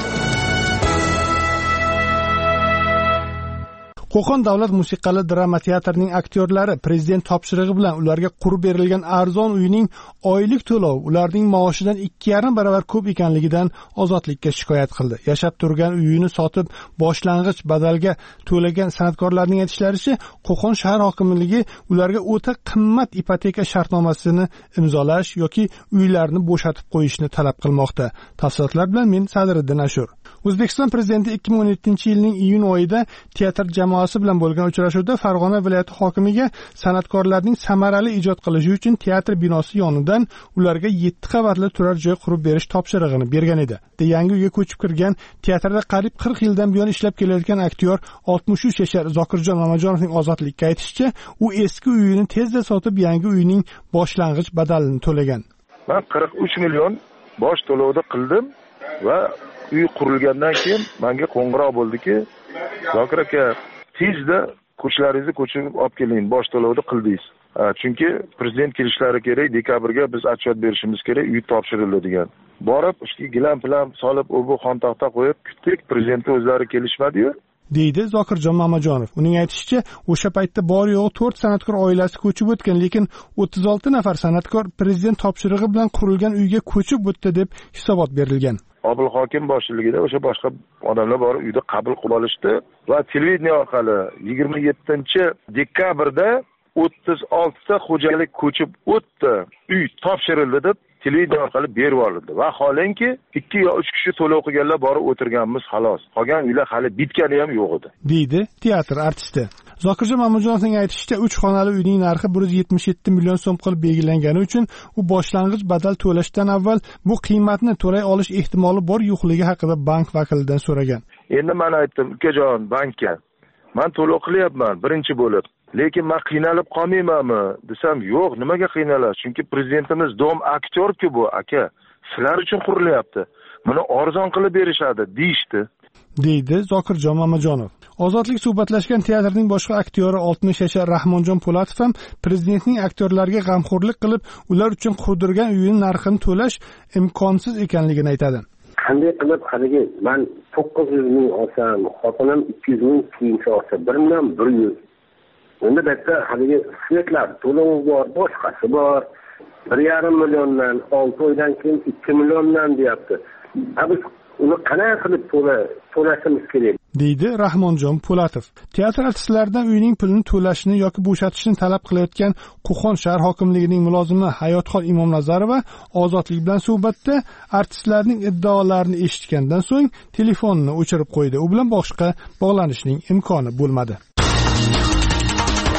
Qo'qon davlat musiqali drama teatrining aktyorlari prezident topshirig'i bilan ularga qurib berilgan arzon uyning oylik to'lov ularning maoshidan ikki yarim barobar ko'p ekanligidan Ozodlikka shikoyat qildi. Yashab turgan uyini sotib boshlang'ich badalga to'lagan san'atkorlarning aytishlaricha, Qo'qon shahar hokimligi ularga o'ta qimmat ipoteka shartnomasini imzolash yoki uylarni bo'shatib qo'yishni talab qilmoqda. Tafsilotlar bilan men Sadriddin Ashur. O'zbekiston prezidenti ikki ming o'n yettinchi yilning iyun oyida teatr jamoasi bilan bo'lgan uchrashuvda Farg'ona viloyati hokimiga san'atkorlarning samarali ijod qilishi uchun teatr binosi yonidan ularga yetti qavatli turar joy qurib berish topshirig'ini bergan edi. Yangi uyga ko'chib kirgan teatrda qariyb qirq yildan buyon ishlab kelayotgan aktyor oltmish uch yashar Zokirjon Mamajonovning Ozodlikka aytishicha, u eski uyini tezda sotib yangi uyning boshlang'ich badalini to'lagan. Men qirq uch million bosh to'lovni qildim va uy qurilgandan keyin menga qo'ng'iroq bo'ldiki, Zokir aka, tezda ko'chlaringizni ko'chirib olib keling, bosh to'lovni qildingiz. Chunki prezident kelishlari kerak, dekabrga biz otchet berishimiz kerak, uy topshirildi degan. Borib, ishga gilam bilan solib, u bu xontaxta qo'yib kutdik, prezidentning o'zlari kelishmadi-yu, deydi Zokirjon Mamajonov. Uning aytishicha, o'sha paytda bor yo'q to'rt san'atkor oilasi ko'chib o'tgan, lekin o'ttiz olti nafar san'atkor prezident topshirig'i bilan qurilgan uyga ko'chib o'tdi deb hisobot berilgan. Obul hokim boshchiligida o'sha boshqa odamlar borib uyda qabul qilib olishdi va televideniya orqali yigirma yettinchi dekabrda o'ttiz olti ta xo'jalik ko'chib o'tdi, uy topshirildi deb televideniya orqali berib olindi. Va holanki ikki yo uch kishi to'lov qilganlar borib o'tirganmiz xolos. Qolgan uylar hali bitgani ham yo'q edi, deydi teatr artisti. Zokirjon Mamajonovning aytishicha, uch xonali uyning narxi bir yuz yetmish yetti million so'm qilib belgilangani uchun u boshlang'ich badal to'lashdan avval bu qiymatni to'lay olish ehtimoli bor yo'qligi haqida bank vakilidan so'ragan. Endi men aytdim, ukajon, bankka men to'lov qilyapman birinchi bo'lib, lekin men qiynalib qolmaymanmi desam, yo'q, nimaga qiynalasiz? Chunki prezidentimiz dom aktyor-ku bu, aka. Sizlar uchun qurilyapti. Buni arzon qilib berishadi, deyishdi, deydi Zokirjon Mamajonov. Ozodlik suhbatlashgan teatrning boshqa aktyori oltmish yashar Rahmonjon Po'latov ham prezidentning aktyorlarga g'amxo'rlik qilib, ular uchun qurdirgan uyining narxini to'lash imkonsiz ekanligini aytadi. Qanday qilib haligi men to'qqiz yuz ming olsam, xotinim ikki yuz ming keyincha olsa, bir million bir yuz. Unda bitta haligi svetlar to'lovi bor, boshqasi bor. bir yarim milliondan olti oydan keyin ikki milliondan deyapti. Biz uni qanday qilib to'la to'lashimiz kerak, deydi Rahmonjon Po'latov. Teatr artistlaridan uyning pulini to'lashni yoki bo'shatishni talab qilayotgan Qo'qon shahar hokimligining mulozimi Hayotxon Imomnazarova Ozodlik bilan suhbatda artistlarning iddaolarini eshitgandan so'ng telefonini o'chirib qo'ydi. U bilan boshqa bog'lanishning imkoni bo'lmadi.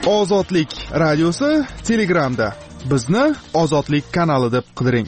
Ozodlik radiosi Telegramda. Bizni Ozodlik kanali deb qidiring.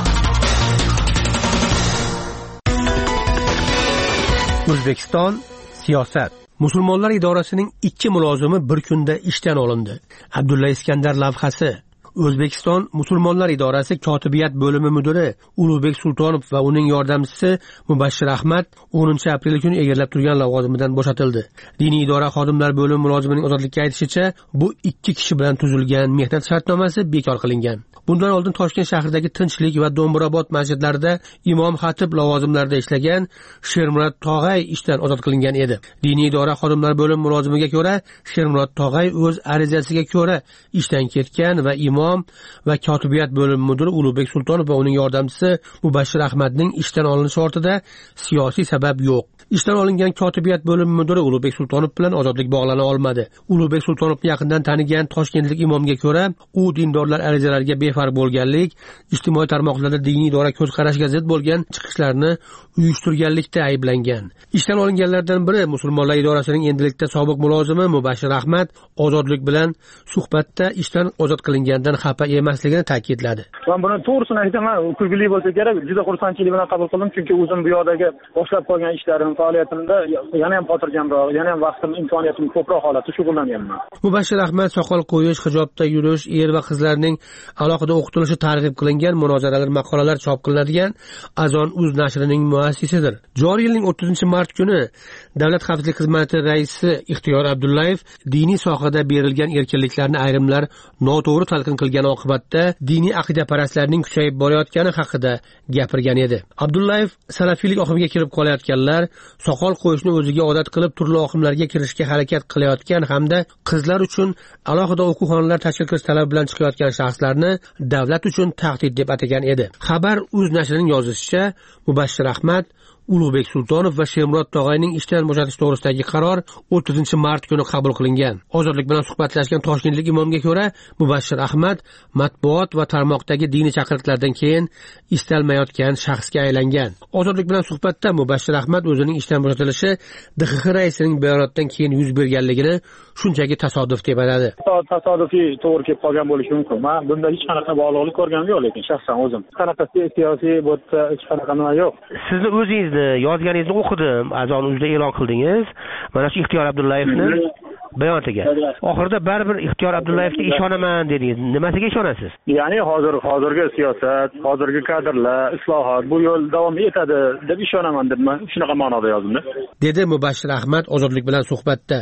O'zbekiston siyosat. Musulmonlar idorasining ikki mulozimi bir kunda ishdan olindi. Abdulla Iskandar lavhasi. O'zbekiston Musulmonlar idorasi kotibiyat bo'limi mudiri Ulug'bek Sultonov va uning yordamchisi Mubashshir Ahmad o'ninchi aprel kuni egallab turgan lavozimidan bo'shatildi. Diniy idora xodimlar bo'limi mulozimining ozodlikka aytishicha, bu ikki kishi bilan tuzilgan mehnat shartnomasi bekor qilingan. Bundan oldin Toshkent shahridagi Tinchlik va Do'mbirobod masjidlarida imom xatib lavozimlarida ishlagan Shermurod Tog'ay ishdan ozod qilingan edi. Diniy idora xodimlar bo'limi mulozimiga ko'ra, Shermurod Tog'ay o'z arizasiga ko'ra ishdan ketgan va imom va kotibiyat bo'limi mudiri Ulug'bek Sultonov va uning yordamchisi Mubashshir Ahmadning ishdan olinishi ortida siyosiy sabab yo'q. Ishdan olingan kotibiyat bo'limi mudiri Ulug'bek Sultonov bilan ozodlik bog'lana olmadi. Ulug'bek Sultonovni yaqindan tanigan toshkentlik imomga ko'ra, u dindorlar arizalariga befarq bo'lganlik, ijtimoiy tarmoqlarda diniy idora ko'z qarashiga zid bo'lgan chiqishlarni uyushtirganlikda ayblangan. Ishdan olinganlardan biri Musulmonlar idorasining endilikda sobiq mulozimi Mubashshir Ahmad ozodlik bilan suhbatda ishdan ozod qilingandan xafa emasligini ta'kidladi. Men buni to'g'risini aytaman, kulgili bo'lsa kerak, juda xursandchilik bilan qabul qildim, chunki o'zim bu yoqdagi boshlab qolgan ishlarim, faoliyatimda yana ham xotirjamroq, yana ham vaqtim, imkoniyatim ko'proq holatda shug'ullanyapman. Mubashshir Ahmad soqol qo'yish, hijobda yurish, er va qizlarning alohida o'qitilishi targ'ib qilingan munozaralar, maqolalar chop qilinadigan Azon uz nashrining muassisidir. Joriy yilning o'ttizinchi mart kuni Davlat xavfsizlik xizmati raisi Ixtiyor Abdullayev diniy sohada berilgan erkinliklarni ayrimlar noto'g'ri talqin qilgani oqibatda diniy aqidaparastlarning kuchayib borayotgani haqida gapirgan edi. Abdullayev salafiylik oqimiga kirib qolayotganlar, soqol qo'yishni o'ziga odat qilib turli oqimlarga kirishga harakat qilayotgan hamda qizlar uchun alohida o'quv-xonalar tashkil qilish talabi bilan chiqayotgan shaxslarni davlat uchun tahdid deb atagan edi. Xabar uz nashrining yozishicha, Mubashshir Ahmad, Ulug'bek Sultonov va Shermurod Tog'ayning ishdan bo'shatish to'g'risidagi qaror o'ttizinchi mart kuni qabul qilingan. Ozodlik bilan suhbatlashgan toshkentlik imomga ko'ra, Mubashshir Ahmad matbuot va tarmoqdagi diniy chaqiriqlardan keyin istalmayotgan shaxsga aylangan. Ozodlik bilan suhbatda Mubashshir Ahmad o'zining ishdan bo'shatilishi D X X raisining bayonotidan keyin yuz berganligini shunchaki tasodif deb atadi. Tasodifiy to'g'ri kelib qolgan bo'lishi mumkin. Men bunda hech qanaqa bog'liqlik ko'rganim yo'q, lekin shaxsan o'zim qanaqa siyosiy bo'tsa hech qanaqa nima yo'q. Sizni o'zingiz yozganingizni o'qidim, Azon uzda e'lon qildingiz. Mana shu Ixtiyor Abdullayevni bayonotiga. Oxirida baribir Ixtiyor Abdullayevga ishonaman dedingiz. Nimasiga ishonasiz? Ya'ni hozir hozirgi siyosat, hozirgi kadrlar, islohot bu yo'l davom etadi deb ishonaman deb men shunaqa ma'noda yozdim. Dedi Mubashshir Ahmad ozodlik bilan suhbatda.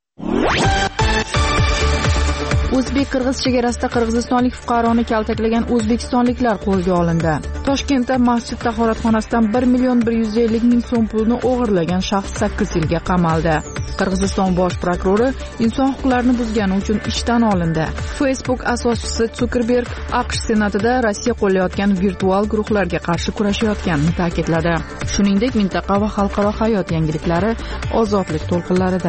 O'zbek-qirg'iz chegarasida qirg'izistonlik fuqaroni kaltaklagan o'zbekistonliklar qo'lga olindi. Toshkentda masjid tahoratxonasidan bir million bir yuz ellik ming so'm pulni o'g'irlagan shaxs sakkiz yilga qamaldi. Qirg'iziston bosh prokurori inson huquqlarini buzgani uchun ishdan olindi. Facebook asoschisi Zuckerberg AQSh senatida Rossiya qo'llayotgan virtual guruhlarga qarshi kurashayotganini ta'kidladi. Shuningdek, mintaqa va xalqaro hayot yangiliklari ozodlik to'lqinlarida.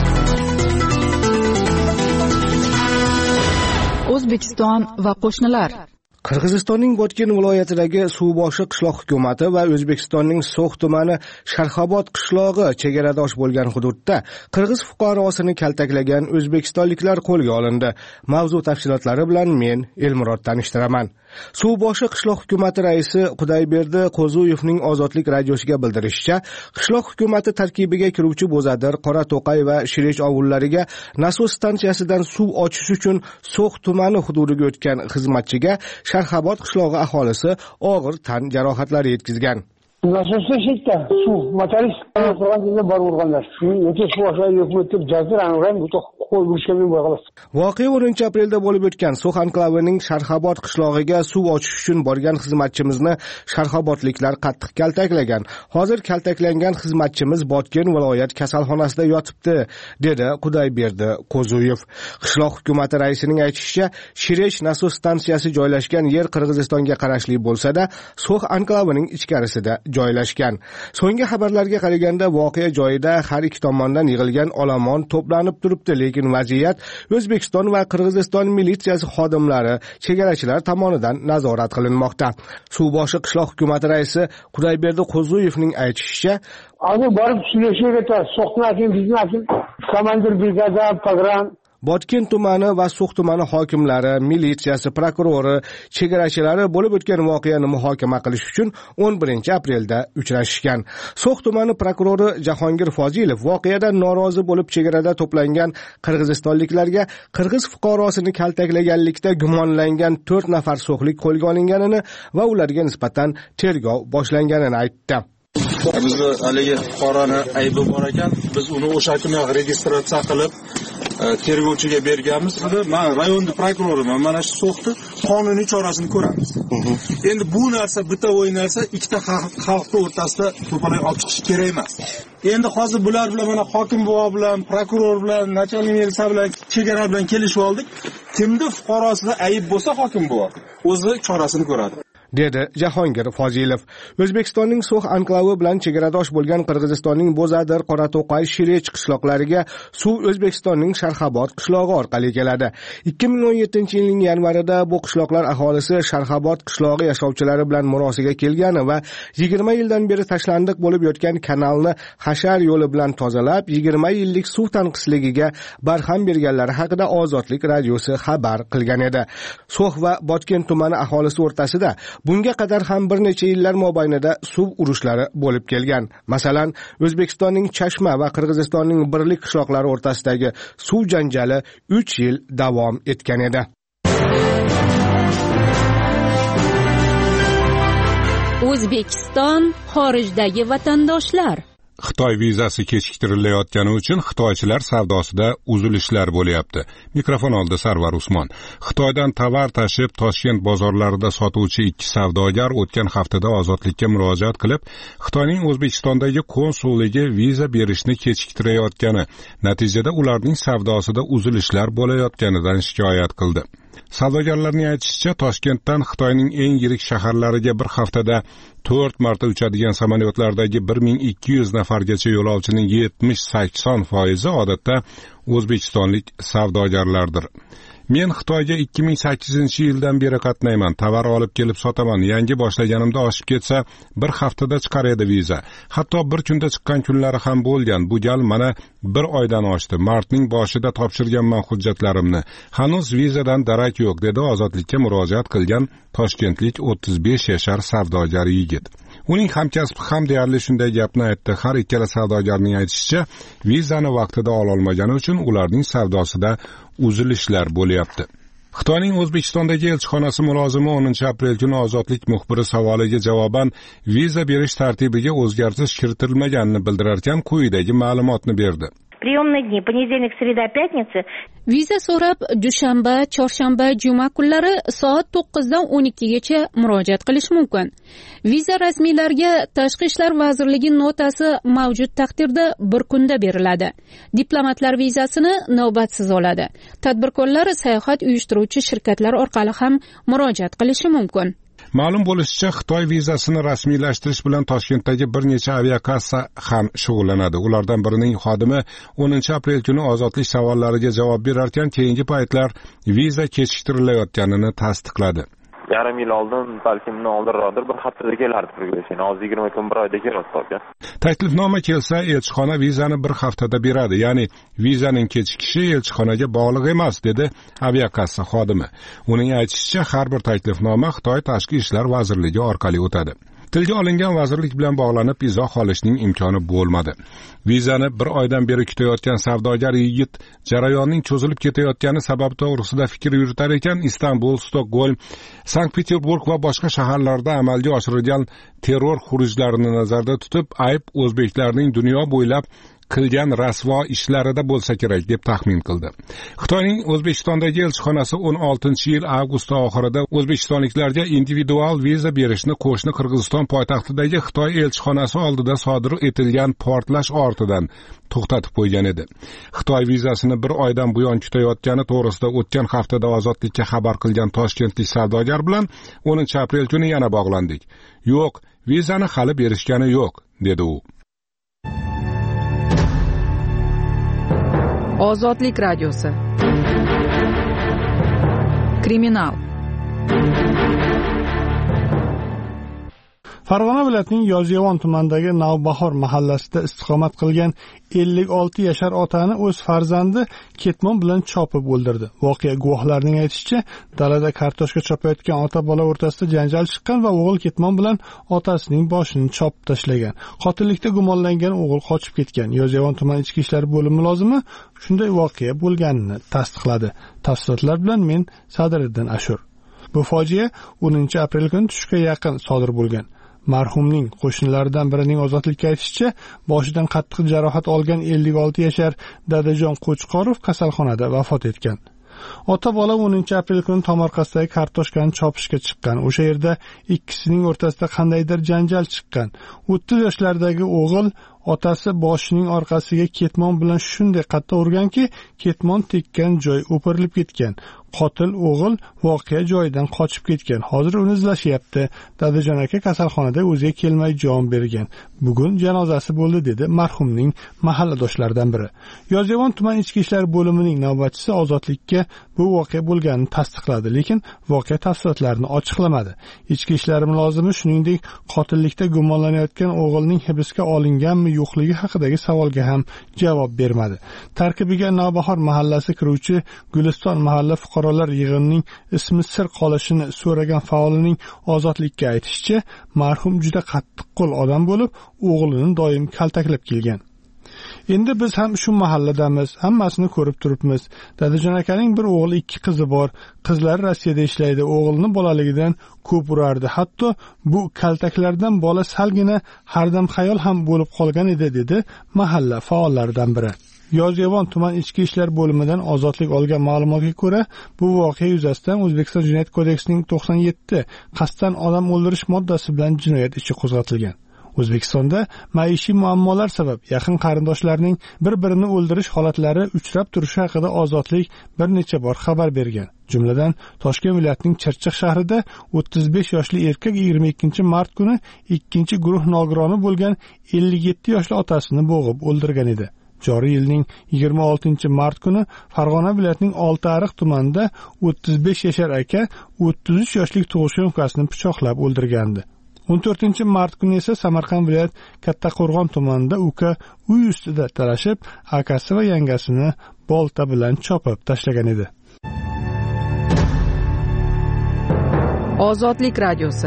O'zbekiston va qo'shnilar. Qirg'izistonning Botken viloyatidagi Suvboshi qishloq hukumati va O'zbekistonning So'x tumani Sharxobod qishlog'i chegaradosh bo'lgan hududda qirg'iz fuqarosini kaltaklagan o'zbekistonliklar qo'lga olindi. Mavzu tafsilotlari bilan men Elmurod tanishtiraman. Suvboshi qishloq hukumati raisi Qudayberdi Qo'zuyevning Ozodlik radiosiga bildirishicha, qishloq hukumati tarkibiga kiruvchi Bo'zadir, Qorato'qay va Shirish ovullariga nasos stansiyasidan suv ochish uchun So'x tumani hududiga o'tgan xizmatchiga Sharxobod qishlog'i aholisi og'ir tan jarohatlari yetkazgan. Nasosda shekta suv motorist qilgan bor urganlar. Shuning o'ta suv aşağı yo'qmi deb jazirani uran bu qo'l urishgan bo'lgan. Voqea o'ninchi aprelda bo'lib o'tgan So'x anklavining Sharxobod qishlog'iga suv ochish uchun borgan xizmatchimizni sharxobodliklar qattiq kaltaklagan. Hozir kaltaklangan xizmatchimiz Botken viloyat kasalxonasida yotibdi, dedi Qudayberdi Qo'zuyev. Qishloq hukumati raisining aytishicha, Shiresh nasos stansiyasi joylashgan yer Qirg'izistonga qarashli bo'lsa-da, So'x anklavining ichkarisida joylashgan. So'nggi xabarlarga qaraganda voqea joyida har ikki tomondan yig'ilgan olomon to'planib turibdi, lekin vaziyat O'zbekiston va Qirg'iziston militsiyasi xodimlari, chegarachilar tomonidan nazorat qilinmoqda. Suvboshi qishloq hukumati raisi Qudayberdi Qo'zuyevning aytishicha, "Ani borib Shireshga So'xnakin, biznakin, komandir brigada, program Botken tumani va So'x tumani hokimlari, militsiyasi, prokurori, chegarachilari bo'lib o'tgan voqeani muhokama qilish uchun o'n birinchi aprelda uchrashishgan. So'x tumani prokurori Jahongir Fozilov voqeadan norozi bo'lib chegarada to'plangan qirg'izistonliklarga qirg'iz fuqarosini kaltaklaganlikda gumonlangan to'rt nafar so'xlik qo'lga olinganini va ularga nisbatan tergov boshlanganini aytdi. Bizni haligi fuqaroni aybi bor ekan, biz uni o'sha kuni registratsiya qilib tergovchiga berganmiz. Men rayonning prokuroriman. Mana shu so'xni qonuniy chorasini ko'ramiz. Endi bu narsa bitta o'yin narsa ikkita xalqning o'rtasida to'polay olib chiqish kerak emas. Endi hozir bular bilan mana hokim buva bilan, prokuror bilan, начальник militsiya bilan, chegara bilan kelishib oldik. Kimda fuqarosida ayib bo'lsa hokim buva o'zi chorasini ko'radi, dedi Jahongir Fozilov. O'zbekistonning So'x anklavi bilan chegaradosh bo'lgan Qirg'izistonning Bo'zadir, Qorato'qay, Shirech qishloqlariga suv O'zbekistonning Sharxabod qishlog'i orqali keladi. ikki ming o'n yettinchi yilning yanvarida bu qishloqlar aholisi Sharxabod qishlog'i yashovchilari bilan murosiga kelgani va yigirma yildan beri tashlandiq bo'lib yotgan kanalni hashar yo'li bilan tozalab, yigirma yillik suv tanqisligiga barham berganlari haqida Ozodlik radiosi xabar qilgan edi. So'x va Botken tumani aholisi o'rtasida bunga qadar ham bir necha yillar mobaynida suv urushlari bo'lib kelgan. Masalan, O'zbekistonning Chashma va Qirg'izistonning Birlik qishloqlari o'rtasidagi suv janjali uch yil davom etgan edi. O'zbekiston xorijdagi vatandoshlar. Xitoy vizasi kechiktirilayotgani uchun xitoychilar savdosida uzilishlar bo'lyapti. Mikrofon oldi Sarvar Usmon. Xitoydan tovar tashib Toshkent bozorlarida sotuvchi ikki savdogar o'tgan haftada ozodlikka murojaat qilib, Xitoyning O'zbekistondagi konsulligi viza berishni kechiktirayotgani, natijada ularning savdosida uzilishlar bo'layotganidan shikoyat qildi. Savdogarlarning aytishicha, Toshkentdan Xitoyning eng yirik shaharlariga bir haftada to'rt marta uchadigan samolyotlardagi bir ming ikki yuz nafargacha yo'lovchining yetmish sakson foizi odatda o'zbekistonlik savdogarlardir. Men Xitoyga ikki ming sakkizinchi yildan beri qatnayman, tovar olib kelib sotaman. Yangi boshlaganimda oshib ketsa, bir haftada chiqar edi viza. Hatto bir kunda chiqqan kunlari ham bo'lgan. Bu gal mana bir oydan oshdi. Martning boshida topshirganman hujjatlarimni. Hanuz vizadan darak yo'q, dedi ozodlikka murojaat qilgan toshkentlik o'ttiz besh yashar savdogar yigit. Uning hamkasbi ham deyarli shunday gapni aytdi. Har ikkala savdogarning aytishicha, vizani vaqtida ola olmagani uchun ularning savdosida uzilishlar bo'lyapti. Xitoyning O'zbekistondagi elchixonasi mulozimi o'ninchi aprel kuni Ozodlik muxbiri savoliga javoban viza berish tartibiga o'zgartirish kiritilmaganini bildirarkan, quyidagi ma'lumotni berdi. Приемные дни понедельник, среда, пятница. Viza so'rab dushanba, chorshanba, juma kunlari soat to'qqizdan o'n ikkigacha murojaat qilish mumkin. Viza rasmiylarga Tashqi ishlar vazirligi notasi mavjud taqdirda bir kunda beriladi. Diplomatlar vizasini navbatsiz oladi. Tadbirkorlar sayohat uyushtiruvchi shirkatlar orqali ham murojaat qilishi mumkin. Ma'lum bo'lishicha, Xitoy vizasini rasmiylashtirish bilan Toshkentdagi bir necha aviakassa ham shug'ullanadi. Ulardan birining xodimi o'ninchi aprel kuni ozodlik savollariga javob berarkan, keyingi paytlar viza kechiktirilayotganini tasdiqladi. Yarim yil oldin, balki bundan oldinroqdir, bir haftada kelardi Qirg'iziston. Hozir yigirma kun bir oyda keladi aka. Taklifnoma kelsa, elchixona vizani bir haftada beradi. Ya'ni vizaning kechikishi elchixonaga bog'liq emas, dedi aviakassa xodimi. Uning aytishicha, har bir taklifnoma Xitoy Tashqi ishlar vazirligi orqali o'tadi. Tilga olingan vazirlik bilan bog'lanib izoh olishning imkoni bo'lmadi. Vizani bir oydan beri kutayotgan savdogar yigit jarayonning cho'zilib ketayotgani sababi to'g'risida fikr yuritar ekan, Istanbul, Stokgolm, Sankt-Peterburg va boshqa shaharlarda amalga oshirilgan terror xurujlarini nazarda tutib, ayb o'zbeklarning dunyo bo'ylab qilgan rasvo ishlarida bo'lsa kerak deb taxmin qildi. Xitoyning O'zbekistondagi elchixonasi o'n oltinchi yil avgust oxirida o'zbekistonliklarga individual viza berishni qo'shni Qirg'iziston poytaxtidagi Xitoy elchixonasi oldida sodir etilgan portlash ortidan to'xtatib qo'ygan edi. Xitoy vizasini bir oydan buyon kutayotgani to'g'risida o'tgan haftada ozodlikka xabar qilgan toshkentlik savdogar bilan o'ninchi aprel kuni yana bog'landik. Yo'q, vizani hali berishgani yo'q, dedi u. Ozodlik radiosi. Kriminal. Farg'ona viloyatining Yozyovon tumanidagi Navbahor mahallasida istiqomat qilgan ellik olti yashar otani o'z farzandi ketmon bilan chopib o'ldirdi. Voqea guvohlarining aytishicha, dalada kartoshka chopayotgan ota-bola o'rtasida janjal chiqqan va o'g'il ketmon bilan otasining boshini chopib tashlagan. Qotillikda gumonlangan o'g'il qochib ketgan. Yozyovon tuman ichki ishlar bo'limi mulozimi shunday voqea bo'lganini tasdiqladi. Tafsilotlar bilan men Sadiriddin Ashur. Bu fojia o'ninchi aprel kuni tushga yaqin sodir bo'lgan. Marhumning qo'shnilaridan birining ozodlikka aytishicha, boshidan qattiq jarohat olgan ellik olti yashar Dadajon Qo'chqorov kasalxonada vafot etgan. Ota-bola o'ninchi aprel kuni tomorqasidagi kartoshkani chopishga chiqqan. O'sha yerda ikkisining o'rtasida qandaydir janjal chiqqan. o'ttiz yoshlardagi o'g'il otasi boshining orqasiga ketmon bilan shunday qattiq urganki, ketmon tekkan joy o'pirilib ketgan. Qotil o'g'il voqea joyidan qochib ketgan. Hozir uni izlashyapti. Dadajon aka kasalxonada o'ziga kelmay jon bergan. Bugun janozasi bo'ldi, dedi marhumning mahalladoshlaridan biri. Yozyovon tuman ichki ishlar bo'limining navbatchisi ozodlikka bu voqea bo'lganini tasdiqladi, lekin voqea tafsilotlarini ochiqlamadi. Ichki ishlar mulozimi shuningdek qotillikda gumonlanayotgan o'g'ilning hibsga olinganmi yo'qligi haqidagi savolga ham javob bermadi. Tarkibiga Navbahor mahallasi kiruvchi Guliston mahalla fuqarolar yig'inining ismi sir qolishini so'ragan faolining ozodlikka aytishicha, marhum juda qattiq qo'l odam bo'lib, o'g'lini doim kaltaklab kelgan. Endi biz ham shu mahalladamiz, hammasini ko'rib turibmiz. Dadajon akaning bir o'g'li, ikki qizi bor. Qizlari Rossiyada ishlaydi. O'g'lini bolaligidan ko'p urardi. Hatto bu kaltaklardan bola salgina hardam xayol ham bo'lib qolgan edi, dedi mahalla faollaridan biri. Yozyovon tuman ichki ishlar bo'limidan ozodlik olgan ma'lumotga ko'ra, bu voqea yuzasidan O'zbekiston Jinoyat kodeksining to'qson yetti qasddan odam o'ldirish moddasi bilan jinoyat ishi qo'zg'atilgan. O'zbekistonda maishiy muammolar sabab yaqin qarindoshlarning bir-birini o'ldirish holatlari uchrab turishi haqida ozodlik bir necha bor xabar bergan. Jumladan, Toshkent viloyatining Chirchiq shahrida o'ttiz besh yoshli erkak yigirma ikkinchi mart kuni ikkinchi guruh nogironi bo'lgan ellik yetti yoshli otasini bo'g'ib o'ldirgan edi. Joriy yilning yigirma oltinchi mart kuni Farg'ona viloyatining Oltiariq tumanida o'ttiz besh yashar aka o'ttiz uch yoshli tug'ishgan ukasini pichoqlab o'ldirgandi. o'n to'rtinchi mart kuni esa Samarqand viloyat Kattaqo'rg'on tumanida uka uy ustida talashib, akasi va yangasini bolta bilan chopib tashlagan edi. Ozodlik radiosi.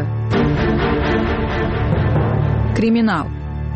Kriminal.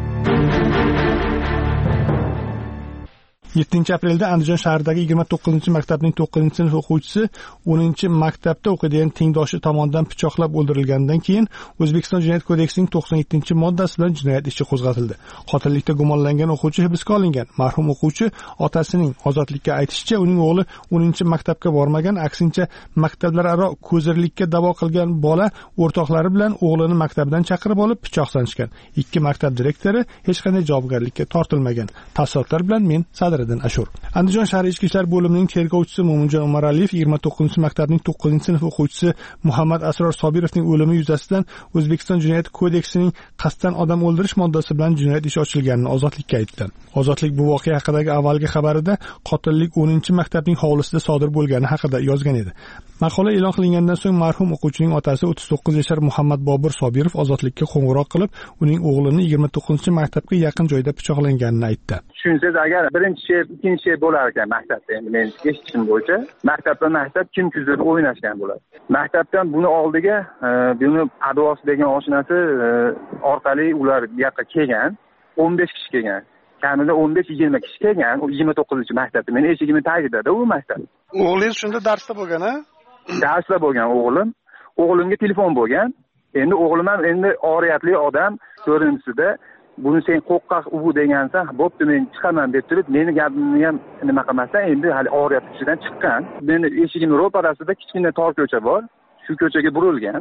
yettinchi aprelda Andijon shahridagi yigirma to'qqizinchi maktabning to'qqizinchi sinf o'quvchisi o'ninchi maktabda o'qiydigan tengdoshi tomonidan pichoqlab o'ldirilgandan keyin O'zbekiston Jinoyat kodeksining to'qson yettinchi moddasi bilan jinoyat ishi qo'zg'atildi. Qotillikda gumonlangan o'quvchi hibsga olingan. Marhum o'quvchi otasining ozodlikka aytishicha, uning o'g'li o'ninchi maktabga bormagan, aksincha maktablararo ko'zirlikka da'vo qilgan bola o'rtoqlari bilan o'g'lini maktabdan chaqirib olib pichoq sanchgan. Ikki maktab direktori hech qanday javobgarlikka tortilmagan. Tafsilotlar bilan men Sadiriddin Ashur. Andijon shahar ichki ishlar bo'limining tergovchisi Mo'minjon Umaraliyev yigirma to'qqizinchi maktabning to'qqizinchi sinf o'quvchisi Muhammad Asror Sobirovning o'limi yuzasidan O'zbekiston Jinoyat kodeksining qasddan odam o'ldirish moddasi bilan jinoyat ishi ochilganini ozodlikka aytdi. Ozodlik bu voqea haqidagi avvalgi xabarida qotillik o'ninchi maktabning hovlisida sodir bo'lgani haqida yozgan edi. Maqola e'lon qilingandan so'ng marhum o'quvchining otasi o'ttiz to'qqiz yashar Muhammad Bobur Sobirov ozodlikka qo'ng'iroq qilib, uning o'g'lini yigirma to'qqizinchi maktabga yaqin joyda pichoqlanganini aytdi. Tushunsangiz, agar birinchi shay, ikkinchi shay bo'lar ekan maktabda, endi men eshitishim bo'yicha, maktabda maktab kim kuzatib o'ynashgan bo'ladi. Maktabdan buni oldiga, buni Advos degan oshnasi orqali ular bu yoqqa kelgan, o'n besh kishi kelgan. Kamida o'n besh yigirma kishi kelgan, u yigirma to'qqizinchi maktabda. Men eshigimni tagida-da u maktab. O'g'lingiz shunda darsda bo'lgan-a? Darsda bo'lgan o'g'lim. O'g'limga telefon bo'lgan. Endi o'g'lim ham endi oriyatli odam ko'rinisida, buni sen qo'qqaq u degansan, bo'pti men chiqaman deb turib, meni gapimni ham nima qilmasdan endi hali oriyat ichidan chiqqan. Meni eshigim ro'parasida kichkina tor ko'cha bor. Shu ko'chaga burilgan.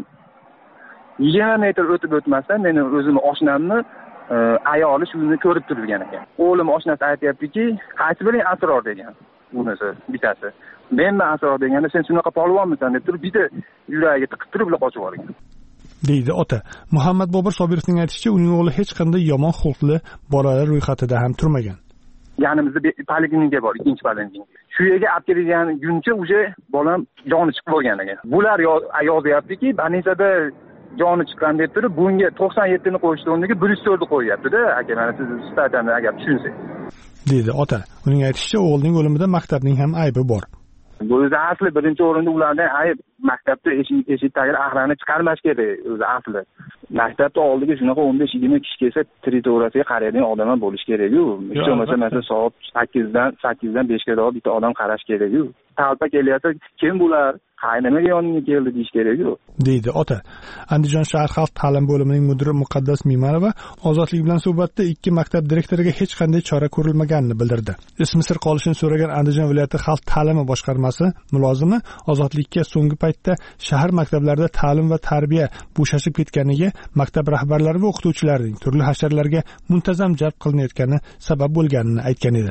yigirma metr o'tib o'tmasdan meni o'zimni oshnamni ayoli shuni ko'rib turgan ekan. O'g'lim oshnasi aytayaptiki, qaysi biring Asror degan. Bunisi bitasi. Men men Asror deganda sen shunaqa polvonmisan deb turib, bitta yuragiga tiqib turib qochib olgan. deydi ota. Muhammad Bobur Sobirovning aytishicha, uning o'g'li hech qanday yomon xulqli bolalar ro'yxatida ham turmagan. Yanimizda poliklinika bor, ikkinchi poliklinika. Shu yerga olib kelgan kuncha o'sha bolam joni chiqib bo'lgan ekan. Bular yozyaptiki, Banisada joni chiqqan deb turib bunga to'qson yettini qo'yishni o'rniga bir yuz to'rtni qo'yyapti-da. Aka, mana siz statani agar tushunsangiz. Dedi ota. Uning aytishicha, o'g'lining o'limida maktabning ham aybi bor. Bu o'zi asli birinchi o'rinda ulardan ayb maktabda eshik tagiga axlarni chiqarmash kerak o'zi asli. Maktabda oldiga shunaqa o'n besh yigirma kishi kelsa teritoriyasiga qaraydigan odamlar bo'lish kerak-ku. Hech bo'lmasa masalan soat sakkizdan sakkizdan beshga qadar bitta odam qarash kerak-ku. Talpa kelyapsa, kim bular? Qaynimaga yoningga keldi deyish kerak-ku. Deydi ota. Andijon shahar xalq ta'lim bo'limining mudiri Muqaddas Mimarova Ozodlik bilan suhbatda ikki maktab direktoriga hech qanday chora ko'rilmaganini bildirdi. Ismi sir qolishini so'ragan Andijon viloyati xalq ta'limi boshqarmasi mulozimi Ozodlikka so'nggi paytda shahar maktablarida ta'lim va tarbiya bo'shashib ketganiga, maktab rahbarlari va o'qituvchilarning turli hasharlarga muntazam jalb qilinayotgani sabab bo'lganini aytgan edi.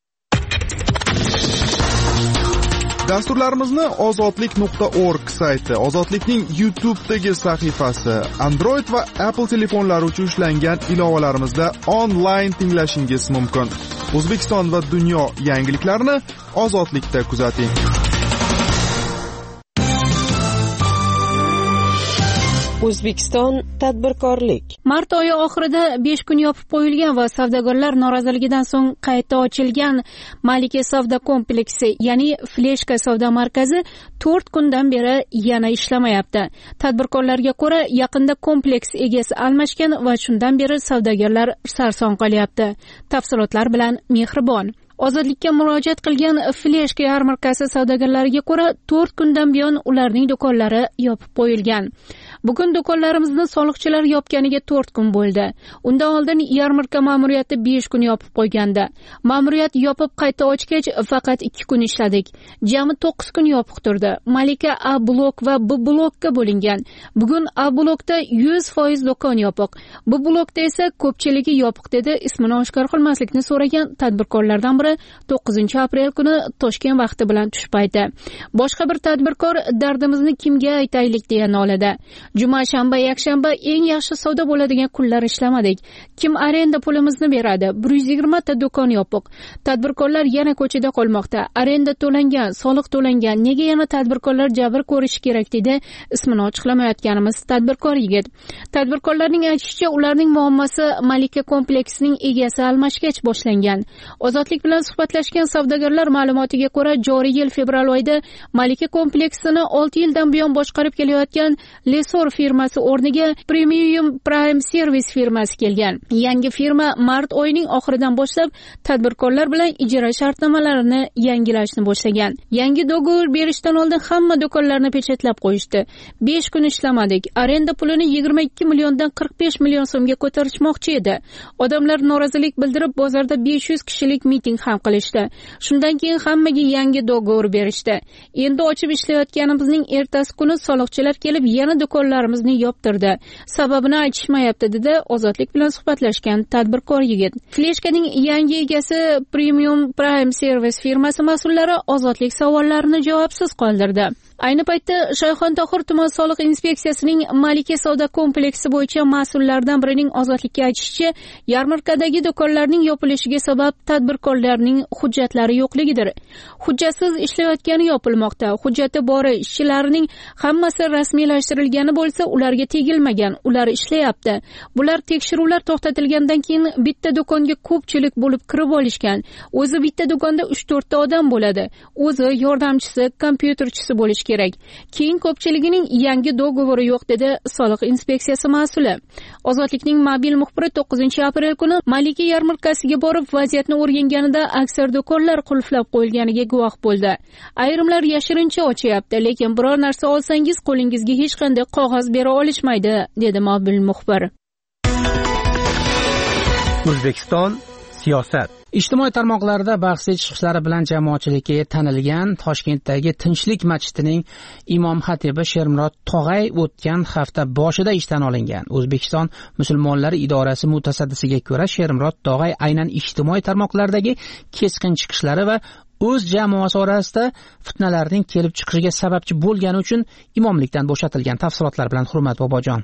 Dasturlarimizni ozodlik nuqta org sayti, Ozodlikning YouTube'dagi sahifasi, Android va Apple telefonlari uchun ishlangan ilovalarimizda onlayn tinglashingiz mumkin. O'zbekiston va dunyo yangiliklarini Ozodlikda kuzating. O'zbekiston tadbirkorlik. Mart oyi oxirida besh kun yopib qo'yilgan va savdogarlar noroziligidan so'ng qayta ochilgan Malika savdo kompleksi, ya'ni Fleshka savdo markazi to'rt kundan beri yana ishlamayapti. Tadbirkorlarga ko'ra, yaqinda kompleks egasi almashgan va shundan beri savdogarlar sarson qolyapti. Tafsilotlar bilan Mehribon. Ozodlikka murojaat qilgan Fleshka yarmarkasi savdogarlariga ko'ra, to'rt kundan buyon ularning do'konlari yopib qo'yilgan. Bugun do'konlarimizni soliqchilar yopganiga to'rt kun bo'ldi. Undan oldin yarmarka ma'muriyati besh kun yopib qo'ygandi. Ma'muriyat yopib qayta ochgach faqat ikki kun ishladik. Jami to'qqiz kun yopiq turdi. Malika A blok va B blokka bo'lingan. Bugun A blokda yuz foiz do'kon yopiq. B blokda esa ko'pchiligi yopiq, dedi ismini oshkor qilmaslikni so'ragan tadbirkorlardan biri to'qqizinchi aprel kuni Toshkent vaqti bilan tushib aytdi. Boshqa bir tadbirkor dardimizni kimga aytaylik deya noladi. Juma, shanba, yakshanba eng yaxshi savdo bo'ladigan kunlar ishlamadik. Kim arenda pulimizni beradi? bir yuz yigirma ta do'kon yopiq. Tadbirkorlar yana ko'chada qolmoqda. Arenda to'langan, soliq to'langan. Nega yana tadbirkorlar jabr ko'rishi kerak, dedi ismini ochiqlamayotganimiz tadbirkor yigit. Tadbirkorlarning aytishicha, ularning muammosi Malika kompleksining egasi almashgach boshlangan. Ozodlik bilan suhbatlashgan savdogarlar ma'lumotiga ko'ra, joriy yil fevral oyida Malika kompleksini olti yildan buyon boshqarib kelayotgan Lesor firmasi o'rniga Premium Prime Service firmasi kelgan. Yangi firma mart oyining oxiridan boshlab tadbirkorlar bilan ijara shartnomalarini yangilashni boshlagan. Yangi dogovor berishdan oldin hamma do'konlarni pechatlab qo'yishdi. besh kun ishlamadik. Arenda pulini yigirma ikki milliondan qirq besh million so'mga ko'tarishmoqchi edi. Odamlar norozilik bildirib bozorda besh yuz kishilik miting ham qilishdi. Shundan keyin hammaga yangi dogovor berishdi. Endi ochib ishlayotganimizning ertasi kuni soliqchilar kelib yana do'konlarimizni yoptirdi. Sababini aytishmayapti, dedi Ozodlik bilan suhbatlashgan tadbirkor yigit. Fleshkaning yangi egasi Premium Prime Service firmasi mas'ullari Ozodlik savollarini javobsiz qoldirdi. Ayni paytda Shayxontohur tuman soliq inspeksiyasining Malika savdo kompleksi bo'yicha mas'ullaridan birining Ozodlikka aytishicha, yarmarkadagi do'konlarning yopilishiga sabab tadbirkorlarning hujjatlari yo'qligidir. Hujjatsiz ishlayotgani yopilmoqda. Hujjati bori ishchilarining hammasi rasmiylashtirilgani bo'lsa, ularga tegilmagan, ular ishlayapti. Bular tekshiruvlar to'xtatilgandan keyin bitta do'konga ko'pchilik bo'lib kirib olishgan. O'zi bitta do'konda uch to'rt ta odam bo'ladi. O'zi, yordamchisi, kompyuterchisi bo'lish kerak. Keyin ko'pchiligining yangi dogovori yo'q, dedi soliq inspeksiyasi mas'uli. Ozodlikning mobil muxbiri to'qqizinchi aprel kuni Malika yarmarkasiga borib vaziyatni o'rganganida aksar do'konlar qulflab qo'yilganiga guvoh bo'ldi. Ayrimlar yashirincha ochyapti, lekin biror narsa olsangiz qo'lingizga hech qanday qog'oz bera olishmaydi, dedi mobil muxbir. O'zbekiston siyosat. Ijtimoiy tarmoqlarda bahsli chiqishlari bilan jamoatchilikka tanilgan Toshkentdagi Tinchlik masjidining imom xatibi Shermurod Tog'ay o'tgan hafta boshida ishdan olingan. O'zbekiston musulmonlari idorasi mutasaddisiga ko'ra, Shermurod Tog'ay aynan ijtimoiy tarmoqlardagi keskin chiqishlari va o'z jamoasi orasida fitnalarning kelib chiqishiga sababchi bo'lgani uchun imomlikdan bo'shatilgan. Tafsilotlar bilan Hurmat Bobojon.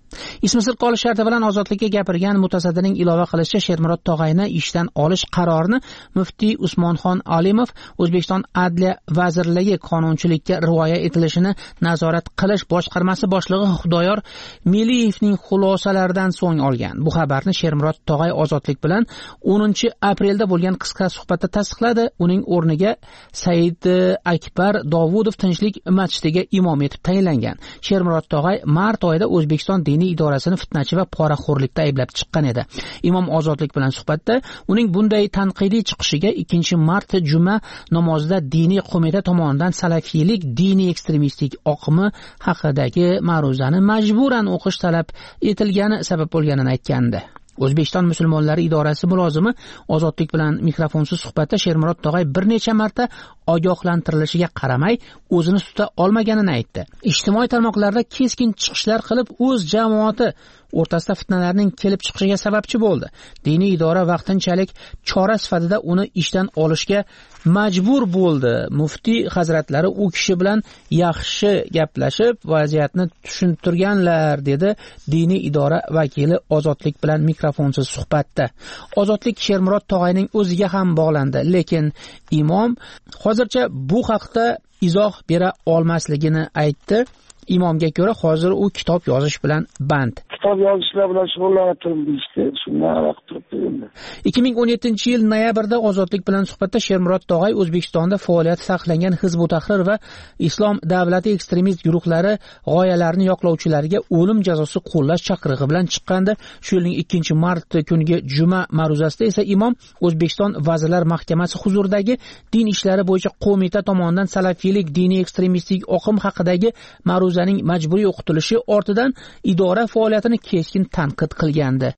ismi sir qolish sharti bilan ozodlikka gapirgan mutasaddining ilova qilishicha, Shermurod Tog'ayni ishdan olish qarorini muftiy Usmonxon Alimov O'zbekiston Adliya vazirligi qonunchilikka rioya etilishini nazorat qilish boshqarmasi boshlig'i Xudoyor Meliyevning xulosalaridan so'ng olgan. Bu xabarni Shermurod Tog'ay ozodlik bilan o'ninchi aprelda bo'lgan qisqa suhbatda tasdiqladi. Uning o'rniga Said Akbar Dovudov Tinchlik masjidiga imom etib tayinlangan. Shermurod Tog'ay mart oyida O'zbekiston diniy idorasini fitnachi va poraxo'rlikda ayblab chiqqan edi. Imom ozodlik bilan suhbatda uning bunday tanqidiy chiqishiga ikkinchi mart juma namozida diniy qo'mita tomonidan salafiylik diniy ekstremistik oqimi haqidagi ma'ruzani majburan o'qish talab etilgani sabab bo'lganini aytgandi. O'zbekiston musulmonlari idorasi mulozimi ozodlik bilan mikrofonsiz suhbatda Shermurod Tog'ay bir necha marta ogohlantirilishiga qaramay o'zini tuta olmaganini aytdi. Ijtimoiy tarmoqlarda keskin chiqishlar qilib o'z jamoati o'rtasida fitnalarning kelib chiqishiga sababchi bo'ldi. Diniy idora vaqtinchalik chora sifatida uni ishdan olishga majbur bo'ldi. Muftiy hazratlari u kishi bilan yaxshi gaplashib, vaziyatni tushuntirganlar, dedi diniy idora vakili ozodlik bilan mikrofonsiz suhbatda. Ozodlik Shermurod Tog'ayning o'ziga ham bog'landi, lekin imom hozircha bu haqda izoh bera olmasligini aytdi. Imomga ko'ra hozir u kitob yozish bilan band. Kitob yozishlar bilan shug'ullanib turibdi işte. Shundan vaqt turibdi. ikki ming o'n yettinchi yil noyabrda ozodlik bilan suhbatda Shermurod Tog'ay O'zbekistonda faoliyati taqiqlangan Hizb ut-Tahrir va Islom davlati ekstremist guruhlari g'oyalarini yoqlovchilariga o'lim jazosi qo'llash chaqirig'i bilan chiqqandi. Shu yilning ikkinchi mart kuniga juma ma'ruzasida esa imom O'zbekiston Vazirlar Mahkamasi huzuridagi din ishlari bo'yicha qo'mita tomonidan salafiylik diniy ekstremistik oqim haqidagi ma'ruzaning majburiy o'qitilishi ortidan idora faoliyatini keskin tanqid qilgandi.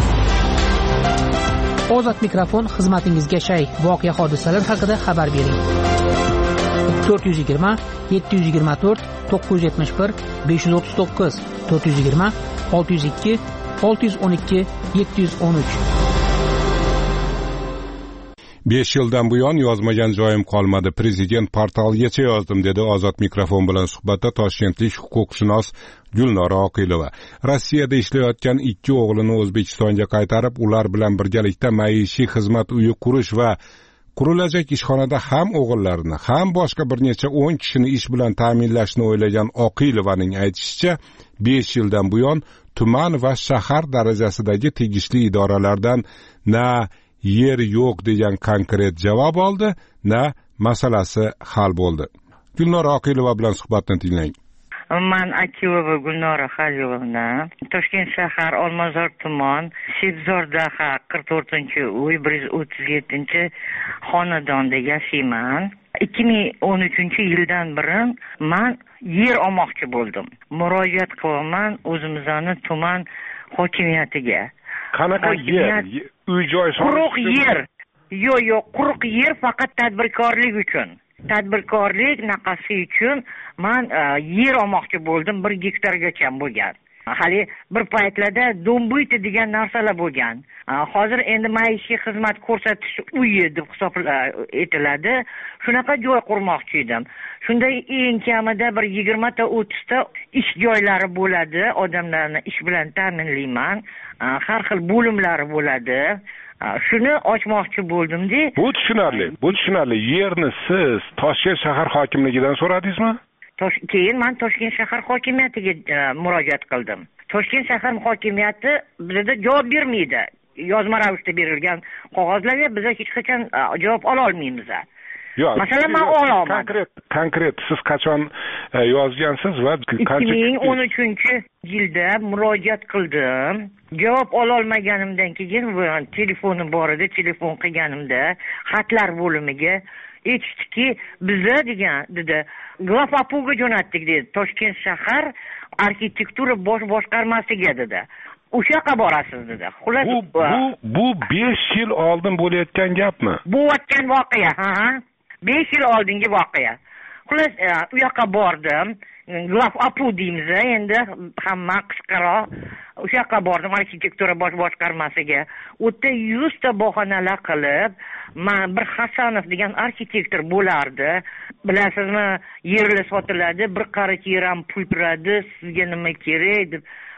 Ozod mikrofon xizmatingizga shay. Voqea hodisalar haqida xabar bering. to'rt yuz yigirma yetti yuz yigirma to'rt to'qqiz yuz yetmish bir besh yuz o'ttiz to'qqiz to'rt yuz yigirma olti yuz ikki olti yuz o'n ikki yetti yuz o'n uch. besh yildan buyon yozmagan joyim qolmadi. Prezident portaligacha yozdim, dedi Ozod mikrofon bilan suhbatda toshkentlik huquqshunos Gulnora Oqilova. Rossiyada ishlayotgan ikki o'g'lini O'zbekistonga qaytarib, ular bilan birgalikda maishiy xizmat uyi qurish va qurilajak ishxonada ham o'g'illarini, ham boshqa bir necha o'n kishini ish bilan ta'minlashni o'ylagan Oqilovaning aytishicha, besh yildan buyon tuman va shahar darajasidagi tegishli idoralardan na yer yo'q degan konkret javob oldi, na masalasi hal bo'ldi. Gulnora Oqilova bilan suhbatni tinglang. Man Akilova Gulnora Xaliyevna, Toshkent shahar Olmazor tuman Sebzordaha qirq to'rtinchi uy bir yuz o'ttiz yettinchi xonadonda yashayman. ikki ming o'n uchinchi yildan beri man yer olmoqchi bo'ldim. Murojaat qilaman o'zimizning tuman hokimiyatiga. Qanaqa yer? Uy joy quruq yer. Yo'q, yo'q, quruq yer faqat tadbirkorlik uchun. Tadbirkorlik naqasi uchun men yer olmoqchi bo'ldim, bir gektargacha bo'lgan. Hali bir paytlarda do'mbuyt degan narsalar bo'lgan. Hozir endi maishiy xizmat ko'rsatish uyi deb hisob etiladi. Shunaqa joy qurmoqchi edim. Shunday eng kamida bir yigirma ta o'ttiz ta ish joylari bo'ladi. Odamlarni ish bilan ta'minlayman. Har xil bo'limlari bo'ladi. Shuni ochmoqchi bo'ldim-da. Bu tushunarli. Bu tushunarli. Yerni siz Toshkent shahar hokimligidan so'radingizmi? Keyin men Toshkent shahar hokimiyatiga murojaat qildim. Toshkent shahar hokimiyati bizga javob bermaydi. Yozma ravishda berilgan qog'ozlarga biz hech qachon javob ola olmaymiz. Yo'q. Masalan, men olaman. Konkret, konkret siz qachon yozgansiz va ikki ming o'n uchinchi yilda murojaat qildim. Javob ola olmaganimdan keyin telefonim bor edi, telefon qilganimda xatlar bo'limiga aytishdiki, biza degan dedi, Glafapuga jo'natdik dedi. Toshkent shahar arxitektura bosh boshqarmasiga dedi. O'sha yoqqa borasiz dedi. Xullas bu bu bu besh yil oldin bo'layotgan gapmi? Bu o'tgan voqea, ha. besh yil oldingi voqea. Xullas u yoqqa bordim. Glafapu deymiz, endi hamma qisqaroq. O'sha yoqqa bordim arxitektura bosh boshqarmasiga. U yerda yuz ta bahonalar qilib, men bir Hasanov degan arxitektor bo'lardi. Bilasizmi, yerlar sotiladi, bir qarich yer ham pul turadi, sizga nima kerak deb.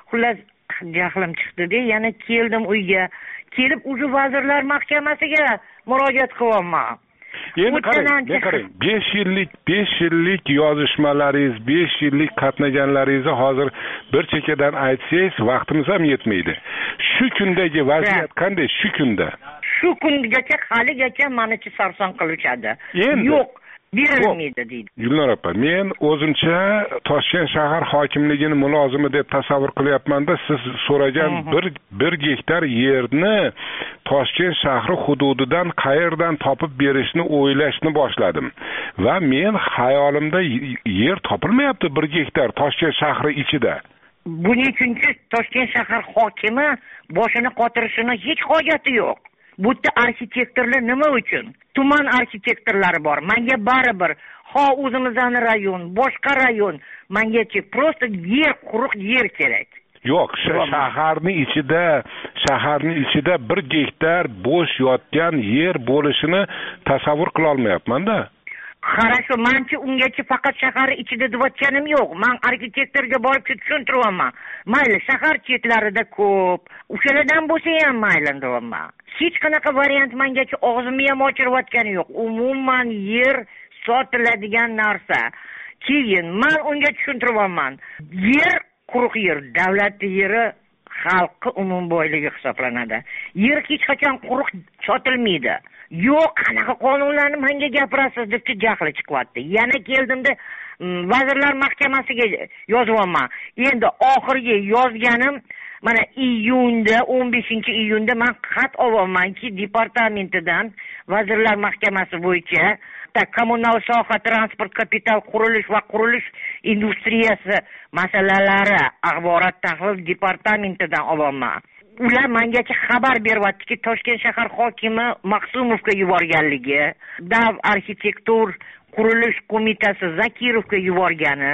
xullas jahlim chiqdi-da, yana keldim uyga. Kelib o'sha vazirlar mahkamasiga murojaat qilyapman. Endi qarang, qarang, besh yillik, besh yillik yozishmalaringiz, besh yillik qatnaganlaringizni hozir bir chekkadan aytsangiz, vaqtimiz ham yetmaydi. Shu kundagi vaziyat qanday shu kunda? Shu kungacha haligacha menichi sarson qilishadi. Yo'q, berilmaydi deydi. Gulnor opa, men o'zimcha Toshkent shahar hokimligini mulozimi deb tasavvur qilyapman-da, siz so'ragan bir bir gektar yerni Toshkent shahri hududidan qayerdan topib berishni o'ylashni boshladim. Va men xayolimda yer topilmayapti bir gektar Toshkent shahri ichida. Buning uchunchi Toshkent shahar hokimi boshini qotirishini hech hojati yo'q. Bu yerda arxitektorlar nima uchun? Tuman arxitektorlari bor. Menga baribir. Ha o'zimizning rayon, boshqa rayon, mengachi просто yer, quruq yer kerak. Yo'q, shaharning ichida, shaharning ichida bir gektar bo'sh yotgan yer bo'lishini tasavvur qila olmayapman-da. Qarashu, menchi ungacha faqat shahar ichida deyotganim yo'q. Men arxitektorga borib tushuntiryapman. Mayli, shahar chetlarida ko'p. O'shalardan bo'lsa ham mayli deyapman. Hech qanaqa variant mengacha og'zimni ham ochirayotgani yo'q. Umuman yer sotiladigan narsa. Keyin men unga tushuntiryapman. Yer quruq yer, davlat yeri xalqqa umum boyligi hisoblanadi. Yer hech qachon quruq sotilmaydi. Yo'q, qanaqa qonunlarni menga gapirasiz deb jahli chiqyapti. Yana keldimda vazirlar mahkamasiga yozyapman. Endi oxirgi yozganim mana iyunda, o'n beshinchi iyunda men xat olganmanki, departamentidan vazirlar mahkamasi bo'yicha kommunal soha, transport, kapital, qurilish va qurilish industriyasi masalalari axborot tahlil departamentidan olganman. Ular mengacha xabar beryaptiki, Toshkent shahar hokimi Maqsumovga yuborganligi, Dav arxitektur qurilish qo'mitasi Zakirovga yuborgani,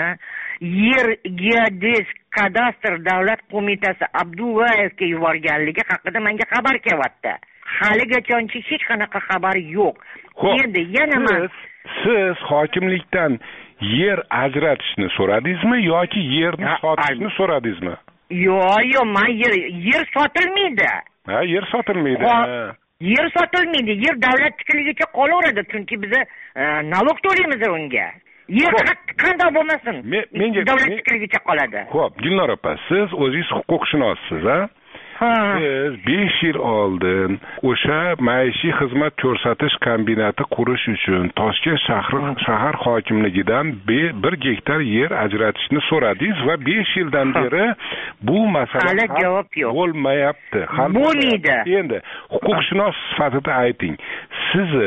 yer geodezik kadastr davlat qo'mitasi Abdullayevga yuborganligi haqida menga xabar kelyapti. Haligacha hech qanaqa xabar yo'q. Endi yana men siz hokimlikdan yer ajratishni so'radingizmi yoki yerni sotishni so'radingizmi? Yo'q, yo'q, men yer yer sotilmaydi. Ha, yer sotilmaydi. Yer sotilmaydi. Yer davlatnikiligicha qolaveradi, chunki biz nalog to'laymiz unga. Yer qanday bo'lmasin, davlatnikiligicha qoladi. Xo'p, Gulnor opa, siz o'zingiz huquqshunossiz, ha? Siz besh yil oldin o'sha maishiy xizmat ko'rsatish kombinati qurish uchun Toshkent shahri shahar hokimligidan bir gektar yer ajratishni so'radingiz va besh yildan beri bu masala hali javob yo'q. Bo'lmayapti. Bo'lmaydi. Endi huquqshunos sifatida ayting. Sizni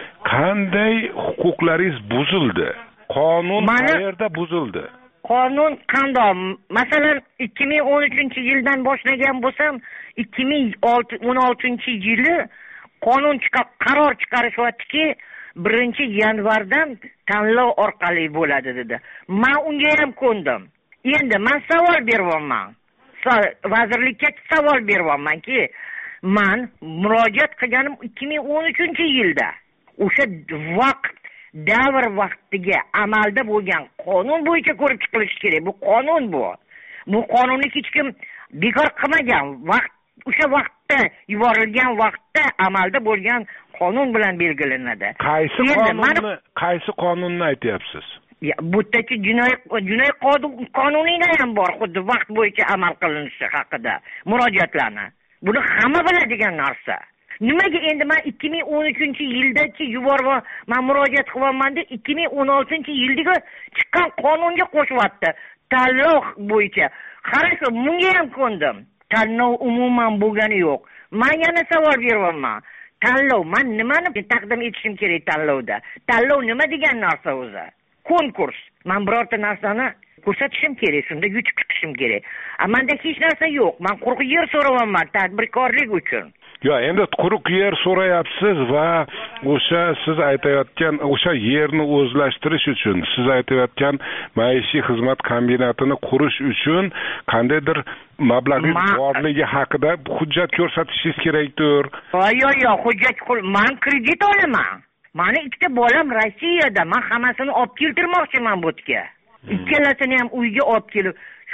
qanday huquqlaringiz buzildi? Qonun qayerda buzildi? Qonun qanday? Masalan, ikki ming o'n uchinchi yildan boshlagan bo'lsam, ikki ming o'n oltinchi yili qonun chiqib qaror chiqarishyaptiki, birinchi yanvardan tanlov orqali bo'ladi dedi. Men unga ham ko'ndim. Endi men savol beryapman. Vazirlikka savol beryapmanki, men murojaat qilganim ikki ming o'n uchinchi yilda. O'sha vaqt davr vaqtiga amalda bo'lgan qonun bo'yicha ko'rib chiqilishi kerak. Bu qonun bu. Bu qonunni hech kim bekor qilmagan. Vaqt o'sha vaqtda yuborilgan vaqtda amalda bo'lgan qonun bilan belgilanadi. Qaysi qonunni, qaysi qonunni aytyapsiz? Ya, bu yerda jinoyat jinoyat qonunida ham bor, xuddi vaqt bo'yicha amal qilinishi haqida murojaatlarni. Buni hamma biladigan narsa. Nimaga endi men ikki ming o'n uchinchi yildachi yuborib, men murojaat qilyapman deb ikki ming o'n oltinchi yildagi chiqqan qonunga qo'shyapti. Tanlov bo'yicha. Qarashu, bunga ham ko'ndim. Tanlov umuman bo'lgani yo'q. Men yana savol beryapman. Tanlov, men nimani taqdim etishim kerak tanlovda? Tanlov nima degan narsa o'zi? Konkurs. Men birorta narsani ko'rsatishim kerak, shunda yutib chiqishim kerak. Menda hech narsa yo'q. Men quruq yer so'rayapman tadbirkorlik uchun. Yo, endi quruq yer so'rayapsiz va o'sha siz aytayotgan o'sha yerni o'zlashtirish uchun, siz aytayotgan maishiy xizmat kombinatini qurish uchun qandaydir mablag'ingiz borligi haqida hujjat ko'rsatishingiz kerakdir. Yo'q, yo'q, hujjat men kredit olaman. Meni ikkita bolam Rossiyada, men hammasini olib keltirmoqchiman bu yerga. Ikkalasini ham uyga olib kelib,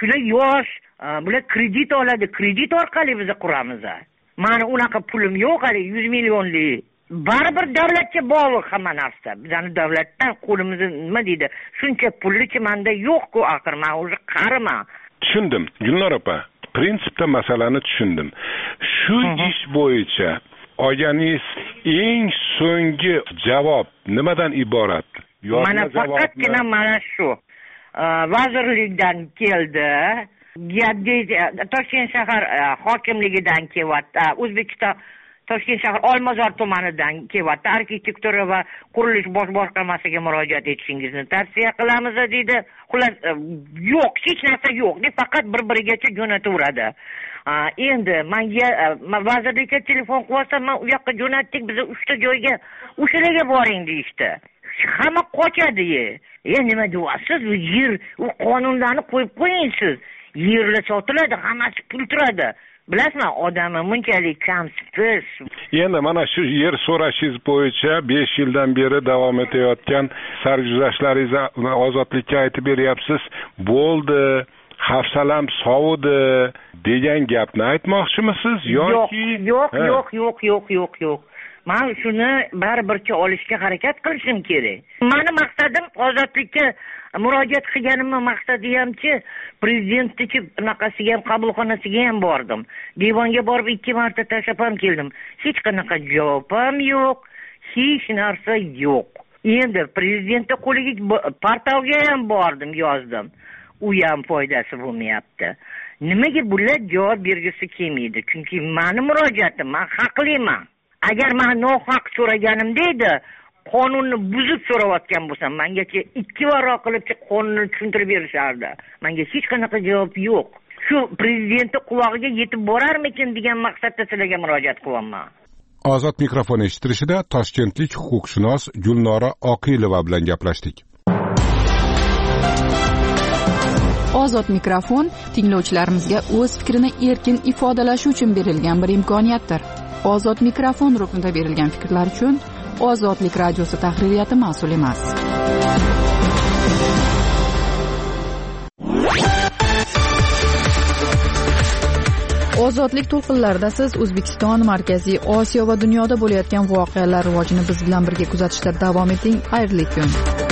shular yosh, bular kredit oladi, kredit orqali biz quramiz. Mani unaqa pulim yo'q, hali yuz millionlik. Baribir davlatga bog'liq hamma narsa. Bizani davlatdan qo'limizni nima deydi? Shuncha pulli menda yo'q-ku, axir men o'zi qariman. Tushundim, Gulnora opa. Prinsipda masalani tushundim. Shu ish bo'yicha olganingiz eng so'nggi javob nimadan iborat? Mana faqatgina mana shu. Vazirlikdan keldi. Toshkent shahar hokimligidan kelyapti. O'zbekiston Toshkent shahar Olmazor tumanidan kelyapti. Arxitektura va qurilish bosh boshqarmasiga murojaat etishingizni tavsiya qilamiz dedi. Xullas yo'q, hech narsa yo'q. Faqat bir-birigacha jo'nataveradi. Endi menga vazirlikka telefon qilyapsam, men u yoqqa jo'natdik, biz uchta joyga o'shalarga boring deyishdi. Hamma qochadi. E nima deyapsiz? Yer, u qonunlarni qo'yib qo'ying siz. Yerlar sotiladi, hammasi pul turadi. Bilasizmi, odamni bunchalik kamsiz. Endi mana shu yer so'rashingiz bo'yicha besh yildan beri davom etayotgan sarguzashtlaringizni ozodlikka aytib beryapsiz. Bo'ldi, hafsalam sovudi degan gapni aytmoqchimisiz yoki yo'q, yo'q, yo'q, yo'q, yo'q, yo'q. Men shuni baribircha olishga harakat qilishim kerak. Meni maqsadim ozodlikka murojaat qilganimni maqsadi hamki prezidentniki bunaqasiga ham qabulxonasiga ham bordim. Devonga borib ikki marta tashlab ham keldim. Hech qanaqa javob ham yo'q, hech narsa yo'q. Endi prezidentning qo'liga portalga ham bordim, yozdim. U ham foydasi bo'lmayapti. Nimaga bular javob bergisi kelmaydi? Chunki meni murojaatim, men haqliman. Agar men nohaq so'raganimda edi, qonunni buzib so'rayotgan bo'lsam, mengacha ikki varroq qilib qonunni tushuntirib berishardi. Menga hech qanaqa javob yo'q. Shu prezidentning qulog'iga yetib borarmikin degan maqsadda sizlarga murojaat qilyapman. Ozod mikrofon eshittirishida toshkentlik huquqshunos Gulnora Oqilova bilan gaplashdik. Ozod mikrofon tinglovchilarimizga o'z fikrini erkin ifodalashi uchun berilgan bir imkoniyatdir. Ozod mikrofon ruknida berilgan fikrlar uchun Ozodlik radiosi tahririyati mas'ul emas. Ozodlik to'lqinlarida siz O'zbekiston, Markaziy Osiyo va dunyoda bo'layotgan voqealar rivojini biz bilan birga kuzatishda davom eting. Xayrli kun.